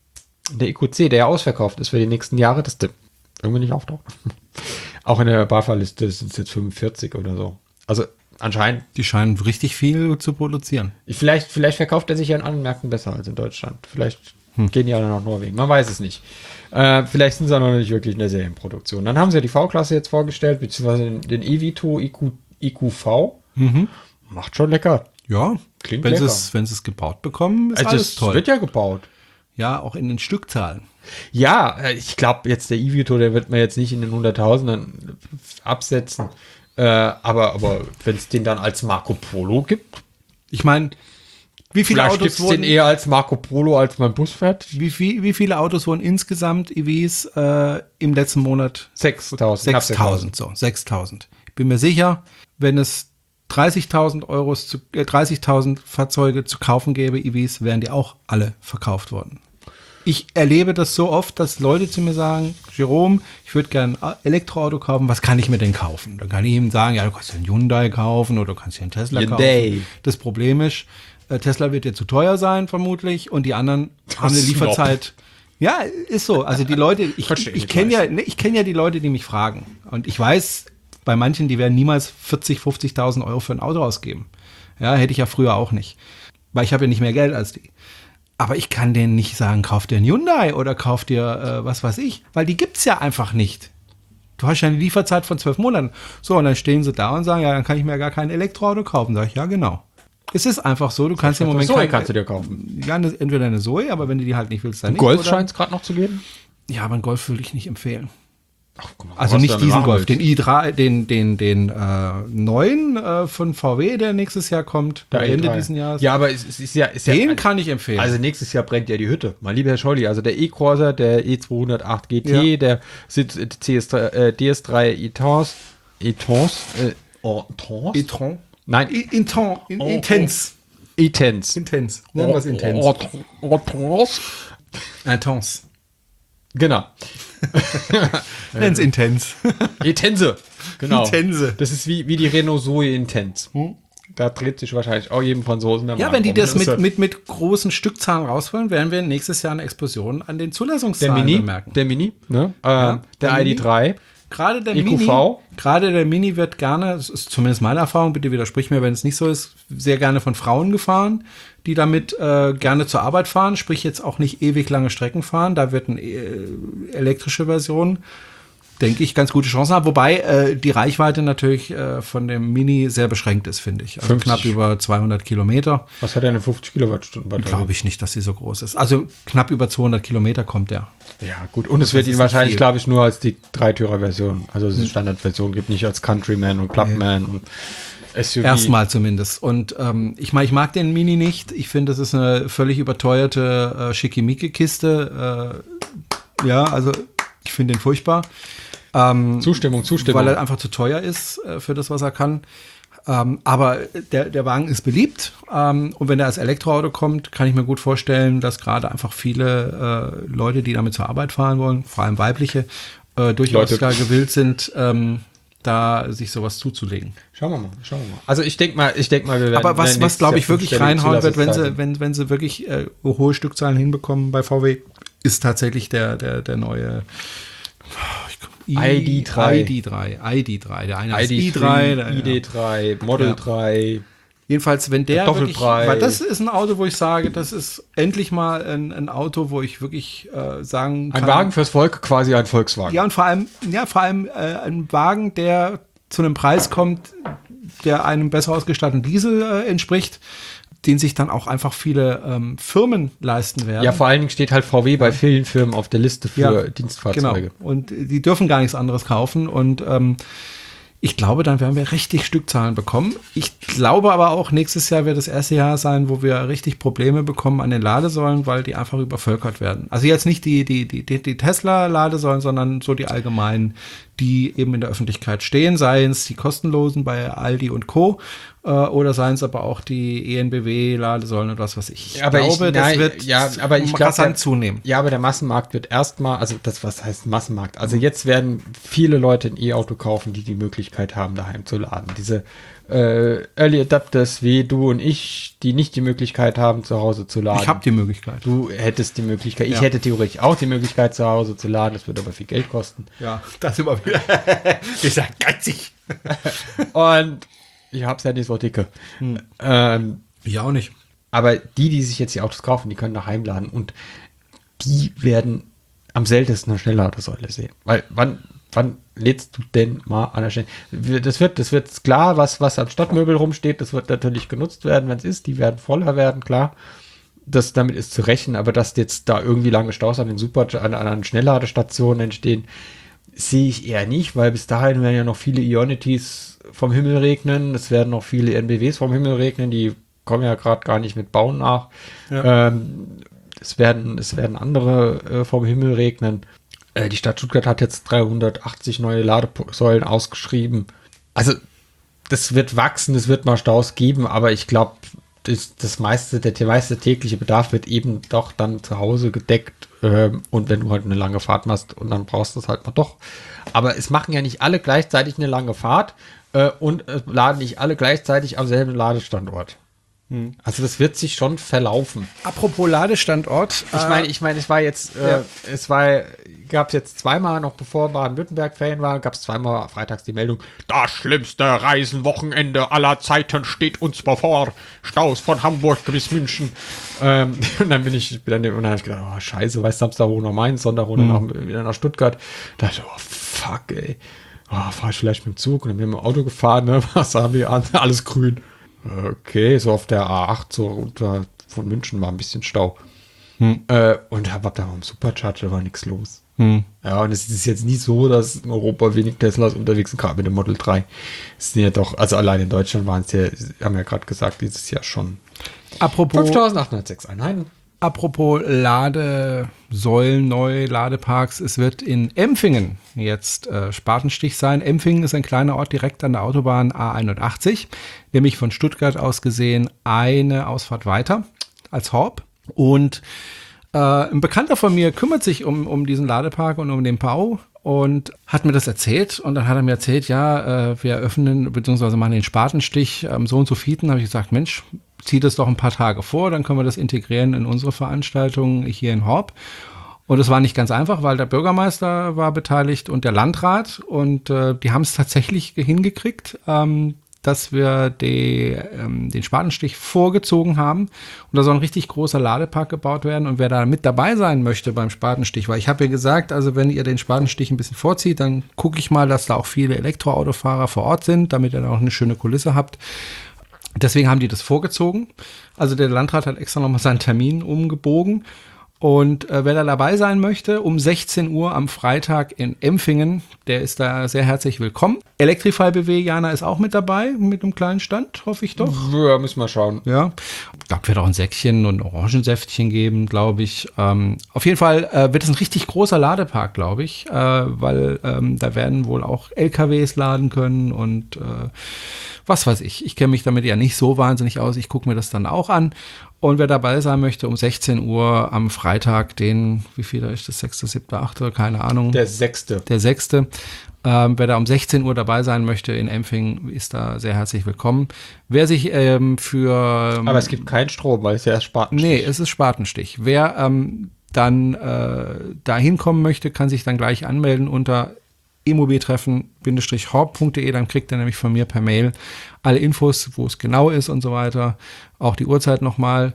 der E Q C, der ja ausverkauft ist für die nächsten Jahre, dass der irgendwie nicht auftaucht. Auch in der BAFA-Liste sind es jetzt fünfundvierzig oder so. Also anscheinend, Die scheinen richtig viel zu produzieren. vielleicht, vielleicht verkauft er sich ja in anderen Märkten besser als in Deutschland. Vielleicht gehen die alle nach Norwegen, man weiß es nicht. Äh, vielleicht sind sie auch noch nicht wirklich in der Serienproduktion. Dann haben sie ja die V-Klasse jetzt vorgestellt, beziehungsweise den, den E V zwei I Q, I Q V. Macht schon lecker. Ja, Klingt wenn sie lecker. es, wenn sie es gebaut bekommen, ist Also alles es toll. wird ja gebaut. Ja, auch in den Stückzahlen. Ja, äh, ich glaube, jetzt der E V zwei, der wird man jetzt nicht in den Hunderttausenden absetzen. Äh, aber aber wenn es den dann als Marco Polo gibt, Ich meine, wie viele vielleicht gibt Autos es den wurden, eher als Marco Polo, als mein Bus fährt. wie, viel, wie viele Autos wurden insgesamt E Vs äh, im letzten Monat? sechstausend. knapp sechstausend, so, sechstausend. Ich bin mir sicher, wenn es dreißigtausend Euros zu, äh, dreißigtausend Fahrzeuge zu kaufen gäbe, E Vs, wären die auch alle verkauft worden. Ich erlebe das so oft, dass Leute zu mir sagen, Jerome, ich würde gerne ein Elektroauto kaufen, was kann ich mir denn kaufen? Dann kann ich ihm sagen, ja, du kannst dir einen Hyundai kaufen oder du kannst dir einen Tesla Hyundai. kaufen. Das Problem ist, äh, Tesla wird dir zu teuer sein, vermutlich, und die anderen haben eine Snob. Lieferzeit. Ja, ist so. Also die Leute, ich, Verstehe ich ich kenne ja, ne, ich kenne ja die Leute, die mich fragen. Und ich weiß, bei manchen, die werden niemals vierzig, fünfzigtausend Euro für ein Auto ausgeben. Ja, hätte ich ja früher auch nicht. Weil ich habe ja nicht mehr Geld als die. Aber ich kann denen nicht sagen, kauf dir einen Hyundai oder kauf dir äh, was weiß ich. Weil die gibt's ja einfach nicht. Du hast ja eine Lieferzeit von zwölf Monaten. So, und dann stehen sie da und sagen, ja, dann kann ich mir gar kein Elektroauto kaufen. Sag ich, ja, genau. Es ist einfach so, du kannst im Moment Zoe kein- kannst du dir kaufen. Ja, eine, entweder eine Zoe, aber wenn du die halt nicht willst, dann nicht. Golf oder- scheint es gerade noch zu geben. Ja, aber einen Golf würde ich nicht empfehlen. Ach, guck mal, Also was nicht du diesen damit Golf, machen den willst. i drei, den, den, den äh, neuen äh, von V W, der nächstes Jahr kommt, Der oder Ende i drei. diesen Jahres. Ja, aber es, es ist ja, ist ja Den kann ich empfehlen. Also nächstes Jahr brennt ja die Hütte. Mein lieber Herr Scholli, also der E-Corsa, der E zweihundertacht G T, Ja. der Sitz- äh, C S drei, äh, D S drei Etons, Etons, äh, Etons? e-tron. Nein, I- Inton, in, intens. Etens. Intens. Nennen wir es intens. Etons. Intens. Genau. Nennen es intens. Etense. Genau. Intense. Das ist wie, wie die Renault Zoe Intens. Da dreht sich wahrscheinlich auch jedem Franzosen der Ja, Magen wenn die um. das ist mit, mit, mit großen Stückzahlen rausholen, werden wir nächstes Jahr eine Explosion an den der Zulassungszahlen Mini, bemerken. der Mini, ne? äh, der der Mini. I D drei. Gerade der E Q V. Mini, gerade der Mini wird gerne, das ist zumindest meine Erfahrung, bitte widersprich mir, wenn es nicht so ist, sehr gerne von Frauen gefahren, die damit äh, gerne zur Arbeit fahren, sprich jetzt auch nicht ewig lange Strecken fahren. Da wird eine äh, elektrische Version, denke ich, ganz gute Chancen haben. Wobei äh, die Reichweite natürlich äh, von dem Mini sehr beschränkt ist, finde ich. Also fünfzig. knapp über zweihundert Kilometer. Was hat er eine fünfzig Kilowattstunden Batterie? Glaube ich nicht, dass sie so groß ist. Also knapp über zweihundert Kilometer kommt der. Ja, gut. Und es wird ihn ist wahrscheinlich, nicht viel. glaube ich, nur als die Dreitürer-Version, also es ist Standardversion, gibt nicht als Countryman und Clubman und S U V. Erstmal zumindest. Und ähm, ich meine, ich mag den Mini nicht. Ich finde, das ist eine völlig überteuerte äh, Schickimicki-Kiste. Äh, ja, also ich finde den furchtbar. Ähm, Zustimmung, Zustimmung. Weil er einfach zu teuer ist äh, für das, was er kann. Ähm, aber der, der Wagen ist beliebt. Ähm, und wenn er als Elektroauto kommt, kann ich mir gut vorstellen, dass gerade einfach viele äh, Leute, die damit zur Arbeit fahren wollen, vor allem weibliche, äh, durchaus Leute. gar gewillt sind, ähm, da sich sowas zuzulegen. Schauen wir mal, schauen wir mal. Also ich denke mal, ich denke mal, wir werden. Aber was, was glaube ich wirklich reinhauen wird, wenn sie, sie, wenn, wenn sie wirklich äh, hohe Stückzahlen hinbekommen bei V W, ist tatsächlich der, der, der neue I D drei. I D drei. I D drei. Der eine I D ist i drei. Der, I D drei, Model ja. drei. Jedenfalls, wenn der wirklich, Doppelpreis. weil das ist ein Auto, wo ich sage, das ist endlich mal ein, ein Auto, wo ich wirklich äh, sagen kann. Ein Wagen fürs Volk, quasi ein Volkswagen. Ja, und vor allem, ja, vor allem äh, ein Wagen, der zu einem Preis kommt, der einem besser ausgestatteten Diesel äh, entspricht, den sich dann auch einfach viele ähm, Firmen leisten werden. Ja, vor allen Dingen steht halt V W bei vielen Firmen auf der Liste für ja, Dienstfahrzeuge. Genau. Und die dürfen gar nichts anderes kaufen. Und ähm, ich glaube, dann werden wir richtig Stückzahlen bekommen. Ich glaube aber auch, nächstes Jahr wird das erste Jahr sein, wo wir richtig Probleme bekommen an den Ladesäulen, weil die einfach übervölkert werden. Also jetzt nicht die, die, die, die Tesla-Ladesäulen, sondern so die allgemeinen, die eben in der Öffentlichkeit stehen, seien es die kostenlosen bei Aldi und Co. äh, oder seien es aber auch die E N B W-Ladesäulen oder was weiß ich. Ich aber glaube, ich, das nein, wird ja, aber ich glaub, rasant zunehmen. Ja, aber der Massenmarkt wird erstmal, also das, was heißt Massenmarkt? Also jetzt werden viele Leute ein E-Auto kaufen, die die Möglichkeit haben, daheim zu laden. Diese äh, Early Adapters wie du und ich, die nicht die Möglichkeit haben, zu Hause zu laden. Ich habe die Möglichkeit. Du hättest die Möglichkeit. Ich Ja. hätte theoretisch auch die Möglichkeit, zu Hause zu laden. Das wird aber viel Geld kosten. Ja, das immer wieder. Ich sag geizig. Und ich hab's ja nicht so dicke. Hm. Ähm, Ich auch nicht. aber die, die sich jetzt die Autos kaufen, die können daheim laden und die werden am seltensten eine Schnellladesäule sehen. Weil wann, wann lädst du denn mal an der Stelle? Das wird, das wird klar, was, was am Stadtmöbel rumsteht, das wird natürlich genutzt werden, wenn es ist. Die werden voller werden, klar. Das, damit ist zu rechnen, aber dass jetzt da irgendwie lange Staus an den Super, an, an den Schnellladestationen entstehen, sehe ich eher nicht, weil bis dahin werden ja noch viele Ionitys vom Himmel regnen, es werden noch viele N B Ws vom Himmel regnen, die kommen ja gerade gar nicht mit Bauen nach. Ja. Ähm, es werden, es werden andere äh, vom Himmel regnen. Äh, die Stadt Stuttgart hat jetzt dreihundertachtzig neue Ladesäulen ausgeschrieben. Also das wird wachsen, es wird mal Staus geben, aber ich glaube, das, das meiste, der, der meiste tägliche Bedarf wird eben doch dann zu Hause gedeckt. Ähm, und wenn du halt eine lange Fahrt machst und dann brauchst du es halt mal doch. Aber es machen ja nicht alle gleichzeitig eine lange Fahrt äh, und äh, laden nicht alle gleichzeitig am selben Ladestandort. Hm. Also das wird sich schon verlaufen. Apropos Ladestandort. Ich meine, ich meine, es war jetzt, äh, Ja. es war, gab es jetzt zweimal, noch bevor Baden-Württemberg-Ferien war, gab es zweimal freitags die Meldung, das schlimmste Reisenwochenende aller Zeiten steht uns bevor. Staus von Hamburg bis München. Ähm, und dann bin ich, dann, und dann habe ich gedacht, oh scheiße, weißt du, Samstag hoch nach Mainz, Sonntag hoch nach, wieder nach Stuttgart. Da dachte ich, oh fuck, ey. Oh, fahr ich vielleicht mit dem Zug? Und dann bin ich mit dem Auto gefahren, ne? Was haben wir an? Alles grün. Okay, so auf der A acht, so unter von München war ein bisschen Stau. Hm. Äh, und hab da am Supercharger war nichts los. Hm. Ja, und es ist jetzt nicht so, dass in Europa wenig Teslas unterwegs sind, gerade mit dem Model drei. Es sind ja doch, also allein in Deutschland waren es ja, haben ja gerade gesagt, dieses Jahr schon Apropos, fünftausendachthundertsechs Einheiten. apropos Ladesäulen, neue Ladeparks. Es wird in Empfingen jetzt äh, Spatenstich sein. Empfingen ist ein kleiner Ort direkt an der Autobahn A einundachtzig, nämlich von Stuttgart aus gesehen eine Ausfahrt weiter als Horb. Und äh, ein Bekannter von mir kümmert sich um, um diesen Ladepark und um den Bau und hat mir das erzählt. Und dann hat er mir erzählt, ja, äh, wir eröffnen bzw. machen den Spatenstich ähm, so und so Fieten. Da habe ich gesagt, Mensch, zieh das doch ein paar Tage vor, dann können wir das integrieren in unsere Veranstaltung hier in Horb. Und es war nicht ganz einfach, weil der Bürgermeister war beteiligt und der Landrat. Und äh, die haben es tatsächlich hingekriegt, ähm, dass wir die, ähm, den Spatenstich vorgezogen haben. Und da soll ein richtig großer Ladepark gebaut werden. Und wer da mit dabei sein möchte beim Spatenstich, weil ich habe ja gesagt, also wenn ihr den Spatenstich ein bisschen vorzieht, dann gucke ich mal, dass da auch viele Elektroautofahrer vor Ort sind, damit ihr da auch eine schöne Kulisse habt. Deswegen haben die das vorgezogen. Also der Landrat hat extra nochmal seinen Termin umgebogen. Und äh, wer da dabei sein möchte, um sechzehn Uhr am Freitag in Empfingen, der ist da sehr herzlich willkommen. Electrify B W, Jana ist auch mit dabei, mit einem kleinen Stand, hoffe ich doch. Ja, müssen wir schauen. Ja, ich glaube, wird auch ein Säckchen und ein Orangensäftchen geben, glaube ich. Ähm, auf jeden Fall äh, wird es ein richtig großer Ladepark, glaube ich, äh, weil ähm, da werden wohl auch L K Ws laden können und äh, was weiß ich. Ich kenne mich damit ja nicht so wahnsinnig aus. Ich gucke mir das dann auch an. Und wer dabei sein möchte, um sechzehn Uhr am Freitag, den, wie viel da ist das, sechste, siebte, achte, keine Ahnung. Der sechste. Der sechste. Ähm, wer da um sechzehn Uhr dabei sein möchte in Empfing, ist da sehr herzlich willkommen. Wer sich ähm, für... Ähm, Aber es gibt keinen Strom, weil es ja Spatenstich. Nee, es ist Spatenstich. Wer ähm, dann äh, da hinkommen möchte, kann sich dann gleich anmelden unter immobiltreffen-horb punkt de. Dann kriegt er nämlich von mir per Mail alle Infos, wo es genau ist und so weiter. Auch die Uhrzeit nochmal.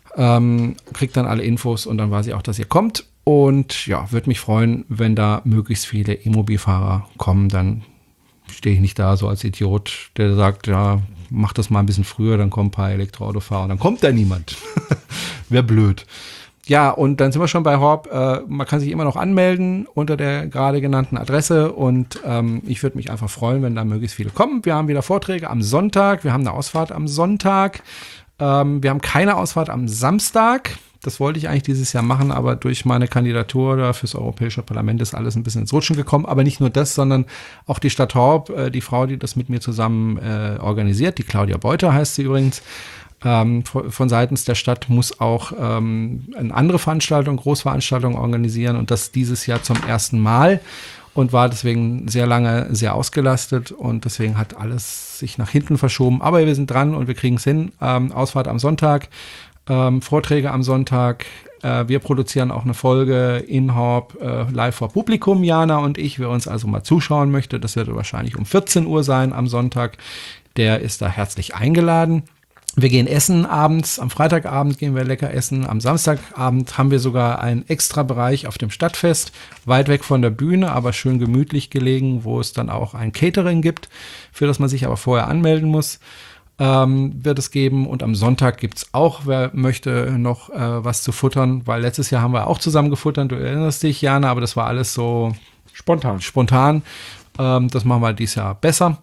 Ähm, kriegt dann alle Infos und dann weiß ich auch, dass ihr kommt. Und ja, würde mich freuen, wenn da möglichst viele E-Mobil-Fahrer kommen. Dann stehe ich nicht da so als Idiot, der sagt, ja, mach das mal ein bisschen früher, dann kommen ein paar Elektroautofahrer und dann kommt da niemand. Wäre blöd. Ja, und dann sind wir schon bei Horb. Äh, man kann sich immer noch anmelden unter der gerade genannten Adresse und ähm, ich würde mich einfach freuen, wenn da möglichst viele kommen. Wir haben wieder Vorträge am Sonntag, wir haben eine Ausfahrt am Sonntag, ähm, wir haben keine Ausfahrt am Samstag. Das wollte ich eigentlich dieses Jahr machen, aber durch meine Kandidatur da fürs Europäische Parlament ist alles ein bisschen ins Rutschen gekommen. Aber nicht nur das, sondern auch die Stadt Horb, äh, die Frau, die das mit mir zusammen äh, organisiert, die Claudia Beuter heißt sie übrigens, ähm, von, von seitens der Stadt muss auch ähm, eine andere Veranstaltung, Großveranstaltung organisieren und das dieses Jahr zum ersten Mal und war deswegen sehr lange sehr ausgelastet und deswegen hat alles sich nach hinten verschoben. Aber wir sind dran und wir kriegen es hin. Ähm, Ausfahrt am Sonntag. Ähm, Vorträge am Sonntag. Äh, wir produzieren auch eine Folge in Horb äh, live vor Publikum, Jana und ich. Wer uns also mal zuschauen möchte, das wird wahrscheinlich um vierzehn Uhr sein am Sonntag. Der ist da herzlich eingeladen. Wir gehen essen abends. Am Freitagabend gehen wir lecker essen. Am Samstagabend haben wir sogar einen extra Bereich auf dem Stadtfest, weit weg von der Bühne, aber schön gemütlich gelegen, wo es dann auch ein Catering gibt, für das man sich aber vorher anmelden muss. Ähm, wird es geben und am Sonntag gibt es auch, wer möchte, noch äh, was zu futtern, weil letztes Jahr haben wir auch zusammen gefuttert, du erinnerst dich, Jana, aber das war alles so Spontan. spontan. Ähm, das machen wir dieses Jahr besser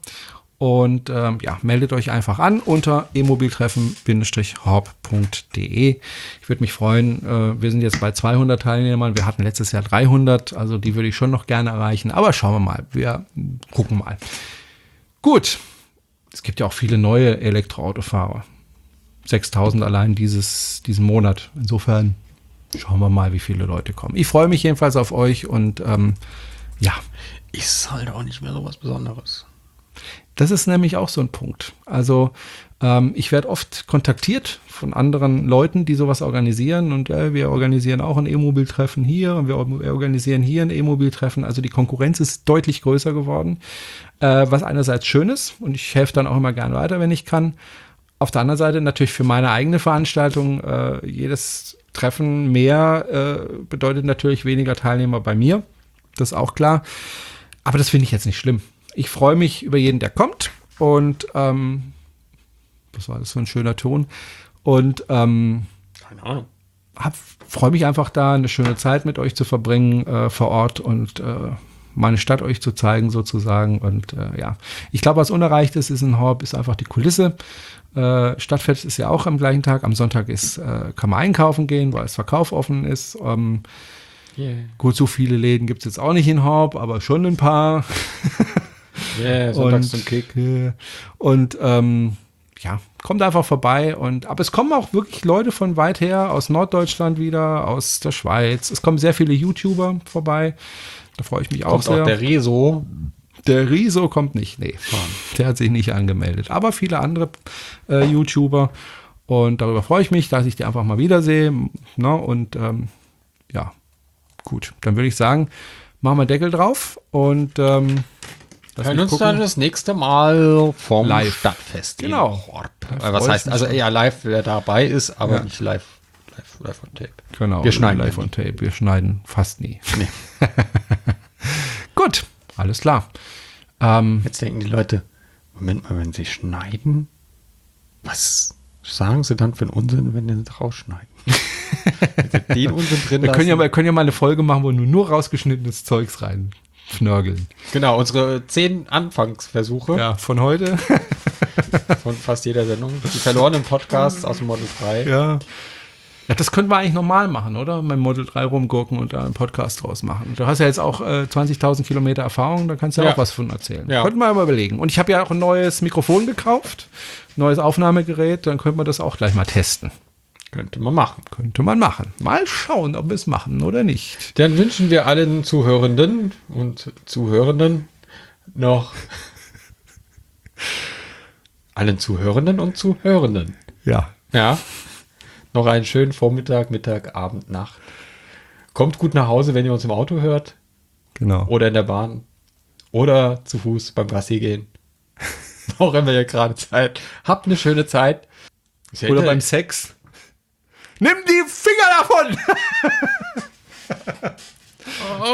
und ähm, ja, meldet euch einfach an unter immobiltreffen-horb punkt de. Ich würde mich freuen, äh, wir sind jetzt bei zweihundert Teilnehmern, wir hatten letztes Jahr dreihundert, also die würde ich schon noch gerne erreichen, aber schauen wir mal, wir gucken mal. Gut. Es gibt ja auch viele neue Elektroautofahrer. sechstausend allein dieses, diesen Monat. Insofern schauen wir mal, wie viele Leute kommen. Ich freue mich jedenfalls auf euch und ähm, ja. Ist halt auch nicht mehr so was Besonderes. Das ist nämlich auch so ein Punkt. Also ähm, ich werde oft kontaktiert von anderen Leuten, die sowas organisieren und äh, wir organisieren auch ein E-Mobil-Treffen hier und wir organisieren hier ein E-Mobil-Treffen. Also die Konkurrenz ist deutlich größer geworden, äh, was einerseits schön ist und ich helfe dann auch immer gerne weiter, wenn ich kann. Auf der anderen Seite natürlich für meine eigene Veranstaltung äh, jedes Treffen mehr äh, bedeutet natürlich weniger Teilnehmer bei mir. Das ist auch klar. Aber das finde ich jetzt nicht schlimm. Ich freue mich über jeden, der kommt und ähm, was war das für ein schöner Ton und ähm, keine Ahnung. Freue mich einfach da, eine schöne Zeit mit euch zu verbringen äh, vor Ort und äh, meine Stadt euch zu zeigen sozusagen und äh, ja, ich glaube, was unerreicht ist, ist in Horb, ist einfach die Kulisse. Äh, Stadtfest ist ja auch am gleichen Tag, am Sonntag ist, äh, kann man einkaufen gehen, weil das Verkauf offen ist. Ähm, yeah. Gut, so viele Läden gibt es jetzt auch nicht in Horb, aber schon ein paar. Yeah, sonntags zum Kick. Äh, und ähm, ja, kommt einfach vorbei. Und aber es kommen auch wirklich Leute von weit her, aus Norddeutschland wieder, aus der Schweiz. Es kommen sehr viele YouTuber vorbei. Da freue ich mich auch kommt sehr. Auch der Rezo. Der Rezo kommt nicht, nee. Der hat sich nicht angemeldet. Aber viele andere äh, YouTuber. Und darüber freue ich mich, dass ich die einfach mal wiedersehe. Ne? Und ähm, ja, gut. Dann würde ich sagen, machen wir Deckel drauf und ähm, wir hören uns gucken. Dann das nächste Mal vom live. Stadtfest. Genau. Was heißt, also eher live, wer dabei ist, aber ja. nicht live, live, live on Tape. Genau. Wir schneiden live on Tape. Wir schneiden fast nie. Nee. Gut, alles klar. Ähm, Jetzt denken die Leute, Moment mal, wenn sie schneiden, was sagen sie dann für einen Unsinn, wenn sie rausschneiden? Den Unsinn drin wir, können ja, wir können ja mal eine Folge machen, wo wir nur rausgeschnittenes Zeugs rein schnörgeln. Genau, unsere zehn Anfangsversuche. Ja, von heute. Von fast jeder Sendung. Die verlorenen Podcasts aus dem Model drei. Ja. Ja, das könnten wir eigentlich normal machen, oder? Mit dem Model drei rumgurken und da einen Podcast draus machen. Du hast ja jetzt auch äh, zwanzigtausend Kilometer Erfahrung, da kannst du ja, ja auch was von erzählen. Ja. Könnten wir mal überlegen. Und ich habe ja auch ein neues Mikrofon gekauft, neues Aufnahmegerät, dann könnten wir das auch gleich mal testen. Könnte man machen. Könnte man machen. Mal schauen, ob wir es machen oder nicht. Dann wünschen wir allen Zuhörenden und Zuhörenden noch allen Zuhörenden und Zuhörenden. Ja. Ja. Noch einen schönen Vormittag, Mittag, Abend, Nacht. Kommt gut nach Hause, wenn ihr uns im Auto hört. Genau. Oder in der Bahn. Oder zu Fuß beim Gassi gehen. Auch immer ja gerade Zeit. Habt eine schöne Zeit. Ja Oder beim Sex. Nimm die Finger davon!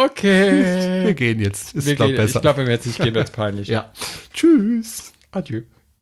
Okay. Wir gehen jetzt. Ist, Wir glaub, gehen, besser. ich glaube, wenn wir jetzt nicht gehen, wird es peinlich. Ja. Tschüss. Adieu.